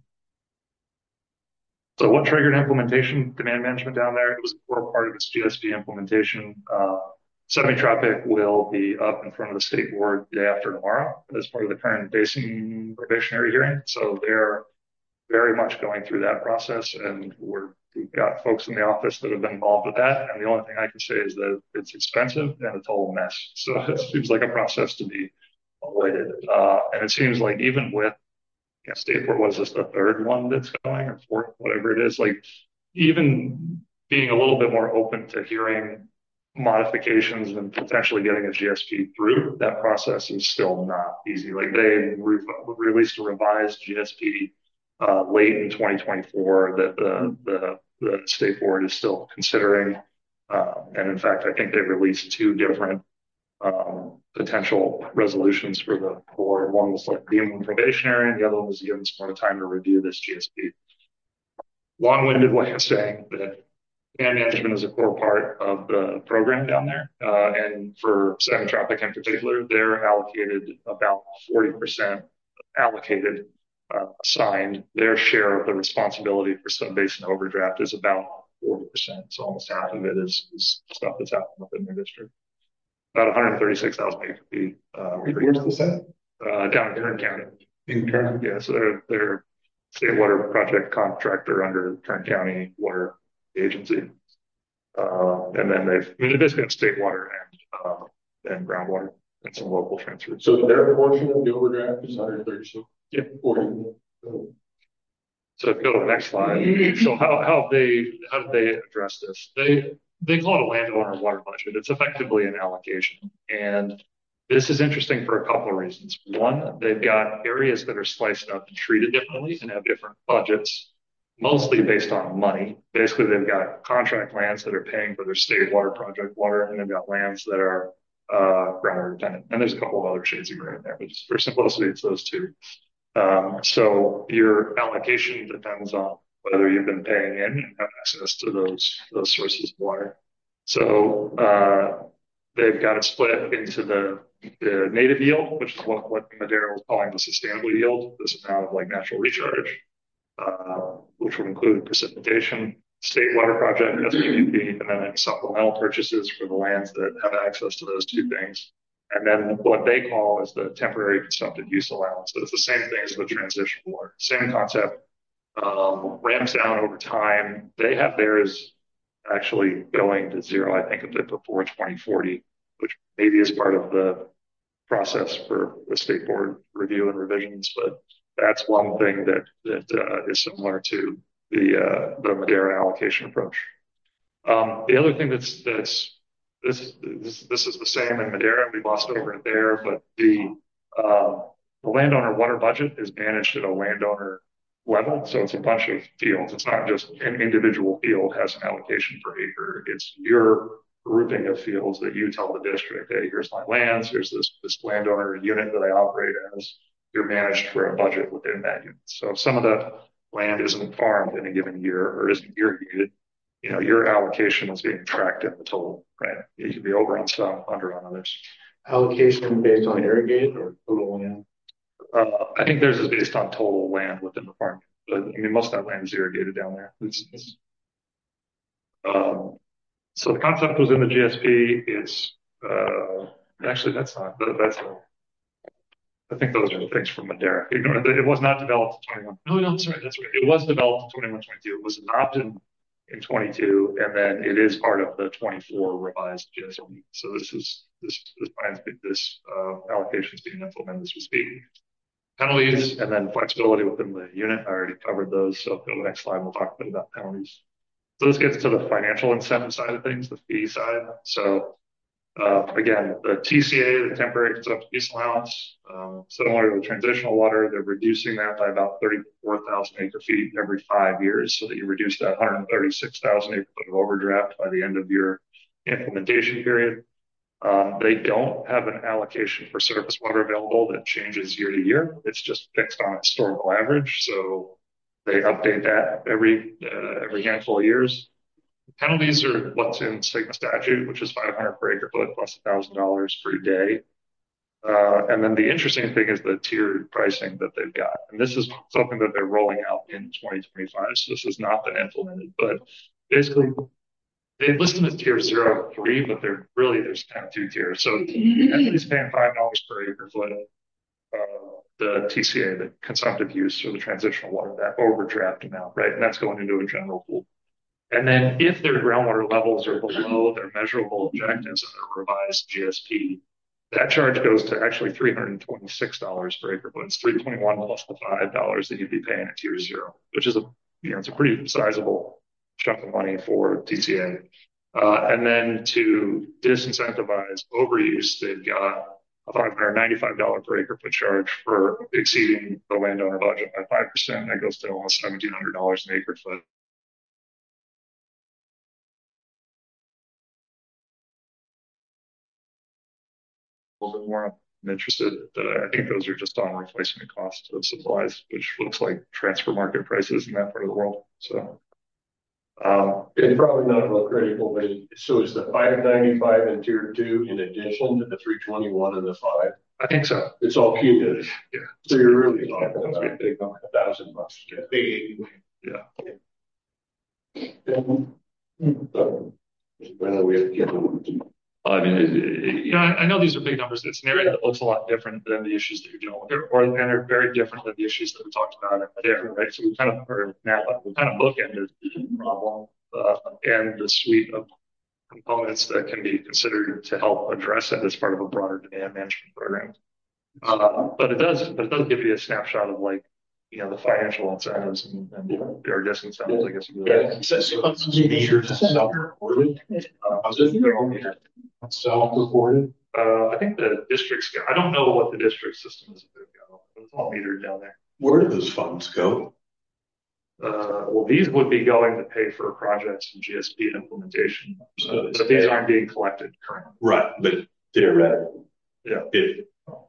So what triggered implementation? Demand management down there. It was a core part of its GSP implementation. Semi-traffic will be up in front of the state board the day after tomorrow as part of the current basin probationary hearing. So they're very much going through that process, and we've got folks in the office that have been involved with that. And the only thing I can say is that it's expensive and a total mess. So it seems like a process to be avoided. And it seems like even with state board, was this the third one that's going, or fourth, whatever it is, like even being a little bit more open to hearing modifications and potentially getting a GSP through, that process is still not easy. Like they released a revised GSP late in 2024 that the state board is still considering. And in fact, I think they released two different potential resolutions for the board. One was like deemed probationary, and the other one was given some more time to review this GSP. Long-winded way of saying that demand management is a core part of the program down there. And for semi-traffic in particular, they're allocated about 40% allocated, assigned. Their share of the responsibility for sub-basin overdraft is about 40%. So almost half of it is stuff that's happening within their district. About 136,000 acre feet. Where's this at? Down in Kern County. In Kern? Yeah, so they're state water project contractor under Kern County Water Agency. And then they basically have state water and groundwater and some local transfers. So their portion of the overdraft is 136. Yeah. 40. So if you go to the next slide. So how did they address this? They call it a landowner water budget. It's effectively an allocation. And this is interesting for a couple of reasons. One, they've got areas that are sliced up and treated differently and have different budgets, mostly based on money. Basically, they've got contract lands that are paying for their state water project water, and they've got lands that are groundwater dependent. And there's a couple of other shades of gray in there, but just for simplicity, it's those two. So your allocation depends on whether you've been paying in and have access to those sources of water. So they've got it split into the native yield, which is what Madera was calling the sustainable yield. This is now like natural recharge, which would include precipitation, state water project, SPVP, and then any supplemental purchases for the lands that have access to those two things. And then what they call is the temporary consumptive use allowance. So it's the same thing as the transitional water, same concept. Ramps down over time. They have theirs actually going to zero, I think, before 2040, which maybe is part of the process for the state board review and revisions. But that's one thing that is similar to the Madera allocation approach. The other thing this is the same in Madera. We lost over it there, but the landowner water budget is managed at a landowner level. So it's a bunch of fields. It's not just an individual field has an allocation per acre. It's your grouping of fields that you tell the district, hey, here's my lands, here's this landowner unit that I operate as. You're managed for a budget within that unit. So if some of the land isn't farmed in a given year or isn't irrigated, your allocation is being tracked in the total, right? You can be over on some, under on others. Allocation based on irrigated or total land? I think theirs is based on total land within the farm. But I mean, most of that land is irrigated down there. So the concept was in the GSP. It's actually I think those are the things from Madera. It was not developed in 21. No, that's right. It was developed in 21, 22. It was adopted in 22, and then it is part of the 24 revised GSP. So this allocation is being implemented as we speak. Penalties and then flexibility within the unit. I already covered those. So go to the next slide. We'll talk a bit about penalties. So this gets to the financial incentive side of things, the fee side. So again, the TCA, the temporary consumptive use allowance, similar to the transitional water, they're reducing that by about 34,000 acre feet every 5 years, so that you reduce that 136,000 acre foot of overdraft by the end of your implementation period. They don't have an allocation for surface water available that changes year to year. It's just fixed on a historical average. So they update that every handful of years. Penalties are what's in SGMA statute, which is 500 per acre foot plus $1,000 per day. And then the interesting thing is the tiered pricing that they've got. And this is something that they're rolling out in 2025. So this has not been implemented, but basically they list them as tier 0 to 3, but there's kind of 2 tiers. So everybody's paying $5 per acre foot. The TCA, the consumptive use or the transitional water, that overdraft amount, right? And that's going into a general pool. And then if their groundwater levels are below their measurable objectives in their revised GSP, that charge goes to actually $326 per acre foot. It's $321 plus the $5 that you'd be paying at tier 0, which is it's a pretty sizable chunk of money for TCA. And then to disincentivize overuse, they've got a $595 per acre foot charge for exceeding the landowner budget by 5%. That goes to almost $1,700 an acre foot. A little bit more I'm interested. I think those are just on replacement costs of supplies, which looks like transfer market prices in that part of the world. So it's probably not real critical, but so is the 595 in tier 2 in addition to the 321 and the 5? I think so. It's all cumulative. Yeah. So you're really talking about $1,000. Big. Yeah. Whether we have to get I mean, I know these are big numbers. It's an area that looks a lot different than the issues that you're dealing with, and they're very different than the issues that we talked about there, right? So we kind of bookended the problem and the suite of components that can be considered to help address it as part of a broader demand management program. But it does give you a snapshot of the financial incentives and or disincentives, I guess. Meters self-reported. Self-reported. I think the districts. I don't know what the district system is. It's all metered down there. Where do those funds go? Well, these would be going to pay for projects and GSP implementation, but these aren't being collected currently. Right, but theoretically, if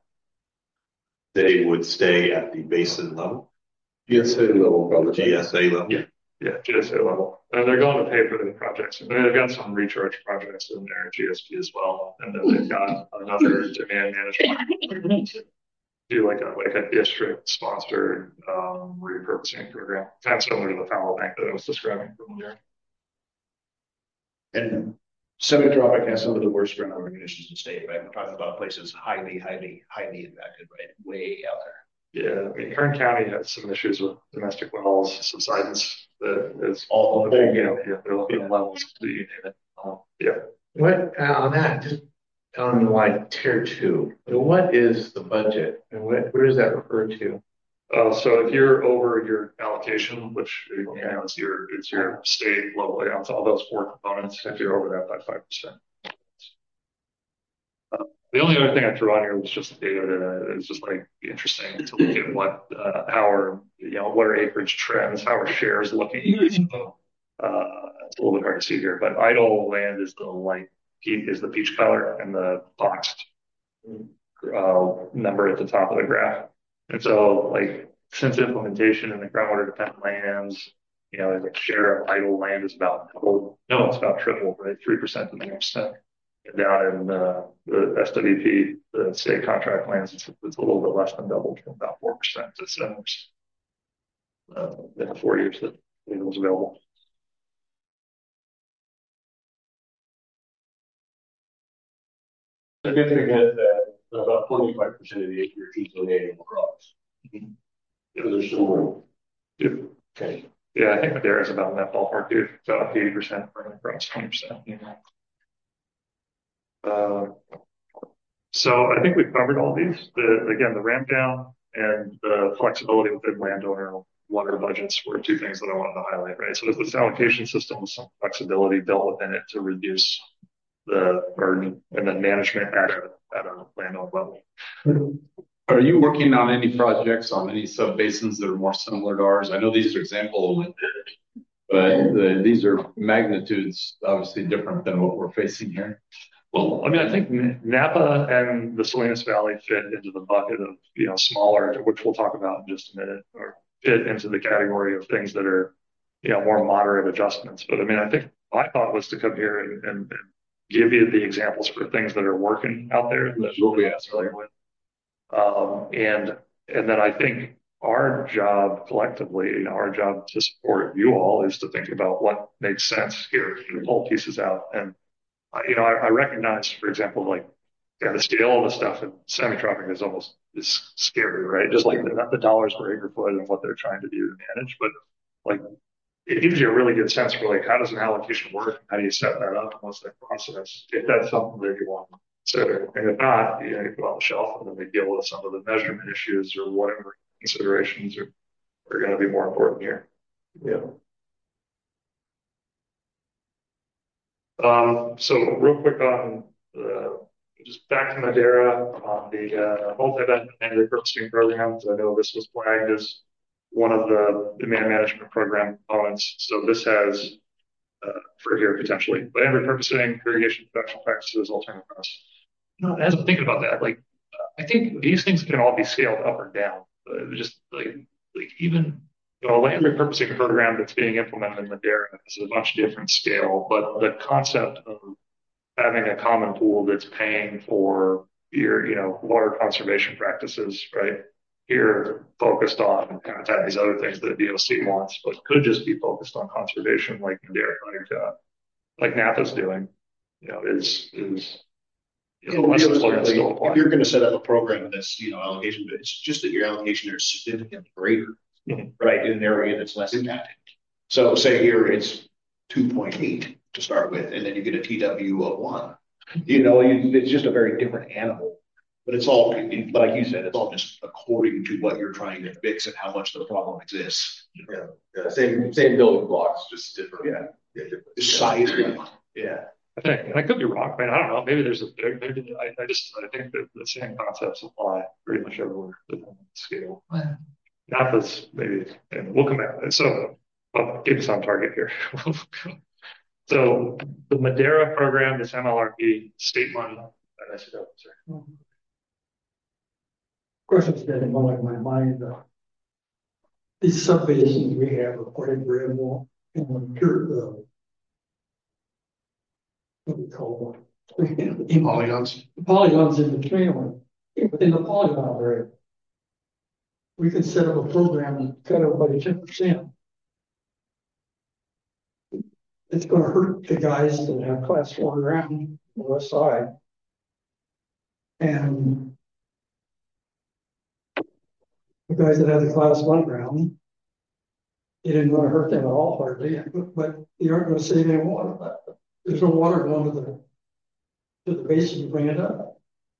they would stay at the basin level, GSA level, probably. GSA level. Yeah, GSA level. And they're going to pay for the projects. And they've got some recharge projects in there, GSP as well. And then they've got another demand management do like a district sponsored repurposing program, kind of similar to the fallow bank that I was describing earlier. And Semi-tropic has some of the worst groundwater conditions in the state, right? We're talking about places highly impacted, right? Way out there. Yeah, I mean, Kern County has some issues with domestic wells, subsidence that is all they're looking at levels. What on that? Just on tier 2, what is the budget and what does that refer to? So if you're over your allocation, which it's your state, local, it's all those 4 components. If you're over that by 5%. The only other thing I threw on here was just the data that is just interesting to look at what are acreage trends, how are shares looking. It's a little bit hard to see here, but idle land is the peach color and the boxed number at the top of the graph. And so since implementation in the groundwater dependent lands, the share of idle land is about double. No, it's about triple, right? 3% to 9%. And down in the SWP, the state contract lands, it's a little bit less than double, from about 4% to 7% in the 4 years that it was available. Significant that about 25% of the acreage is in annual crops. Mm-hmm. So there's some room. Yep. Okay. Yeah, I think Madera is about in that ballpark too. About 80% across 20%. So I think we've covered all these. The ramp down and the flexibility within landowner water budgets were two things that I wanted to highlight, right? So this allocation system with some flexibility built within it to reduce the burden and then management at a landowner level. Are you working on any projects on any sub basins that are more similar to ours? I know these are examples, but these are magnitudes obviously different than what we're facing here. Well, I mean, I think Napa and the Salinas Valley fit into the bucket of, smaller, which we'll talk about in just a minute, or fit into the category of things that are, more moderate adjustments. But I mean, I think my thought was to come here and give you the examples for things that are working out there that we'll be familiar with. And then I think our job collectively, our job to support you all is to think about what makes sense here and pull pieces out. And, I recognize, for example, the scale of the stuff in semi-tropic is scary, right? Just like the dollars per acre foot and what they're trying to do to manage. But it gives you a really good sense for how does an allocation work? How do you set that up? What's that process? If that's something that you want to consider. And if not, you go on the shelf and then we deal with some of the measurement issues or whatever considerations are going to be more important here. Yeah. So real quick on just back to Madera on the multi-event and repurposing programs. I know this was flagged as one of the demand management program components. So this has for here potentially land repurposing, irrigation production practices, alternative crops. As I'm thinking about that, I think these things can all be scaled up or down. Just even a land repurposing program that's being implemented in Madera is a much different scale, but the concept of having a common pool that's paying for your, water conservation practices, right? Here focused on kind these other things that DOC wants, but could just be focused on conservation like Madera, like Napa's doing, is if you're going to set up a program that's, allocation, but it's just that your allocation is significantly greater, right, in an area that's less impacted. So say here it's 2.8 to start with, and then you get a TW of 1. It's just a very different animal. But it's all, like you said, it's all just according to what you're trying to fix and how much the problem exists. Yeah. Same building blocks, just different. Yeah. Size. Yeah. I think, and I could be wrong, man. I don't know. Maybe there's I think that the same concepts apply pretty much everywhere at the scale. Napa's maybe, and we'll come back. So I'll keep us on target here. So the Madera program is MLRP state money. Questions that in my mind, these subdivisions we have are quite variable and what do we call them? Polygons. Polygons in between them. Within the polygon area, we could set up a program and cut everybody 10%. It's going to hurt the guys that have class 4 ground on the west side. And the guys that have the class 1 ground, it didn't want to hurt them at all, hardly, but you aren't going to save any water. There's no water going to the basin to bring it up.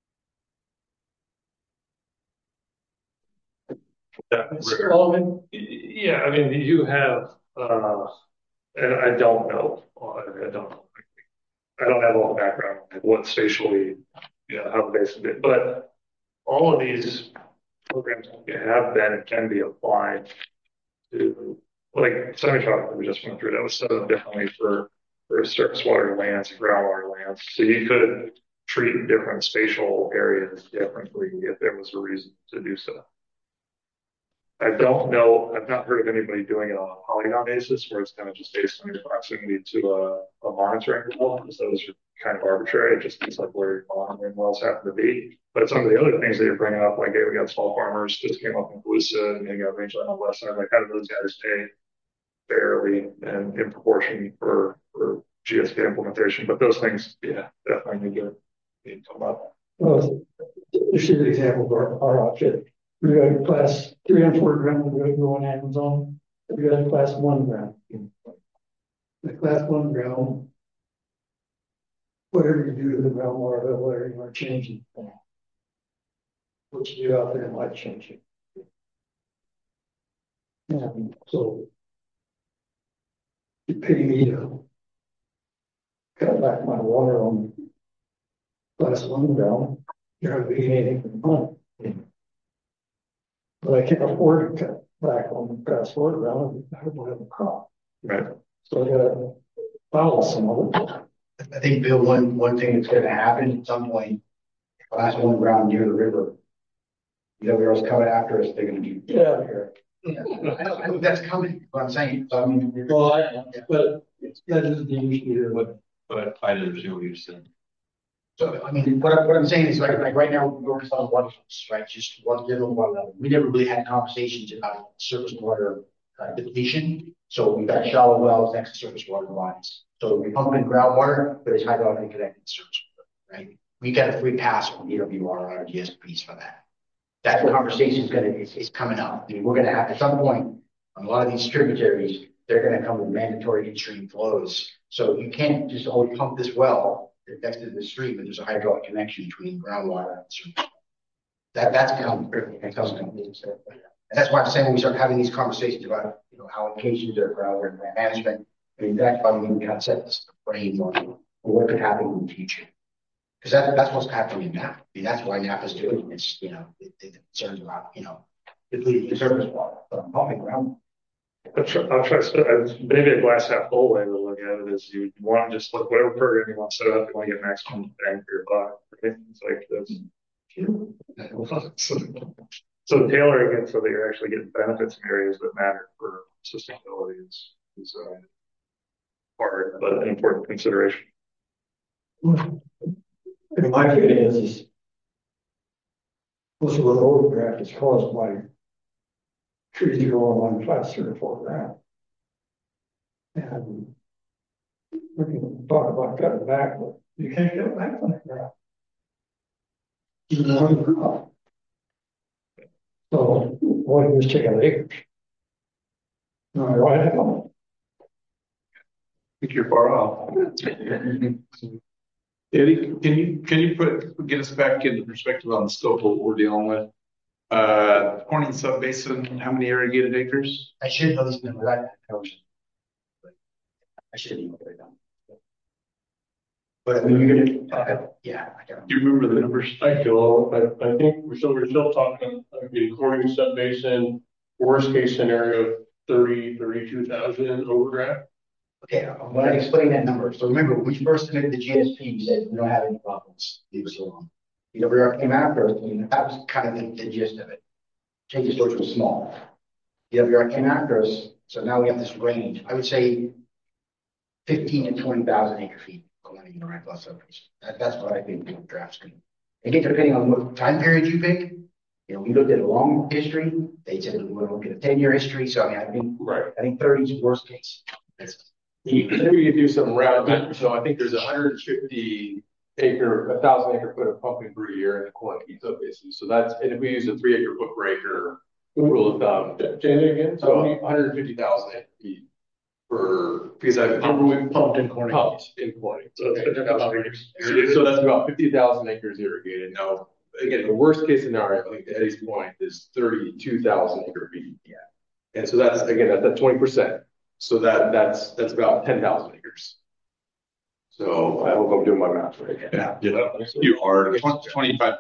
Yeah, I mean, you have, and I don't know. I don't have all the background on what spatially, how the basin did, but all of these programs have been and can be applied to, semi-tropical we just went through. That was set up differently for surface water lands and groundwater lands. So you could treat different spatial areas differently if there was a reason to do so. I don't know, I've not heard of anybody doing it on a polygon basis where it's kind of just based on your proximity to a monitoring well, because those are kind of arbitrary. It just seems like where your monitoring wells happen to be. But some of the other things that you're bringing up, hey, we got small farmers just came up in Calusa and you got rangeland on the west side, how do those guys pay fairly and in proportion for GSP implementation? But those things, definitely need to come up. Well, this is an example of our object. We got class 3 and 4 ground, we're going to go on Amazon. We got class 1 ground. The class 1 ground, whatever you do to the groundwater, whatever you are changing, what you do out there might change it. And so you pay me to cut back my water on class one ground, you're gonna be anything a month. But I can't afford to cut back on class four ground, I don't have a crop. Right. So I gotta follow some of it. I think, Bill, one thing that's gonna happen at some point, class one ground near the river. Else coming after us, they're gonna be. Yeah. Here. Yeah, I know that's coming, what I'm saying, so I mean. Well, but that is the issue. But I understand what you're saying. So, I mean, what I'm saying is like right now, we're focused on one, right, just one little one level. We never really had conversations about surface water depletion. So we've got shallow wells next to surface water lines. So we pump in groundwater, but it's hydraulically connected to surface water, right? We got a free pass from DWR on our GSPs for that. That conversation is coming up. I mean, we're gonna have at some point on a lot of these tributaries, they're gonna come with mandatory in-stream flows. So you can't just always pump this well next to the stream, but there's a hydraulic connection between groundwater and surface. That's coming. And that's why I'm saying when we start having these conversations about allocations or groundwater management, I mean that's why we kind of set this framework for what could happen in the future. Because that's what's happening now. I mean, that's why NAPA's doing this, the concerns about, depleting the surface water, but pumping ground. I'll try maybe a glass half full way to look at it is you want to just look whatever program you want to set up, you want to get maximum bang for your buck. Right? It's like this. So tailoring it so that you're actually getting benefits in areas that matter for sustainability is hard, but an important consideration. And my feeling is most of the overdraft is caused by trees growing on class 3 or 4 ground. And we can talk about cutting back, but you can't cut back on that ground. Even on the ground. So why do you just take out acres? No, right at all. I think you're far off. Eddie, can you get us back into perspective on the scope of what we're dealing with? Corning Subbasin, how many irrigated acres? I should know these numbers. I should even put it down. But I mean, you're gonna, yeah. Do you remember the numbers? I do. I think we're still talking. I mean, Corning Subbasin, worst case scenario, 32,000 overdraft. Okay, I'm going to explain that number. So remember, when we first submitted the GSP, we said we don't have any problems. Leave us alone. DWR came after us, and that was kind of the gist of it. Change the storage was small. DWR came after us, so now we have this range. I would say 15 to 20,000 acre feet going in the right plus surface. That's what I think the draft's going to. Again, depending on what time period you pick. We looked at a long history. They said we want to look at a 10-year history. So I mean, I think 30 is the worst case. Maybe we could do some round numbers. So I think there's 1,000 acre foot of pumping per year in the Corning Subbasin. So that's, and if we use a 3 acre foot per acre rule of thumb, say that again. So 150,000 acre feet per, because I remember we pumped in Corning. So that's about 50,000 acres irrigated. Now, again, the worst case scenario, I think to Eddie's point, is 32,000 acre feet. Yeah. And so that's, again, that's at 20%. So that's about 10,000 acres. So I hope I'm doing my math right. Yeah, you are 25.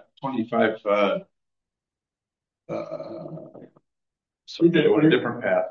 So on a different path,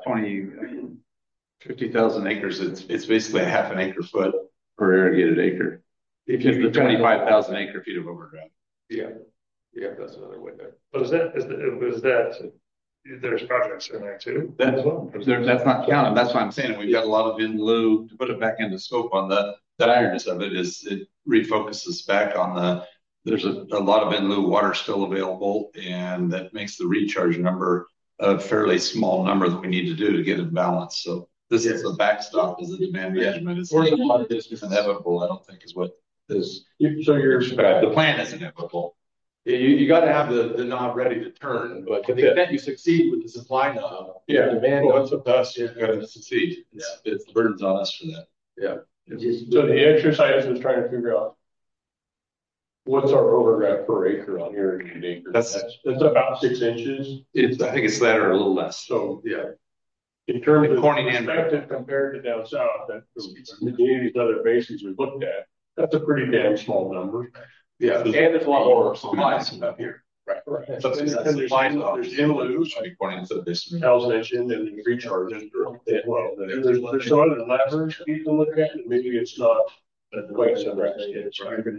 50,000 acres. It's basically a half an acre foot per irrigated acre. If you the 25,000 acre feet of overdraft. Yeah, that's another way there. But is that there's projects in there too? That's not counted. That's what I'm saying. We've got a lot of in lieu to put it back into scope on the ironess of it is it refocuses back on there's a lot of in lieu water still available, and that makes the recharge number a fairly small number that we need to do to get it balanced. So this is a backstop as a demand management. It's inevitable, I don't think is what is. So the plan is inevitable. You got to have the knob ready to turn, but to the extent you succeed with the supply knob, demand. Well, that's what us. You've got to succeed. It's the burden's on us for that. Yeah. So the exercise is trying to figure out what's our overdraft per acre on irrigated acres. That's about 6 inches. I think it's that or a little less. So yeah. In terms of Corning and- perspective compared to down south, that any of these other basins we looked at, that's a pretty damn small number. Yeah. And it's a lot more supplies up here. Right. So And that's there's inloos, according to this. Al's mentioned, and the recharges as well. There's some other levers you can look at, and maybe it's not quite so drastic.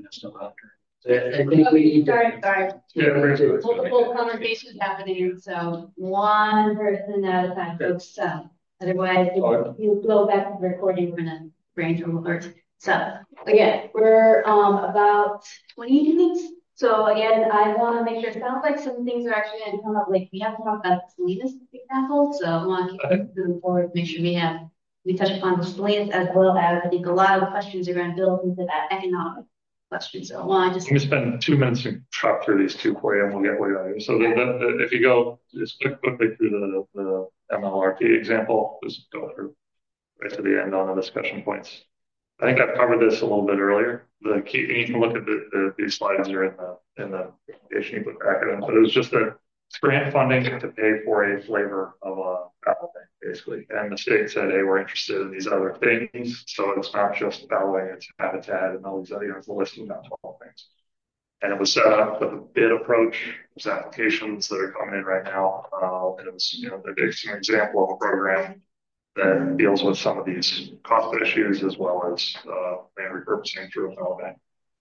I think we need to. Sorry. Multiple conversations happening, so one person at a time, folks, so otherwise you go back to the recording, we're gonna range from alerts. So again, we're about 20 minutes. So again, I want to make sure, it sounds like some things are actually going to come up, like we have to talk about Salinas example. So I want to keep moving forward, make sure we touch upon the Salinas, as well as I think a lot of the questions are going to build into that economic question. So I want to just. Let me spend 2 minutes and chop through these two for you, and we'll get way out of here. So if you go just quickly through the MLRP example, just go through right to the end on the discussion points. I think I've covered this a little bit earlier. The key, you can look at these slides are in the presentation you put back in, but it was just a grant funding to pay for a flavor of a apple thing, basically. And the state said, hey, we're interested in these other things. So it's not just bellwether, it's habitat and all these other, it's a list of about 12 things. And it was set up with a bid approach. There's applications that are coming in right now. And it was, there's an example of a program that deals with some of these cost issues as well as land repurposing through a bank.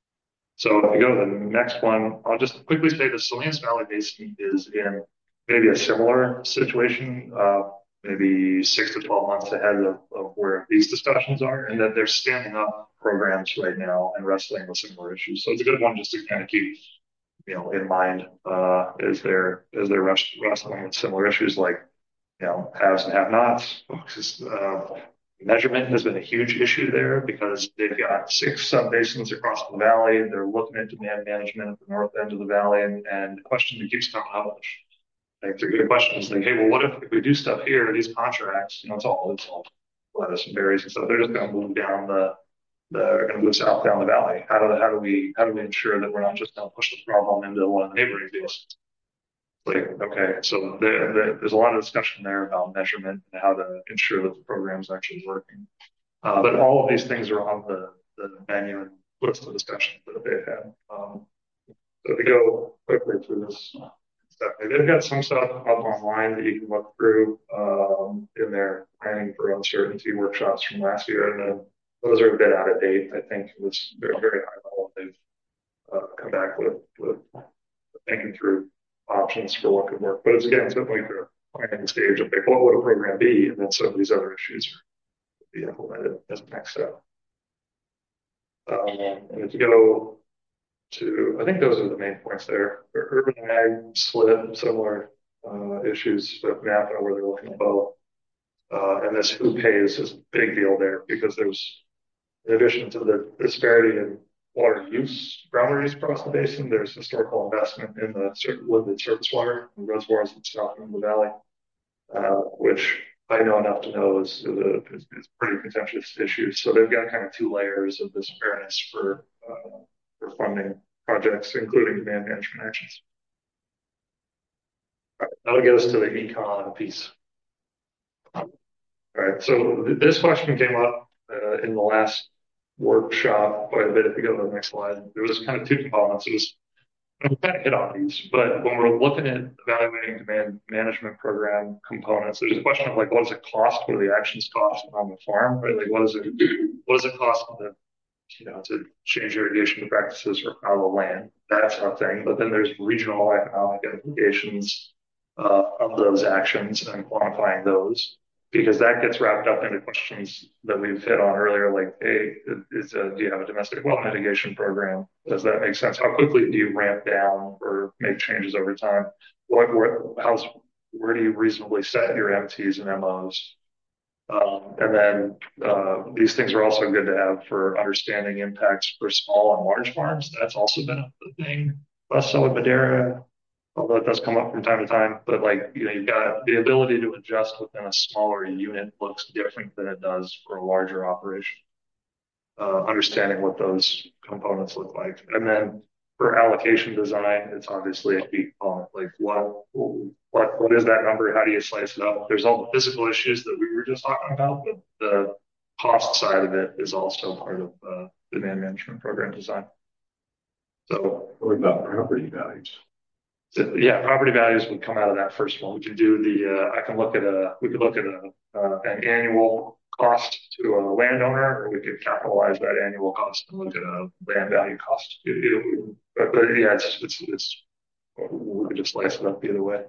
So if you go to the next one, I'll just quickly say the Salinas Valley Basin is in maybe a similar situation, maybe 6 to 12 months ahead of where these discussions are, and that they're standing up programs right now and wrestling with similar issues. So it's a good one just to kind of keep in mind as they're wrestling with similar issues like haves and have-nots. Measurement has been a huge issue there because they've got 6 sub-basins across the valley. They're looking at demand management at the north end of the valley, and the question that keeps coming up, like the good question is like, hey, well, what if we do stuff here? These contracts, it's all lettuce and berries and stuff. They're just going to move down they're going to move south down the valley. How do we ensure that we're not just going to push the problem into one of the neighboring basins? Like, okay, so there's a lot of discussion there about measurement and how to ensure that the program is actually working. But all of these things are on the menu and list of discussions that they've had. So if we go quickly through this stuff, they've got some stuff up online that you can look through in their planning for uncertainty workshops from last year. And those are a bit out of date. I think it was very, very high level. They've come back with thinking through options for what could work, but it's again simply the planning stage of like, what would a program be, and then some of these other issues would be implemented as a next step. And if you go to, I think those are the main points there. Urban ag split, similar issues with Napa where they're looking at both. And this who pays is a big deal there because there's, in addition to the disparity in water use, groundwater use across the basin, there's historical investment in the limited surface water and reservoirs in south in the valley, which I know enough to know is pretty contentious issue. So they've got kind of 2 layers of this fairness for funding projects, including demand management actions. All right, that'll get us to the econ piece. All right, so this question came up in the last workshop quite a bit. If you go to the next slide, there was kind of 2 components. We kind of hit on these, but when we're looking at evaluating demand management program components, there's a question of like, what does it cost? What do the actions cost on the farm? Right? Like, what does it cost to change irrigation practices or fallow land? That's our thing. But then there's regional economic implications of those actions and quantifying those, because that gets wrapped up into questions that we've hit on earlier, like, hey, do you have a domestic well mitigation program? Does that make sense? How quickly do you ramp down or make changes over time? Where do you reasonably set your MTs and MOs? And then these things are also good to have for understanding impacts for small and large farms. That's also been a thing, less so in Madera, although it does come up from time to time. But you've got the ability to adjust within a smaller unit looks different than it does for a larger operation. Understanding what those components look like. And then for allocation design, it's obviously a key component. Like what is that number? How do you slice it up? There's all the physical issues that we were just talking about, but the cost side of it is also part of demand management program design. So what about property values? yeah, property values would come out of that first one. We can do we could look at an annual cost to a landowner, or we could capitalize that annual cost and look at a land value cost. But yeah, we could just slice it up either way.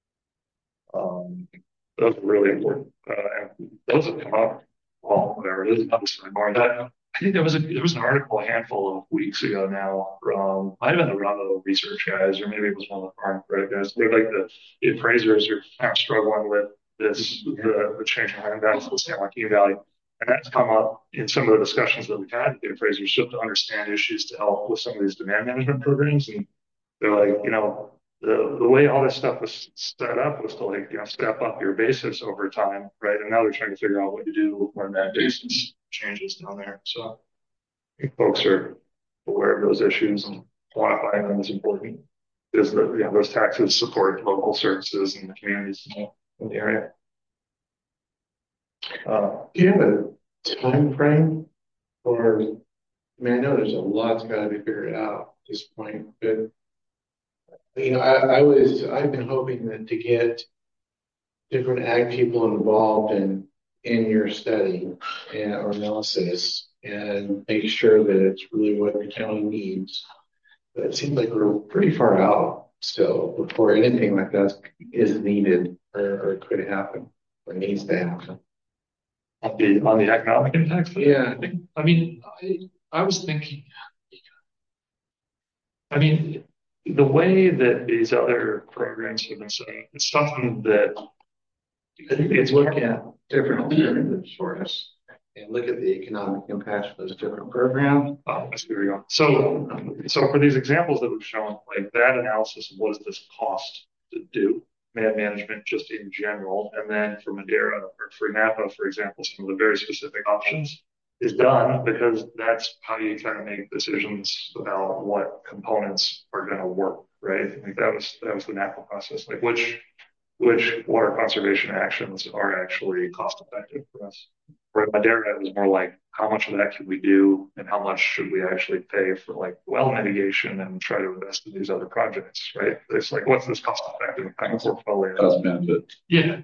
Those are really important. And those have come up, well, whatever it is, obviously more that. I think there was an article a handful of weeks ago now from, might have been the Ramo research guys, or maybe it was one of the farm credit guys. They're like the appraisers are kind of struggling with this, the changing land values of the San Joaquin Valley. And that's come up in some of the discussions that we've had with the appraisers, just to understand issues to help with some of these demand management programs. And they're like, the way all this stuff was set up was to, like, step up your basis over time, right? And now they're trying to figure out what to do when that basis changes down there. So I think folks are aware of those issues, and quantifying them is important, because those taxes support local services and the communities in the area. Do you have a time frame? Or, I mean, I know there's a lot's got to be figured out at this point, but I've been hoping that to get different ag people involved in your study or analysis, and make sure that it's really what the county needs. But it seems like we're pretty far out still before anything like that is needed or could happen or needs to happen. On the economic impacts? Yeah. I was thinking, the way that these other programs have been set up, it's something that it's look at different alternatives for us and look at the economic impacts of those different programs. Oh, there we go. So for these examples that we've shown, like that analysis of what does this cost to do, management just in general, and then for Madera or for Napa, for example, some of the very specific options is done, because that's how you kind of make decisions about what components are going to work, right? Like that was the Napa process. Like which water conservation actions are actually cost effective for us. For Madera, it was more like, how much of that can we do, and how much should we actually pay for like well mitigation and try to invest in these other projects, right? It's like, what's this cost effective kind of portfolio? Cost benefit. Yeah.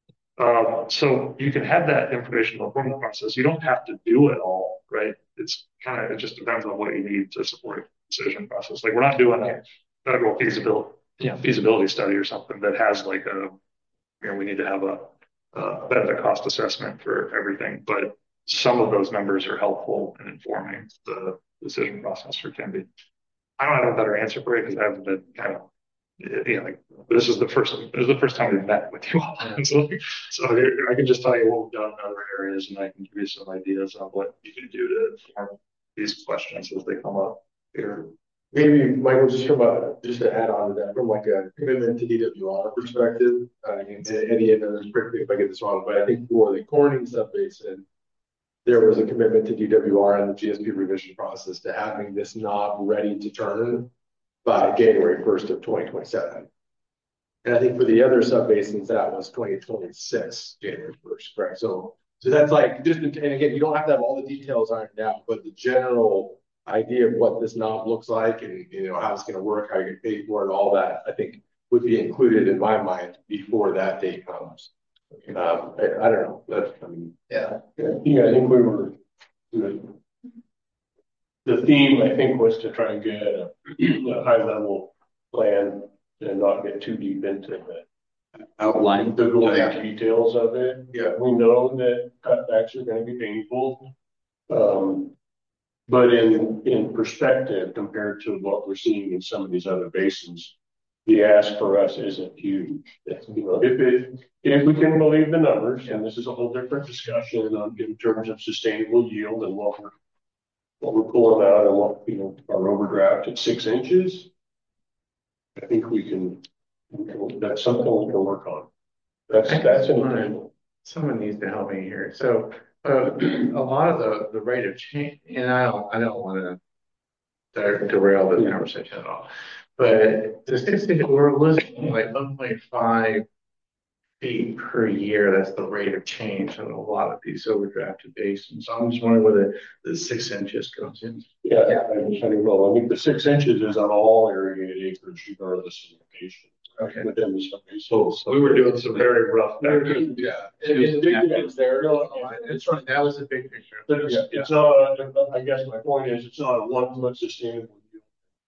So you can have that information in the formal process. You don't have to do it all, right? It just depends on what you need to support a decision process. Like we're not doing a federal feasibility study or something that has like we need to have a benefit cost assessment for everything, but some of those numbers are helpful in informing the decision process for Kenby. I don't have a better answer for you because I haven't been kind of, this is the first time we've met with you all. So I can just tell you what we've done in other areas, and I can give you some ideas on what you can do to inform these questions as they come up here. Maybe, Michael, just to add on to that, from like a commitment to DWR perspective, and Eddie, and correct me if I get this wrong, but I think for the Corning subbasin, there was a commitment to DWR and the GSP revision process to having this knob ready to turn by January 1st of 2027. And I think for the other subbasins, that was 2026, January 1st, correct? So that's like, and again, you don't have to have all the details ironed out, but the general idea of what this knob looks like and how it's going to work, how you get paid for it, all that, I think would be included in my mind before that date comes. I don't know. Yeah, I think we were, the theme, I think, was to try and get a high level plan and not get too deep into the outline the details of it. Yeah, we know that cutbacks are going to be painful. But in perspective, compared to what we're seeing in some of these other basins, the ask for us isn't huge. If we can believe the numbers, and this is a whole different discussion in terms of sustainable yield and what we're pulling out and what our overdraft at 6 inches, I think we can that's something we can work on. That's an someone needs to help me here. So a lot of the rate of change, and I don't want to to derail the conversation at all. But the 60, we're losing like 1.5 feet per year. That's the rate of change in a lot of these overdrafted basins. So I'm just wondering whether the 6 inches goes in. Yeah, I don't know. I think the 6 inches is on all irrigated acreage regardless of location. Okay. Within the sub-basin. So we were doing some very rough. Yeah. The big difference there. It's right. That was a big picture. It's not, I guess my point is, it's not a 1 foot sustainable yield.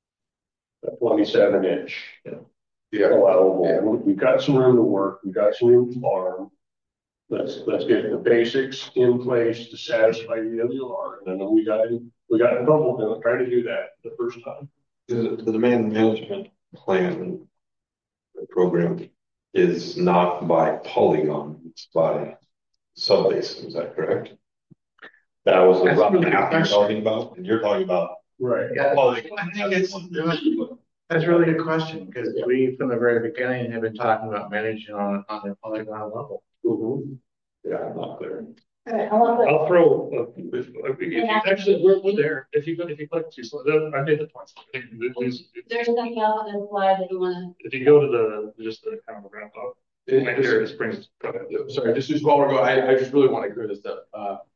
A 27 inch. Yeah. Allowable. We've got some room to work. We've got some room to farm. Let's get the basics in place to satisfy the DWR. And then we got in trouble trying to do that the first time. The demand management plan program is not by polygon, it's by subbasin, is that correct? That was the rough map you're talking about, and you're talking about right. Yeah, I think that's a really good question, because we from the very beginning have been talking about managing on the polygon level. Yeah, not clear. I'll throw. Actually, we're there. If you click, I made the points. There's something else on the slide that you want If you go to the kind of wrap up, here it brings. Sorry, just while we're going, I just really want to clear this up.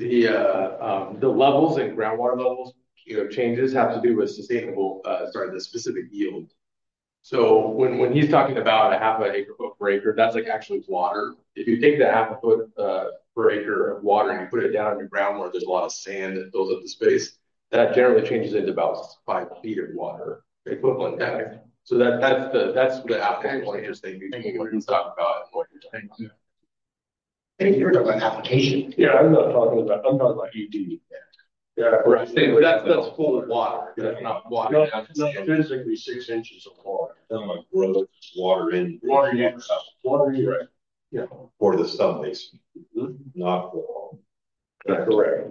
The levels and groundwater levels, changes have to do with sustainable, the specific yield. So when he's talking about a half an acre foot per acre, that's like actually water. If you take that half a foot per acre of water and you put it down in the ground where there's a lot of sand that fills up the space, that generally changes into about 5 feet of water equivalent depth. So that's the apples and oranges thing between what he's talking about and what you're talking about. I think you're talking about application. Yeah, I'm talking about ED. Yeah, right. That's full of water. That's not water. Not physically 6 inches of water. Like growth, water in. Water, yes. Water, right. Yeah. For the subbasin, not for. Correct.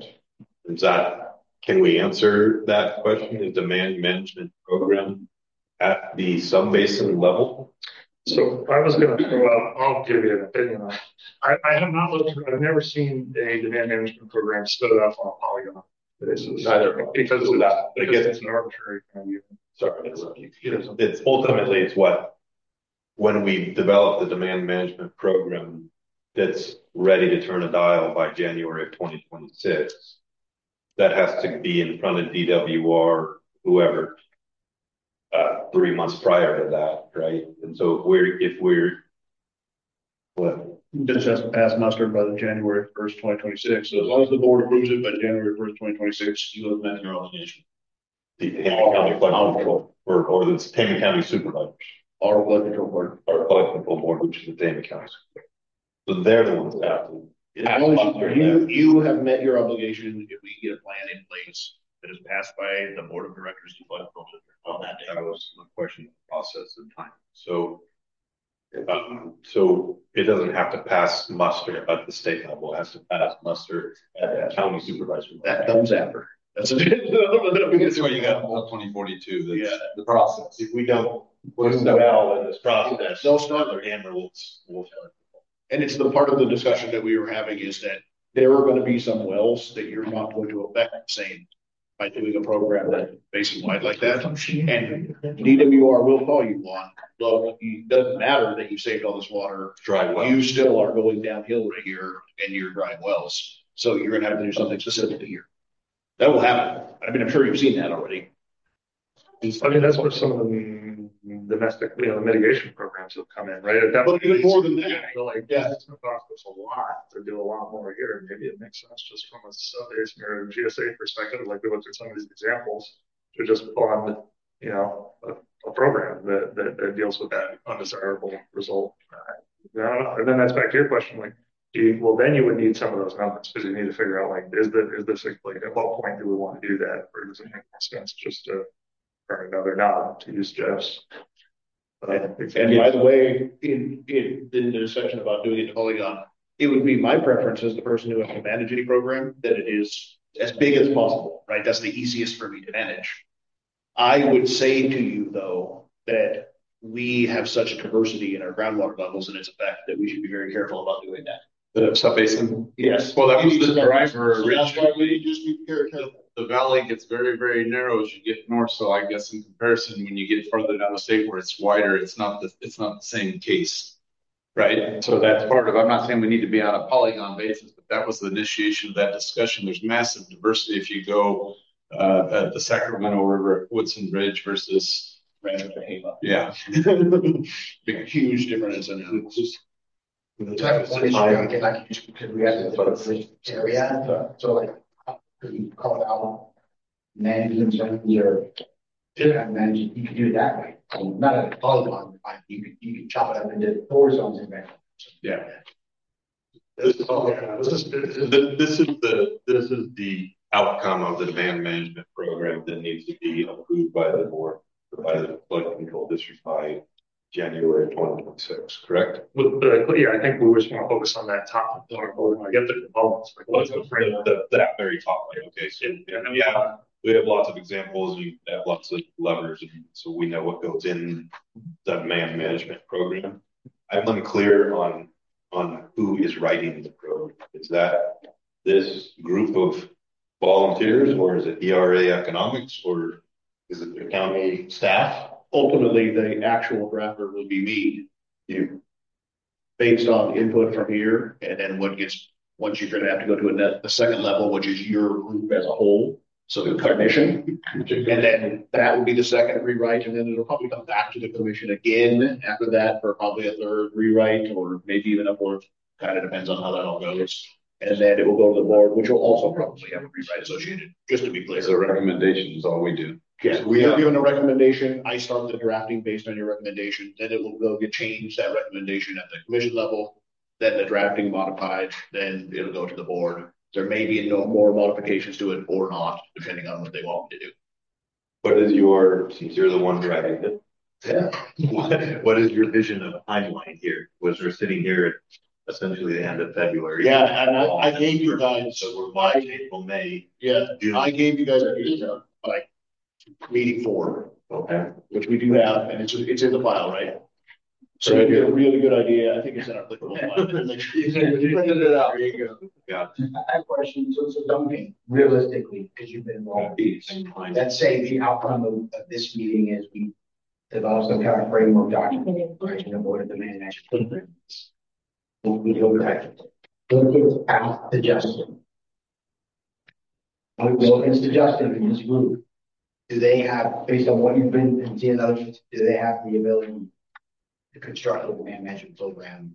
Can we answer that question? Is demand management program at the subbasin level? So I was going to throw out, I'll give you an opinion on it. I have not looked, I've never seen a demand management program stood up on a polygon. Neither because of that. Because it's an arbitrary kind of. Sorry, it's ultimately it's what when we develop the demand management program that's ready to turn a dial by January of 2026. That has to be in front of DWR, whoever, 3 months prior to that, right? And so if we're what? This has to pass muster by the January 1st, 2026. So as long as the board approves it by January 1st, 2026, you have met your obligation. The Hammond County Flood Control, or the Hammond County Supervisors. Our flood control board. Our flood control board, which is the Hammond County. So they're the ones that have to. As long as you have met your obligation if we get a plan in place that is passed by the board of directors of flood control on that day. That was the question, process, and time. So it doesn't have to pass muster at the state level. It has to pass muster at the county supervisor. That comes after. That's why you got 2042. That's the process. If we don't do well in this process, no start. Hammer will start. And it's the part of the discussion that we were having is that there are going to be some wells that you're not going to affect saying by doing a program that basin wide like that. And DWR will call you on, look, it doesn't matter that you saved all this water. Dry well. You still are going downhill right here in your dry wells. So you're going to have to do something specific here. That will happen. I mean, I'm sure you've seen that already. I mean, that's where some of the domestic, mitigation programs have come in, right? But even more than that, it's going to cost us a lot to do a lot more here. Maybe it makes sense just from a subbasin or GSA perspective, like we looked at some of these examples, to just fund, a program that deals with that undesirable result. And then that's back to your question, then you would need some of those numbers because you need to figure out, is this at what point do we want to do that, or does it make more sense just to turn another knob, to use Jeff's. And by the way, in the discussion about doing it in polygon, it would be my preference as the person who has to manage any program that it is as big as possible, right? That's the easiest for me to manage. I would say to you, though, that we have such a diversity in our groundwater levels and its effect that we should be very careful about doing that. The subbasin? Yes. Well, that was the driver. So that's why we just be very careful. the valley gets very, very narrow as you get north. So I guess in comparison, when you get further down the state where it's wider, it's not the same case. Right. So that's part of, I'm not saying we need to be on a polygon basis, but that was the initiation of that discussion. There's massive diversity if you go at the Sacramento River, Woodson Bridge versus Rancho Tehama. Yeah. Big, huge difference in just the type of issue I get like because we have the area. So like could you call it out management zones or management, you could do it that way. Not a polygon, you could chop it up into 4 zones and manage. Yeah. This is the outcome of the demand management program that needs to be approved by the board, by the flood control district by January 2026, correct? Yeah, I think we just want to focus on that top part. When I get the components, like what's the frame of that very top line. Okay, so yeah, we have lots of examples. We have lots of levers, and so we know what goes in the demand management program. I'm unclear on who is writing the program. Is that this group of volunteers, or is it ERA Economics, or is it the county staff? Ultimately, the actual drafter will be me, you, based on input from here, and then once you're going to have to go to the second level, which is your group as a whole, so the commission, and then that will be the second rewrite, and then it'll probably come back to the commission again after that for probably a third rewrite, or maybe even a fourth, kind of depends on how that all goes. And then it will go to the board, which will also probably have a rewrite associated, just to be clear. So recommendation is all we do. Yeah, we are given a recommendation. I start the drafting based on your recommendation. Then it will go get changed, that recommendation at the commission level. Then the drafting modified. Then it'll go to the board. There may be no more modifications to it or not, depending on what they want me to do. What is since you're the one driving it? Yeah. What is your vision of a timeline here? Was we're sitting here at essentially the end of February? Yeah, and I gave you guys. So we're March, April, May. Yeah, June. I gave you guys a like meeting 4, okay, which we do have, and it's in the file, right? So you get a really good idea. I think it's in our clickable file. Make sure you printed it out. There you go. Yeah. I have a question. So Duncan, realistically, because you've been involved, let's say the outcome of this meeting is we develop some kind of framework document, right? You know, what are the demand management programs? We go back. Look at path to Justin. Look into Justin in this group. Do they have, based on what you've been and seeing others, do they have the ability to construct a demand management program?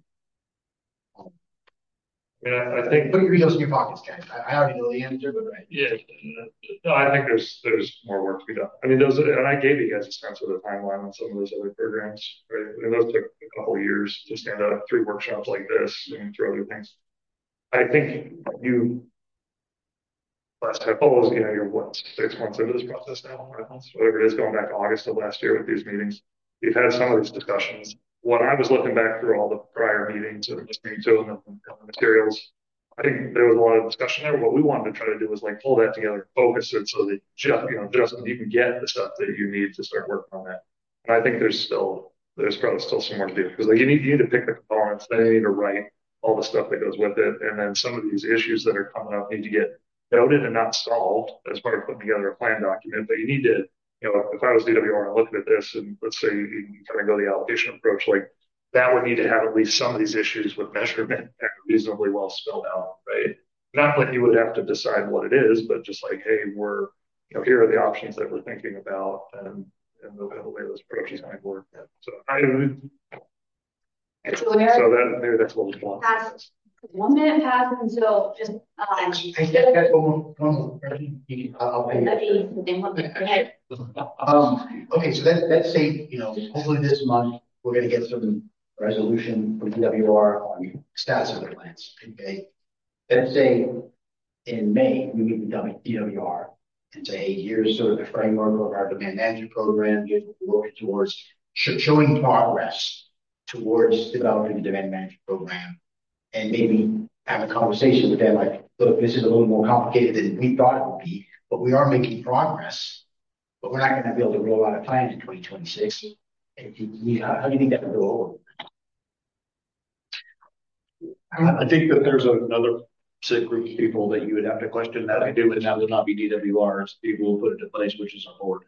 I think put your heels in your pockets, guys. I already know the answer, but right. Yeah, no, I think there's more work to be done. I mean, and I gave you guys a sense of the timeline on some of those other programs, right? And those took a couple of years to stand up 3 workshops like this and through other things. I think last couple is, you're what, 6 months into this process now, 5 months, whatever it is, going back to August of last year with these meetings. We've had some of these discussions. When I was looking back through all the prior meetings and listening to them and the materials, I think there was a lot of discussion there. What we wanted to try to do was like pull that together, focus it so that Justin, you can get the stuff that you need to start working on that. And I think there's probably still some more to do, because like you need to pick the components, then you need to write all the stuff that goes with it, and then some of these issues that are coming up need to get noted and not solved as part of putting together a plan document. But you need to, if I was DWR and looking at this, and let's say you kind of go the allocation approach, like that would need to have at least some of these issues with measurement and reasonably well spelled out, right? Not that you would have to decide what it is, but just like, hey, here are the options that we're thinking about, and the way those approaches might work. So maybe that's what we want. 1 minute passed, and so just I said that one more question. I'll pay you. Okay, so let's say, hopefully this month we're going to get some resolution from DWR on status of the plants. Okay, let's say in May we meet with DWR and say, hey, here's sort of the framework of our demand management program. Here's what we're working towards, showing progress towards developing the demand management program, and maybe have a conversation with them like, look, this is a little more complicated than we thought it would be, but we are making progress. But we're not going to be able to roll out a plan in 2026. And how do you think that will go over? I think that there's another specific group of people that you would have to question that I do, and that would not be DWRs. People will put it in place, which is our board.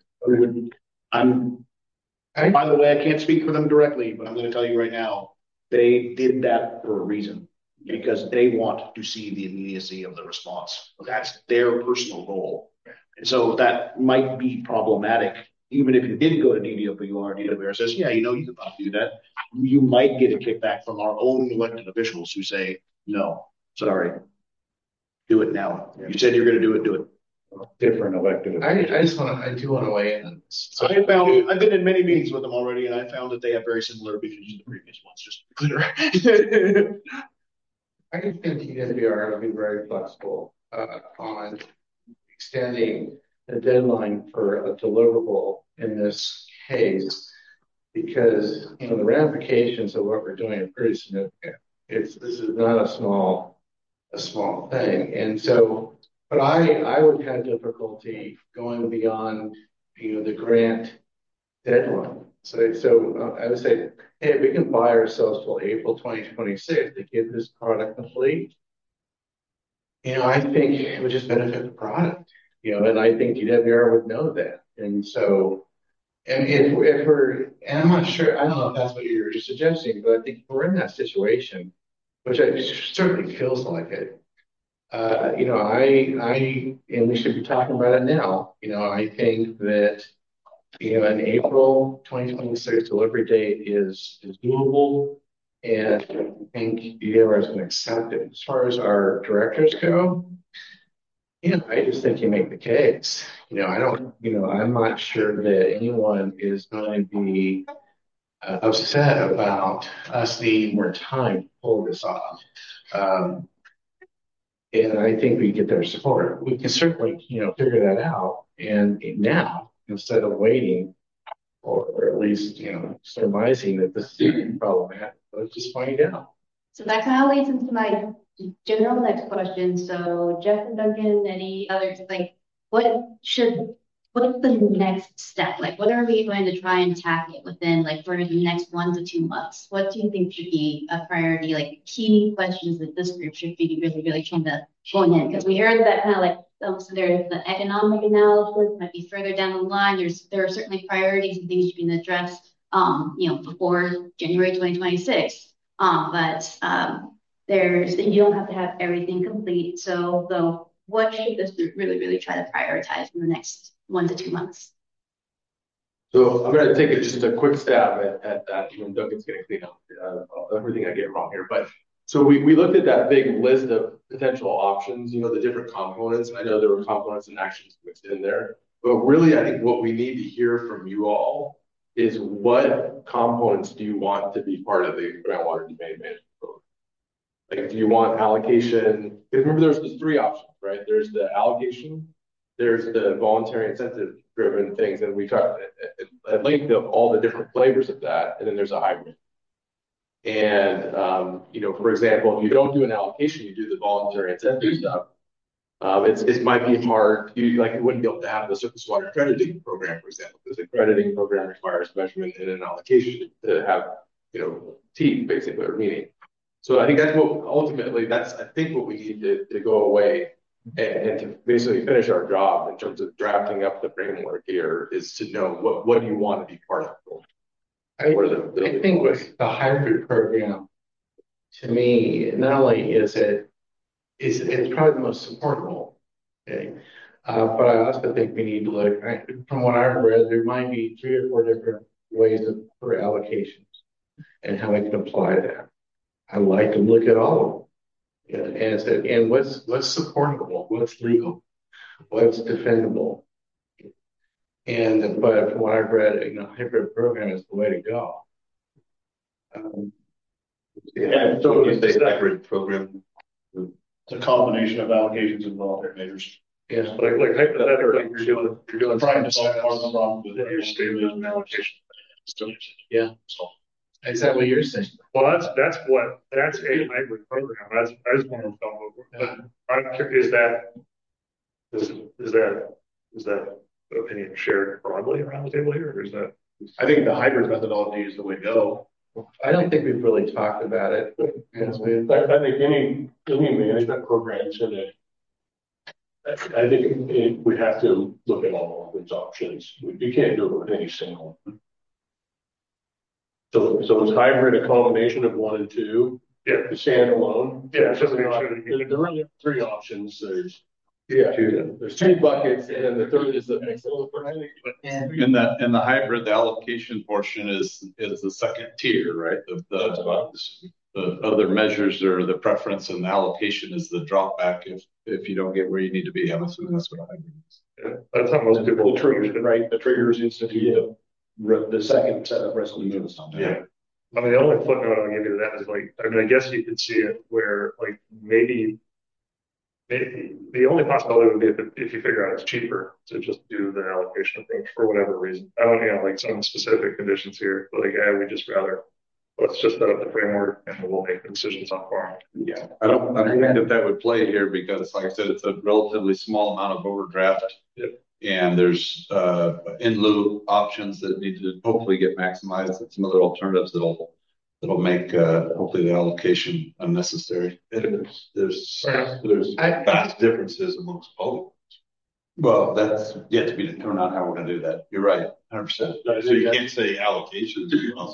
By the way, I can't speak for them directly, but I'm going to tell you right now, they did that for a reason, because they want to see the immediacy of the response. That's their personal goal. And so that might be problematic. Even if you did go to DWR says, yeah, you could probably do that. You might get a kickback from our own elected officials who say, no, sorry, do it now. You said you're going to do it. Different elected. I do want to weigh in on this. So I've been in many meetings with them already, and I found that they have very similar opinions to the previous ones, just to be clear. I think DWR will be very flexible on extending the deadline for a deliverable in this case, because the ramifications of what we're doing are pretty significant. This is not a small thing, and so. But I would have difficulty going beyond, the grant deadline. So I would say, hey, if we can buy ourselves till April 2026 to get this product complete, I think it would just benefit the product, and I think DWR would know that. And so, and if we're, and I'm not sure, I don't know if that's what you're suggesting, but I think we're in that situation, which certainly feels like it. And we should be talking about it now. I think that, an April 2026 delivery date is doable, and I think DWR is going to accept it. As far as our directors go, I just think you make the case. I'm not sure that anyone is going to be upset about us needing more time to pull this off. And I think we get their support. We can certainly, figure that out. And now, instead of waiting, or at least, surmising that this is problematic, let's just find out. So that kind of leads into my general next question. So Jeff and Duncan, any others, what's the next step? What are we going to try and tackle within, for the next 1 to 2 months? What do you think should be a priority, key questions that this group should be really, really trying to hone in? Because we heard that kind of so there's the economic analysis, might be further down the line. There are certainly priorities and things you can address, before January 2026. But you don't have to have everything complete. So what should this group really, really try to prioritize in the next 1 to 2 months? So I'm going to take just a quick stab at that. Duncan's going to clean up everything I get wrong here. But so we looked at that big list of potential options, the different components. I know there were components and actions mixed in there. But really, I think what we need to hear from you all is what components do you want to be part of the groundwater demand management program? Do you want allocation? Because remember, there's 3 options, right? There's the allocation, there's the voluntary incentive driven things, and we talked at length of all the different flavors of that, and then there's a hybrid. And for example, if you don't do an allocation, you do the voluntary incentive stuff. It might be hard. You wouldn't be able to have the surface water accrediting program, for example, because the accrediting program requires measurement and an allocation to have teeth basically, or meaning. So I think that's what ultimately I think what we need to go away and to basically finish our job in terms of drafting up the framework here is to know what do you want to be part of. I think with the hybrid program, to me, not only is it's probably the most supportable, okay, but I also think we need to look. From what I've read, there might be 3 or 4 different ways for allocations and how we can apply that. I like to look at all of them, and what's supportable, what's legal, what's defendable. But from what I've read, hybrid program is the way to go. So it's a hybrid program. It's a combination of allocations and voluntary measures. Yeah, hypothetically, you're doing trying to solve part of the problem with your statement and allocation. Yeah. Is that what you're saying? Well, that's a hybrid program. I just want to follow up. Is that opinion shared broadly around the table here, or is that? I think the hybrid methodology is the way to go. I don't think we've really talked about it. I think any management program's in it. I think we have to look at all of these options. You can't do it with any single. So it's hybrid, a combination of 1 and 2. Yeah. The standalone. Yeah, it's just there really are 3 options. There's 2 buckets, and then the third is the mix. In the hybrid, the allocation portion is the second tier, right? The other measures are the preference, and the allocation is the drop back if you don't get where you need to be. I'm assuming that's what a hybrid is. Yeah, that's how most people The triggers, right? The triggers institute the second set of resolutions. Yeah. I mean, the only footnote I'll give you to that is like, I mean, I guess you could see it where like maybe the only possibility would be if you figure out it's cheaper to just do the allocation approach for whatever reason. I don't know, like some specific conditions here, but like, we just rather, let's just set up the framework and we'll make the decisions on farm. Yeah, I don't think that would play here because, like I said, it's a relatively small amount of overdraft. Yep. And there's in lieu options that need to hopefully get maximized, and some other alternatives that'll make hopefully the allocation unnecessary. There's vast differences amongst polygons. Well, that's yet to be determined on how we're going to do that. You're right, 100%. So you can't say allocations.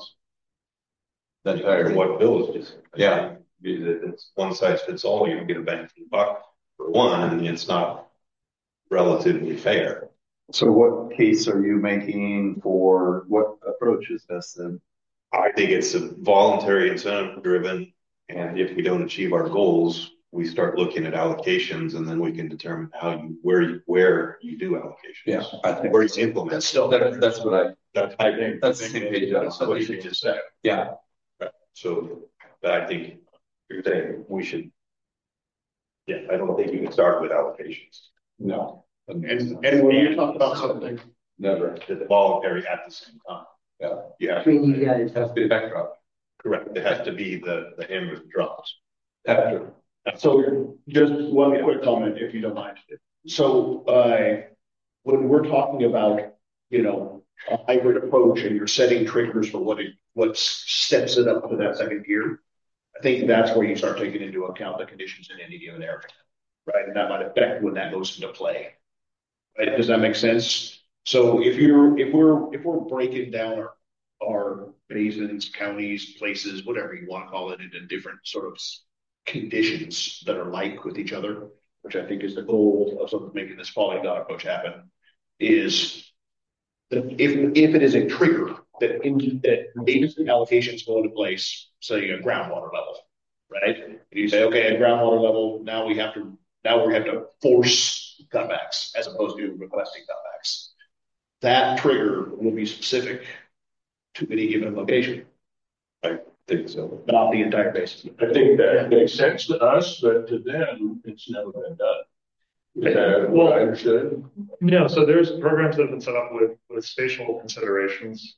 That's from what Bill is just. Yeah. It's one size fits all. You don't get a bang for the buck for one, and it's not relatively fair. So what case are you making for what approach is best then? I think it's a voluntary incentive driven, and if we don't achieve our goals, we start looking at allocations, and then we can determine where you do allocations. Yeah, I think where you implement. That's what I think. That's the same page. That's what you just said. Yeah. Right. So, but I think you're saying we should. Yeah, I don't think you can start with allocations. No. And when you talk about something, never. It's voluntary at the same time. Yeah. Yeah. Between you guys. It has to be a backdrop. Correct. It has to be the hammer that drops. After. So just one quick comment, if you don't mind. So when we're talking about, a hybrid approach and you're setting triggers for what steps it up to that second gear, I think that's where you start taking into account the conditions in any given area, right? And that might affect when that goes into play. Right? Does that make sense? So if we're breaking down our basins, counties, places, whatever you want to call it, into different sort of conditions that are like with each other, which I think is the goal of sort of making this polygon approach happen, is that if it is a trigger that maybe allocations go into place, say a groundwater level, right? And you say, okay, at groundwater level, now we have to force cutbacks as opposed to requesting cutbacks. That trigger will be specific to any given location. I think so. Not the entire basin. I think that makes sense to us, but to them, it's never been done. Is that what I understood? No, so there's programs that have been set up with spatial considerations.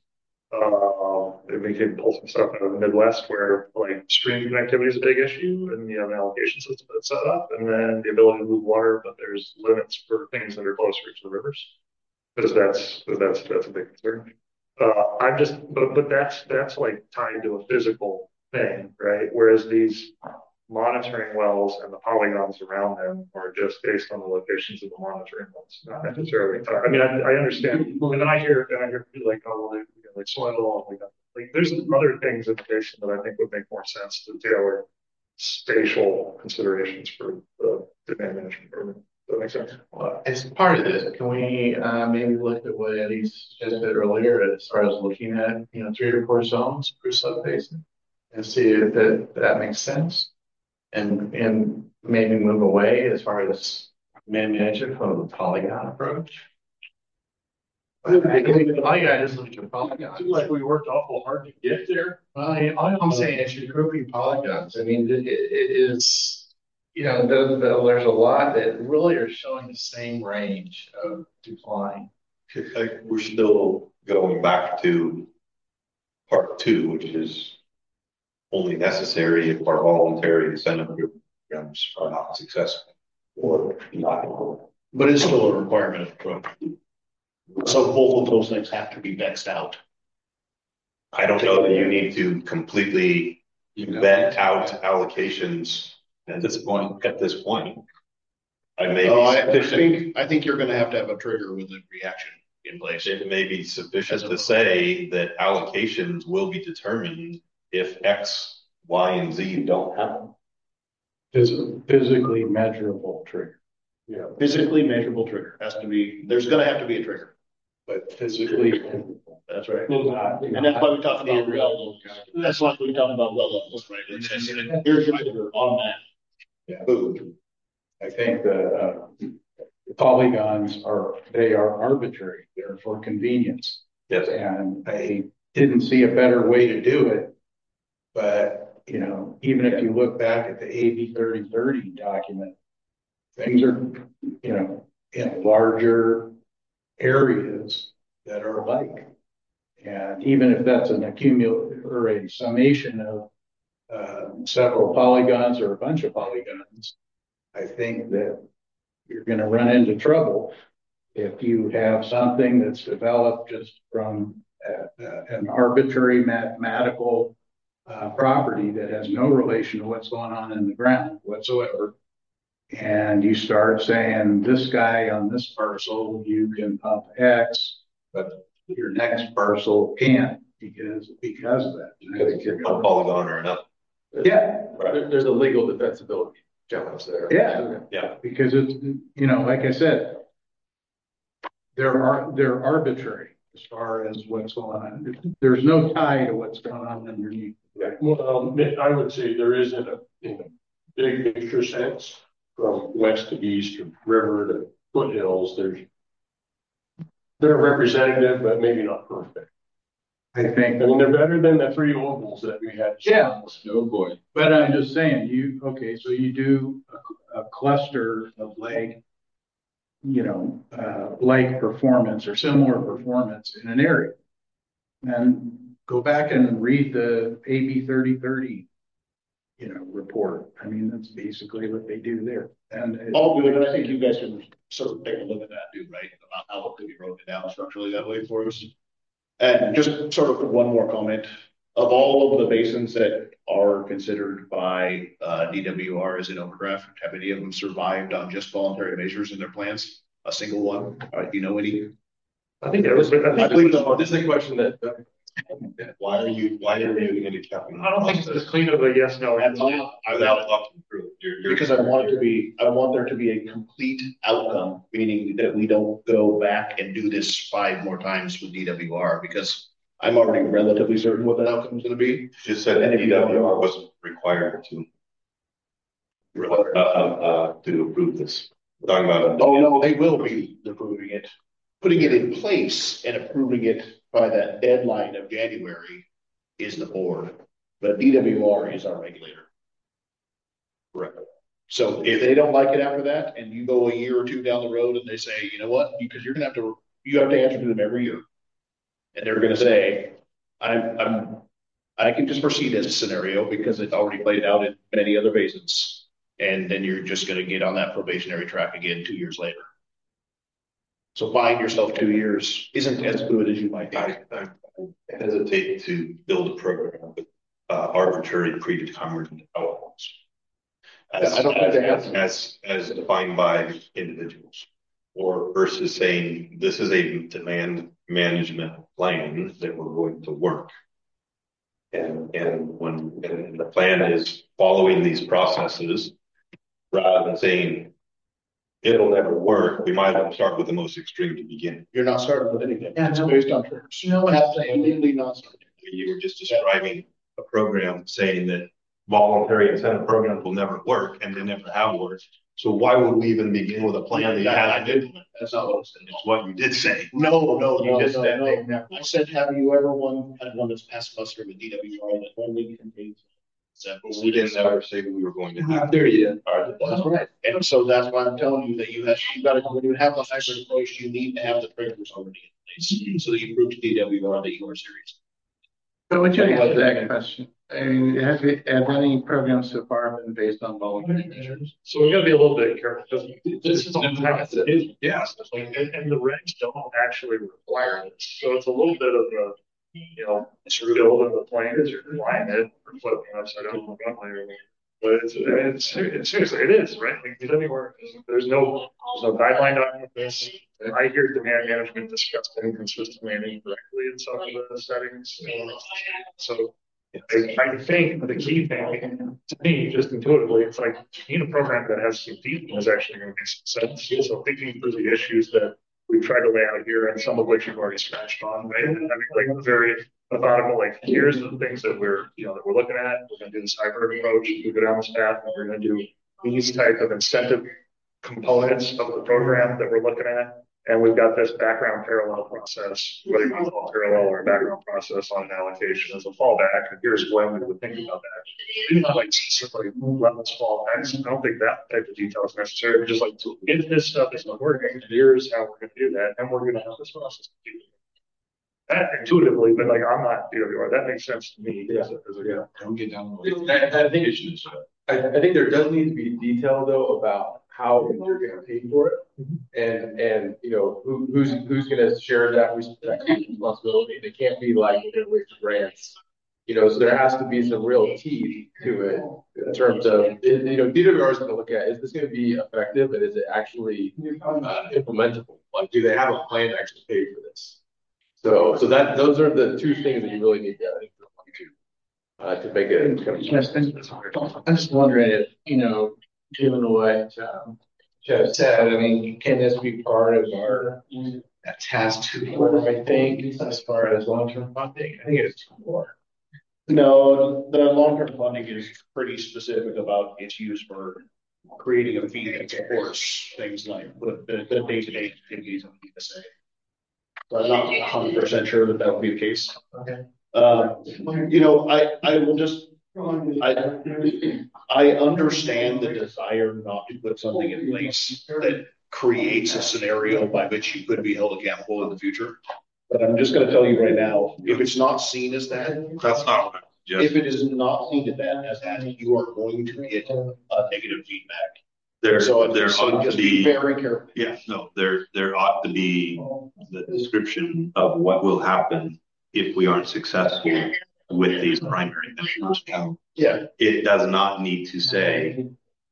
We can pull some stuff out of the Midwest where like stream connectivity is a big issue, and you have an allocation system that's set up, and then the ability to move water, but there's limits for things that are closer to the rivers, because that's a big concern. But that's like tied to a physical thing, right? Whereas these monitoring wells and the polygons around them are just based on the locations of the monitoring wells, not necessarily tied. I mean, I understand, and then I hear people like, oh, well, we got like soil, and we got like there's other things in the basin that I think would make more sense to tailor spatial considerations for the demand management program. Does that make sense? Well, as part of this, can we maybe look at what Eddie suggested earlier as far as looking at 3 or 4 zones per subbasin and see if that makes sense, and maybe move away as far as management from the polygon approach. I think the polygon is like a polygon. Seems like we worked awful hard to get there. Well, all I'm saying is you're grouping polygons. I mean, it is. There's a lot that really are showing the same range of decline. We're still going back to part 2, which is only necessary if our voluntary incentive programs are not successful or not. But it's still a requirement of the program. So both of those things have to be vexed out. I don't know that you need to completely vet out allocations at this point. I think you're gonna have to have a trigger with a reaction in place. It may be sufficient to say that allocations will be determined if X, Y, and Z don't happen. Physically measurable trigger. Yeah. Physically measurable trigger has to be, there's gonna have to be a trigger. But physically. That's right. And that's why we talk about well, that's why we talk about well levels, right? It says, here's your trigger on that. Yeah. Food. I think the polygons are arbitrary. They're for convenience. Yes. And I didn't see a better way to do it. But, you know, even if you look back at the AB 3030 document, things are, you know, in larger areas that are alike. And even if that's an accumulative or a summation of several polygons or a bunch of polygons, I think that you're going to run into trouble if you have something that's developed just from an arbitrary mathematical property that has no relation to what's going on in the ground whatsoever. And you start saying this guy on this parcel, you can pump X, but your next parcel can't because of that. Because it's a polygon or another. Yeah. Right. There's a legal defensibility challenge there. Yeah. Yeah. Because it's, you know, like I said, they're arbitrary as far as what's going on. There's no tie to what's going on underneath. Yeah. Well, I would say there is in a big picture sense from west to east, from river to foothills. They're representative, but maybe not perfect. I think. I mean, they're better than the 3 ovals that we had. Yeah. Oh boy. But I'm just saying, so you do a cluster of like performance or similar performance in an area. And go back and read the AB 3030, report. I mean, that's basically what they do there. And all good. And I think you guys can sort of take a look at that too, right? About how it could be broken down structurally that way for us. And just sort of one more comment. Of all of the basins that are considered by DWR as an overdraft, have any of them survived on just voluntary measures in their plans? A single one? Do you know any? I think this is a question that. Why are you handicapping? I don't think it's as clean of a yes, no. Because I want there to be a complete outcome, meaning that we don't go back and do this 5 more times with DWR, because I'm already relatively certain what that outcome is going to be. You just said DWR wasn't required to approve this. We're talking about no, they will be approving it. Putting it in place and approving it by that deadline of January is the board, but DWR is our regulator. Right. So if they don't like it after that, and you go a year or 2 down the road, and they say, you know what, because you have to answer to them every year, and they're going to say, I can just foresee this scenario because it's already played out in many other basins, and then you're just going to get on that probationary track again 2 years later. So buying yourself 2 years isn't as good as you might think. I hesitate to build a program with arbitrary predetermined outcomes. As defined by individuals, or versus saying this is a demand management plan that we're going to work. And the plan is following these processes, rather than saying it'll never work, we might have to start with the most extreme to begin. You're not starting with anything. Yeah, it's based on triggers. Absolutely not starting. You were just describing a program saying that voluntary incentive programs will never work, and they never have worked. So why would we even begin with a plan that I didn't. That's not what I said. It's what you did say. No. I said, have you ever had one that's passed muster with DWR that only contains? We didn't ever say we were going to do. There you did. That's right. And so that's why I'm telling you that you got to, when you have the hybrid approach, you need to have the triggers already in place so that you prove to DWR that you are serious. So what you answer that question? I mean, have any programs so far been based on voluntary measures? So we got to be a little bit careful because this is all yes, and the regs don't actually require this. So it's a little bit of building the plane as you're flying it or flipping upside down on the runway or whatever. But it's seriously, it is, right? Like, there's no guideline document for this. I hear demand management discussed inconsistently and incorrectly in some of the settings. So I think the key thing to me, just intuitively, it's like you need a program that has some teeth and is actually going to make some sense. So thinking through the issues that we've tried to lay out here, and some of which you've already scratched on, right? And having like a very methodical, like here's the things that we're looking at. We're going to do this hybrid approach. We go down this path, and we're going to do these type of incentive components of the program that we're looking at. And we've got this background parallel process, whether you call it parallel or background process on an allocation as a fallback. And here's when we would think about that. Not like specifically levels fallbacks. I don't think that type of detail is necessary. Just like, if this stuff isn't working, here's how we're going to do that. And we're going to have this process. That intuitively, but like I'm not DWR. That makes sense to me. Yeah. Don't get down. I think there does need to be detail though about how you're going to pay for it, and who's going to share that responsibility. It can't be like with grants, so there has to be some real teeth to it in terms of DWR is going to look at, is this going to be effective and is it actually implementable? Like, do they have a plan to actually pay for this? So those are the two things that you really need to make it. I'm just wondering if, given what Jeff said, I mean, can this be part of our task 2 I think, as far as long-term funding? I think it's 4. No, the long-term funding is pretty specific about its use for creating a fee that supports things like the day-to-day activities of ESA. So I'm not 100% sure that will be the case. Okay. I will just, I understand the desire not to put something in place that creates a scenario by which you could be held accountable in the future. But I'm just going to tell you right now, if it's not seen as that, That's not what if it is not seen as that, you are going to get negative feedback. There ought to be very careful. Yeah, no, there ought to be the description of what will happen if we aren't successful with these primary measures. Yeah, it does not need to say.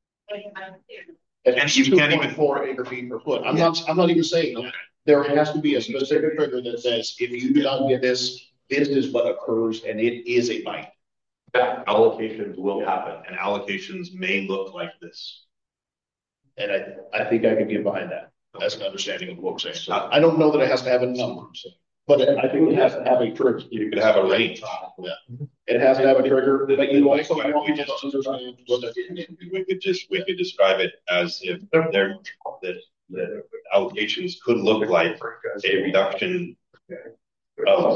And you can't even 4 acre feet per foot. I'm not even saying that. There has to be a specific trigger that says if you do not get this, this is what occurs, and it is a bite. That allocations will happen, and allocations may look like this. And I think I can get behind that. That's an understanding of what we're saying. I don't know that it has to have a number, but I think it has to have a trigger. You could have a range. Yeah. It has to have a trigger, but you also want to understand what we could describe it as if the allocations could look like a reduction of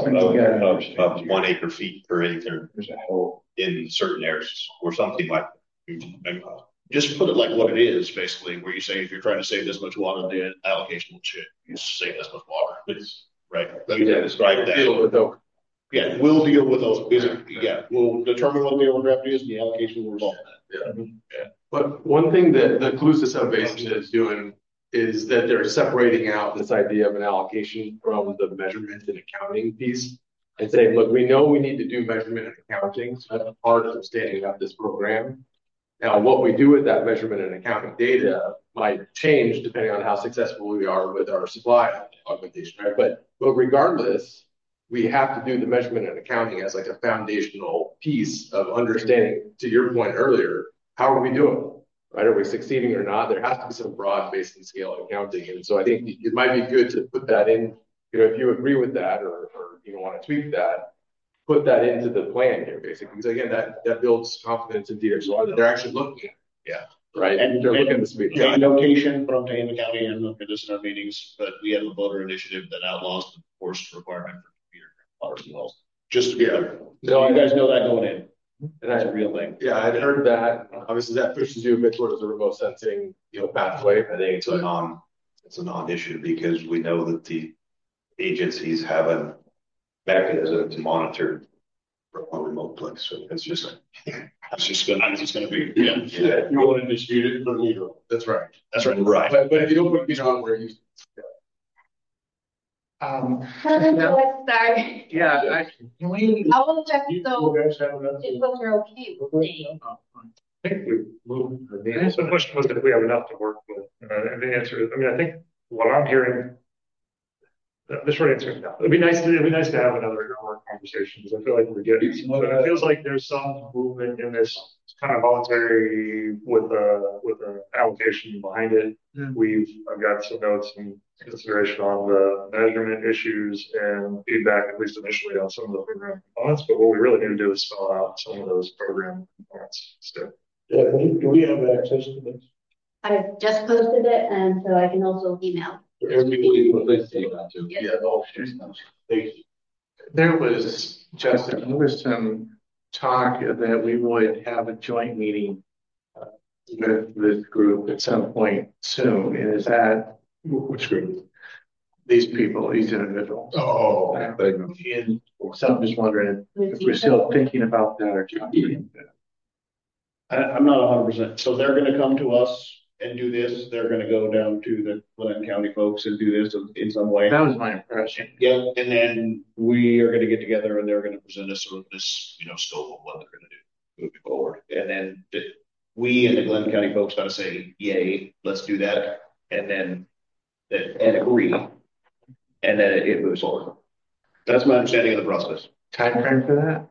1 acre feet per acre in certain areas or something like that. Just put it like what it is, basically, where you say if you're trying to save this much water, the allocation will shit. You save this much water. Right. You can describe that. Yeah, we'll deal with those. Yeah, we'll determine what the overdraft is and the allocation will resolve that. Yeah. But one thing that the Calusa Sub-Basin is doing is that they're separating out this idea of an allocation from the measurement and accounting piece and saying, look, we know we need to do measurement and accounting. So that's part of standing up this program. Now, what we do with that measurement and accounting data might change depending on how successful we are with our supply augmentation, right? But regardless, we have to do the measurement and accounting as like a foundational piece of understanding, to your point earlier, how are we doing, right? Are we succeeding or not? There has to be some broad basin scale accounting. And so I think it might be good to put that in, if you agree with that or want to tweak that, put that into the plan here, basically. Because again, that builds confidence in DWR that they're actually looking at. Yeah. Right. And they're looking at the speed. Yeah, notation from Tama County, and look at this in our meetings, but we have a voter initiative that outlaws the force requirement for computer water wells. Just to be clear. So you guys know that going in. And that's a real thing. Yeah, I'd heard that. Obviously, that pushes you a bit towards the remote sensing, pathway. I think it's a non-issue because we know that the agencies have a mechanism to monitor from a remote place. So it's just gonna be. Yeah. You want to dispute it, but you. That's right. That's right. Right. But if you don't put on where you. Sorry. Yeah, can we? I will check You so guys have enough? if those are okay with me. I think we moved. The question was if we have enough to work with. And the answer is, I mean, I think what I'm hearing, the short answer is no. It'd be nice to have another hour conversation because I feel like we're getting, but it feels like there's some movement in this kind of voluntary with a allocation behind it. I've got some notes and consideration on the measurement issues and feedback, at least initially, on some of the program components. But what we really need to do is spell out some of those program components. So, Yeah, do we have access to this? I've just posted it and so I can also email. Everybody would like to take that too. Yes. Yeah, all thank you. There was, Justin, there was some talk that we would have a joint meeting with this group at some point soon. And is that Which group? these people, these individuals? Oh, And so I'm just wondering if we're still thinking about that or talking. I'm not 100%. So they're gonna come to us and do this. They're gonna go down to the Glenn County folks and do this in some way. That was my impression. Yeah, and then we are gonna get together and they're gonna present us sort of this, scope of what they're gonna do moving forward. And then we and the Glenn County folks gotta say, yay, let's do that. And then, and agree. And then it moves forward. That's my understanding of the process. Time frame for that?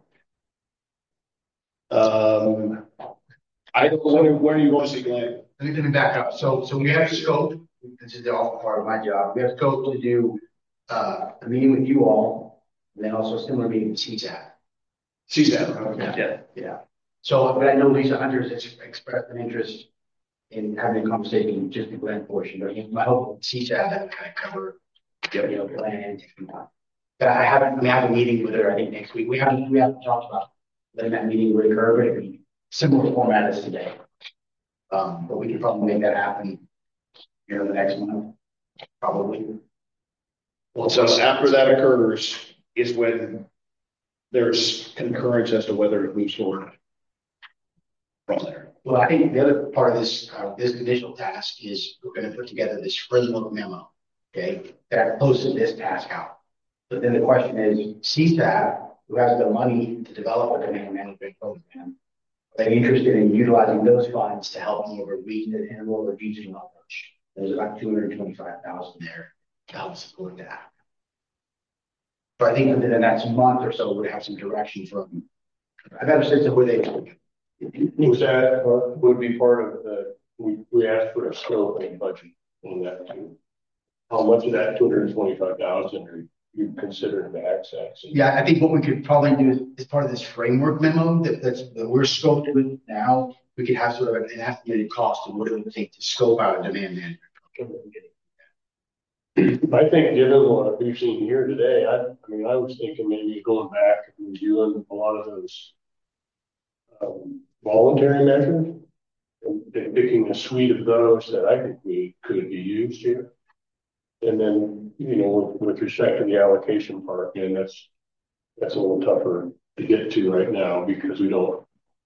I don't know where you want to see Glenn. Let me back up. So we have scope. This is all part of my job. We have scope to do a meeting with you all, and then also a similar meeting with CSAT. CSAT. Okay. Yeah. So, but I know Lisa Hunter's expressed an interest in having a conversation just the Glenn portion. But my hope with CSAT that would kind of cover, Glenn and different time. But I have a meeting with her. I think next week. We haven't talked about letting that meeting would occur, but it'd be similar format as today. But we can probably make that happen the next month, probably. Well, so after that occurs is when there's concurrence as to whether it moves forward from there. Well, I think the other part of this initial task is we're going to put together this framework memo, okay, that posted this task out. But then the question is, CSAT, who has the money to develop a demand management program, are they interested in utilizing those funds to help more of a regional approach? There's about $225,000 there to help support that. But I think within the next month or so, we'll have some direction from. I've got a sense of where they. Was that would be part of the? We asked for a scope and budget on that too. How much of that 225,000 are you considering to access? Yeah, I think what we could probably do is part of this framework memo that we're scoped with now. We could have sort of an estimated cost of what it would take to scope out a demand management. I think given what we've seen here today, I was thinking maybe going back and reviewing a lot of those voluntary measures and picking a suite of those that I think we could be used here. And then, with respect to the allocation part, again, that's a little tougher to get to right now because we don't.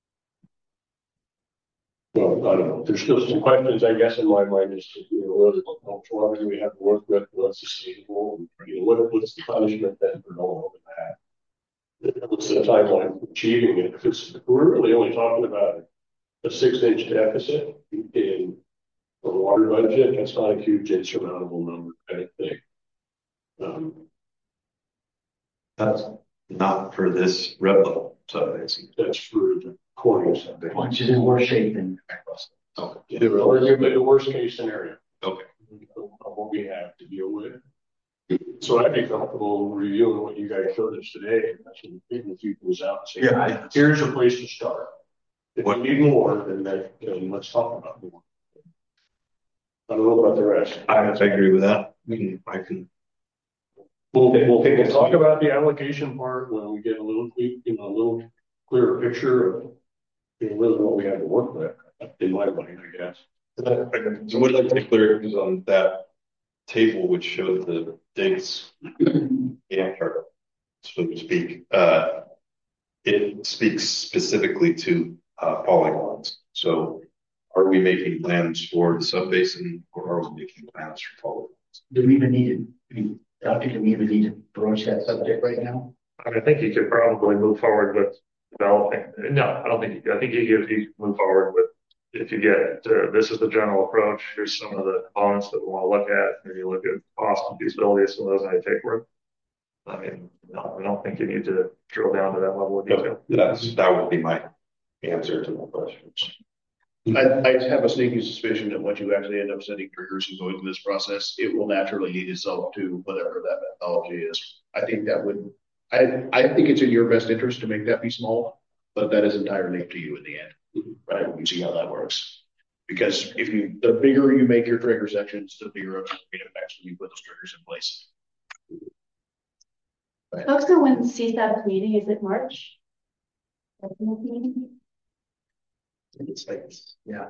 Well, I don't know. There's still some questions, I guess, in my mind as to how much water we have to work with, what's sustainable, and, what's the punishment then for going over that? What's the timeline for achieving it? Because we're really only talking about a 6-inch deficit in the water budget. That's not a huge insurmountable number, I think. That's not for this red level. So that's for the corners, which is in worse shape than okay. The worst case scenario. Okay. Of what we have to deal with. So I'd be comfortable reviewing what you guys showed us today. That's when people few things out and say, yeah, here's a place to start. If you need more, then let's talk about more. I don't know about the rest. I agree with that. I can. We'll talk about the allocation part when we get a little clearer picture of really what we have to work with in my mind, I guess. So what I'd like to be clear is on that table which showed the dates in Antarctica, so to speak. It speaks specifically to polygons. So are we making plans for the subbasin or are we making plans for polygons? Do we even need it? I don't think we even need to broach that subject right now. I think you could probably move forward with developing. No, I don't think you could. I think you could move forward with, if you get this is the general approach. Here's some of the components that we want to look at. Maybe look at cost and feasibility of some of those and I take work. I mean, no, I don't think you need to drill down to that level of detail. That would be my answer to the question. I have a sneaky suspicion that once you actually end up setting triggers and going through this process, it will naturally lead itself to whatever that methodology is. I think that would, I think it's in your best interest to make that be small, but that is entirely up to you in the end. Right? We see how that works. Because if you, the bigger you make your trigger sections, the bigger of the effects when you put those triggers in place. Folks know when CSAB's meeting is, it March? It's like, yeah.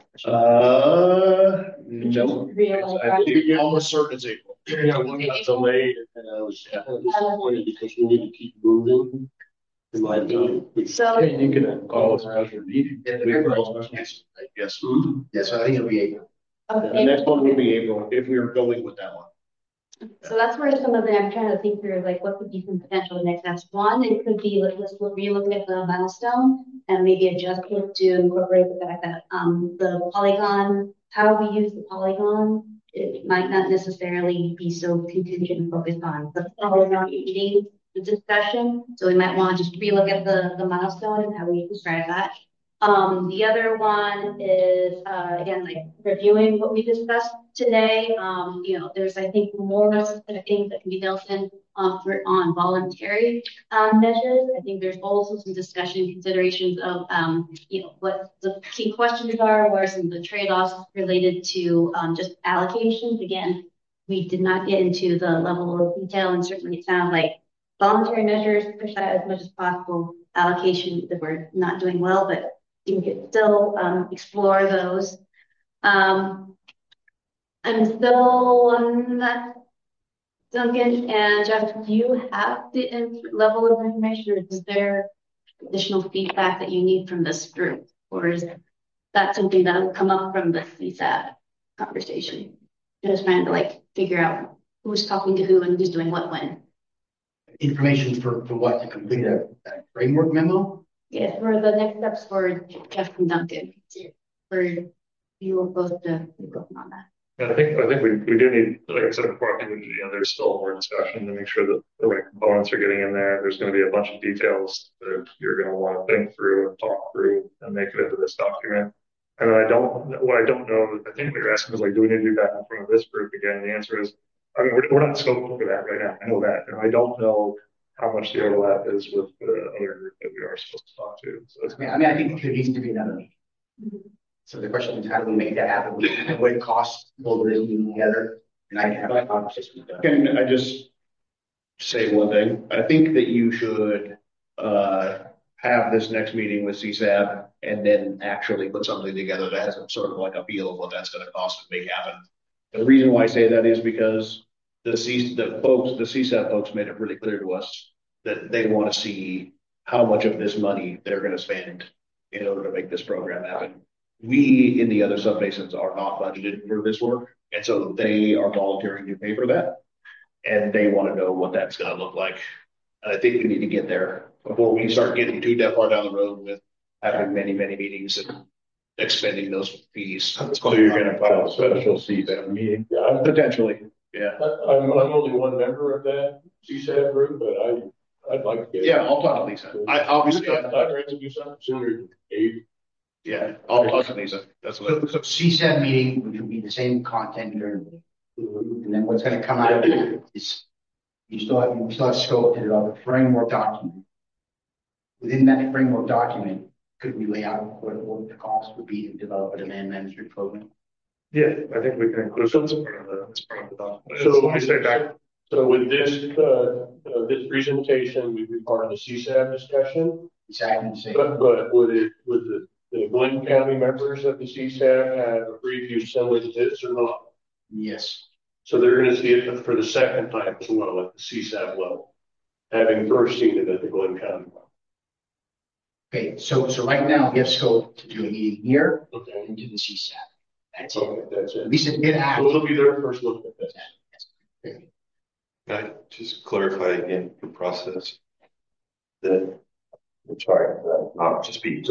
No. Real, I think you're almost certain it's April. Yeah, one got delayed and I was disappointed because we need to keep moving. In my opinion. So You can call a special meeting. Yes. Yes, so I think it'll be April. The next one will be April if we are going with that one. So that's where some of the, I'm trying to think through like what could be some potential next steps. One, it could be like, let's relook at the milestone and maybe adjust it to incorporate the fact that the polygon, how we use the polygon, it might not necessarily be so contingent and focused on the polygon eating the discussion. So we might want to just relook at the milestone and how we describe that. The other one is, again, like reviewing what we discussed today. You know, there's, I think, more things that can be built in on voluntary measures. I think there's also some discussion considerations of, you know, what the key questions are, what are some of the trade-offs related to just allocations. Again, we did not get into the level of detail, and certainly it sounds like voluntary measures push that as much as possible. Allocation that we're not doing well, but you can still explore those. I'm still on that. Duncan and Jeff, do you have the level of information, or is there additional feedback that you need from this group? Or is that something that will come up from the CSAB conversation? Just trying to like figure out who's talking to who and who's doing what when. Information for what, to complete a framework memo? Yes, for the next steps for Jeff and Duncan. For you were both to be working on that. I think we do need, like I said before, I think there's still more discussion to make sure that the right components are getting in there. There's going to be a bunch of details that you're going to want to think through and talk through and make it into this document. And what I don't know, I think what you're asking is like, do we need to do that in front of this group again? The answer is, I mean, we're not scoping for that right now. I know that, and I don't know how much the overlap is with the other group that we are supposed to talk to. So I mean, I think there needs to be another meeting. So the question is, how do we make that happen? What it costs both of them together? And I can have a conversation with them. Can I just say one thing? I think that you should have this next meeting with CSAB and then actually put something together that has a sort of like a feel of what that's going to cost to make happen. The reason why I say that is because the CSAB folks made it really clear to us that they want to see how much of this money they're going to spend in order to make this program happen. We in the other subbasins are not budgeted for this work, and so they are volunteering to pay for that, and they want to know what that's going to look like. And I think we need to get there before we start getting too far down the road with having many meetings and expending those fees. So you're going to file a special CSAB meeting? Yeah, Potentially, yeah. I'm only one member of that CSAB group, but I'd like to get. Yeah, I'll talk to Lisa. I'd rather do something sooner than Abe. Yeah, I'll talk to Lisa. That's what. So CSAB meeting, which will be the same content here, and then what's going to come out of it is we still have scope to develop a framework document. Within that framework document, could we lay out what the cost would be to develop a demand management program? Yeah, I think we can include that as part of the document. So let me say back. So with this this presentation, we'd be part of the CSAB discussion. Exactly the same. But would the Glenn County members of the CSAB have a preview similar to this or not? Yes. So they're going to see it for the second time as well at the CSAB level, having first seen it at the Glenn County level. Okay, so right now we have scope to do a meeting here and do the CSAB. That's it. Okay, that's it. At least it So it'll be their first look at this. Can I just clarify again the process? I'm sorry, not to speak.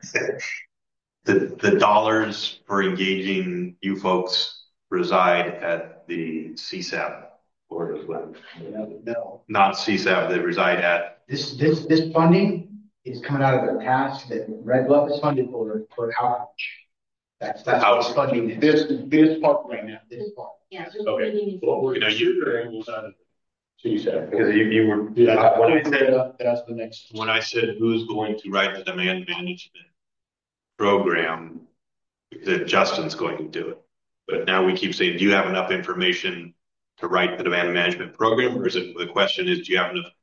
The dollars for engaging you folks reside at the CSAP or No, not CSAP, they reside at. this funding is coming out of the task that Red Bluff is funded for outreach. That's what's funding This part right now. this part. Yeah. Okay. Well, we're You know, you- considering was out of CSAP. Because you were, That's the next. when I said who's going to write the demand management program, that Justin's going to do it. But now we keep saying, do you have enough information to write the demand management program? Or is it, the question is, do you have enough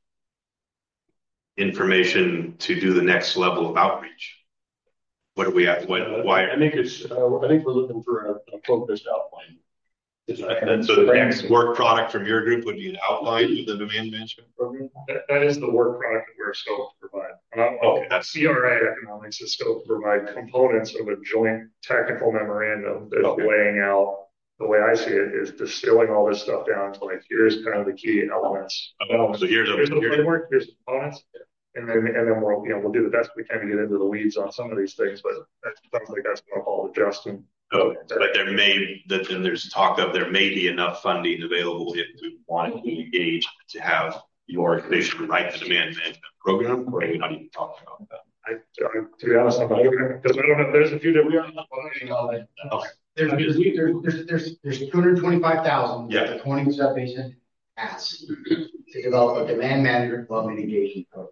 information to do the next level of outreach? What do we have? Why? I think we're looking for a focused outline. And so the next work product from your group would be an outline of the demand management program? That is the work product that we're scoped to provide. Okay, that's CRA economics is scoped to provide components of a joint technical memorandum that's laying out, the way I see it, is distilling all this stuff down to like, here's kind of the key elements. so here's the framework, here's the components. And then we'll do the best we can to get into the weeds on some of these things, but that sounds like that's going to fall to Justin. Oh, but then there's talk of there may be enough funding available if we wanted to engage to have your organization write the demand management program, or are you not even talking about that? To be honest, I'm not because I don't know. There's a few different. Okay. There's 225,000. Yeah. The Corning Subbasin has to develop a demand management flood mitigation program.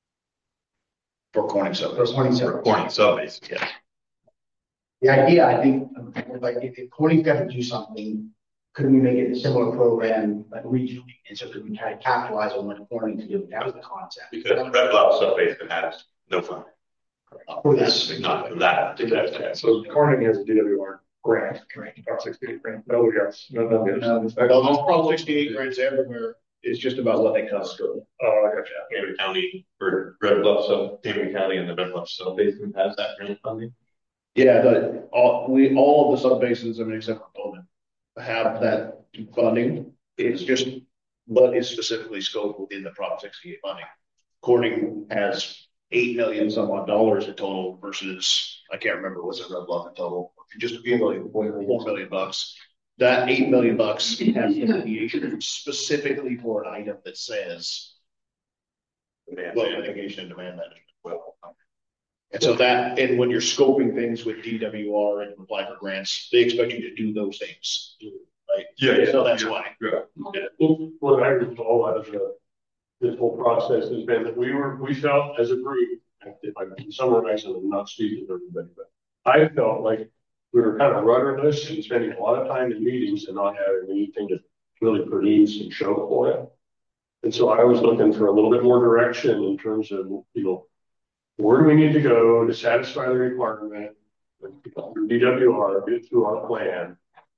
For Corning Subbasin. Corning Subbasin, yes. The idea, I think, like if Corning's got to do something, couldn't we make it a similar program like regionally? And so could we try to capitalize on what Corning's doing? That was the concept. Because Red Bluff Subbasin has no funding. For this. Not for that. So Corning has a DWR grant, Prop 68 grant. Nobody else. Nobody else. Those Prop 68 grants everywhere. It's just about what they cost. Oh, I gotcha. Cambridge County or Red Bluff Cambridge County and the Red Bluff Subbasin has that grant funding. Yeah, all of the subbasins, I mean, except for Bowman, have that funding. It's just, but it's specifically scoped within the Prop 68 funding. Corning has $8 million some odd dollars in total versus, I can't remember, was it Red Bluff in total? Just $4 million bucks. That $8 million bucks has deviation specifically for an item that says mitigation and demand management. Well, and so and when you're scoping things with DWR and apply for grants, they expect you to do those things, right? Yeah. So that's why. Yeah. What I recall out of this whole process has been that we felt as a group, if I can summarize it, I'm not speaking for everybody, but I felt like we were kind of rudderless and spending a lot of time in meetings and not having anything to really produce and show for it. And so I was looking for a little bit more direction in terms of, where do we need to go to satisfy the requirement through DWR, get through our plan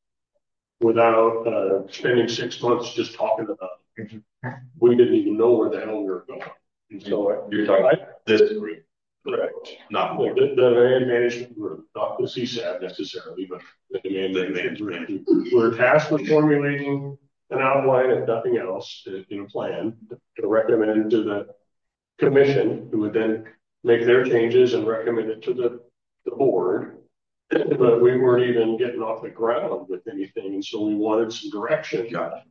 without spending 6 months just talking about it. We didn't even know where the hell we were going. And so you're talking about this group. Correct. Not the demand management group, not the CSAB necessarily, but the demand management group. We're tasked with formulating an outline and nothing else in a plan to recommend to the commission, who would then make their changes and recommend it to the board. But we weren't even getting off the ground with anything, and so we wanted some direction.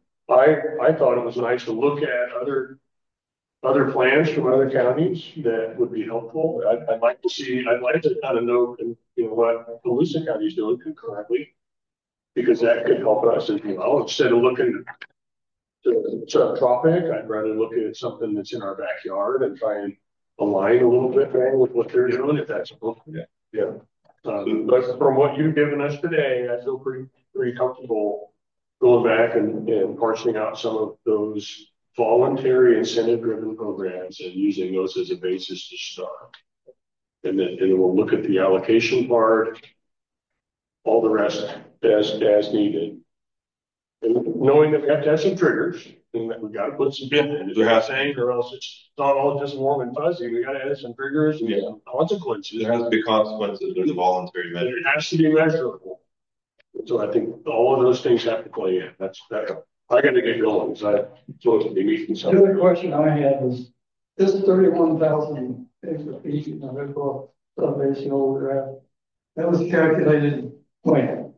I thought it was nice to look at other plans from other counties that would be helpful. I'd like to kind of know, what Volusia County is doing concurrently, because that could help us as well. Instead of looking to subtropic, I'd rather look at something that's in our backyard and try and align a little bit with what they're doing, if that's appropriate. Yeah. But from what you've given us today, I feel pretty comfortable going back and parsing out some of those voluntary incentive-driven programs and using those as a basis to start. And then we'll look at the allocation part, all the rest as needed. And knowing that we have to have some triggers, and that we got to put some bit in it, or else it's not all just warm and fuzzy. We got to add some triggers and some consequences. There has to be consequences. There's a voluntary measure. It has to be measurable. So I think all of those things have to play in. I gotta get going, so I'm supposed to be meeting The some. other question I had was, this 31,000 acre feet in the Red Bluff subbasin overdraft, that was calculated when?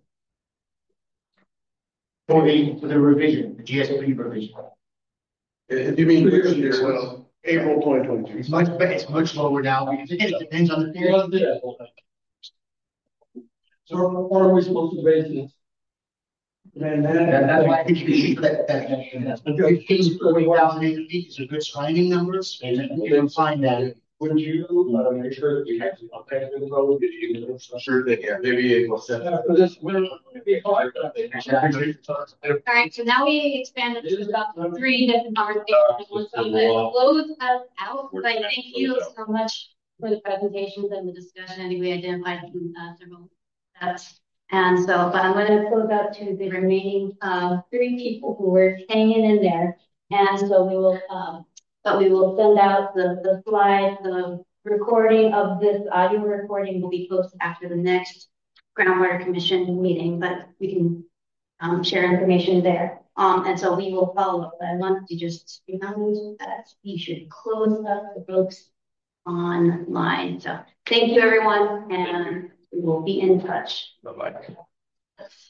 For the revision, the GSP revision. If you mean, Well, April 2023. It's much lower now, because again, it depends on the period. So what are we supposed to base this? And That's why I think you should that 40,000 acre feet is a good signing numbers, and then you can find that. Would you, make sure that we have some contact info, did you get some? sure that, yeah, maybe it will set up. after this, All right, so now we expanded to about 3 different conversations. So I'm gonna close us out, but thank you so much for the presentations and the discussion. I think we identified several steps. And so, but I'm gonna close out to the remaining 3 people who were hanging in there. And so we will, but we will send out the slides, the recording of this audio recording will be posted after the next Groundwater Commission meeting, but we can share information there. And so we will follow up. But I want to just remind that you should close up the folks online. So thank you, everyone, and we will be in touch. Bye-bye.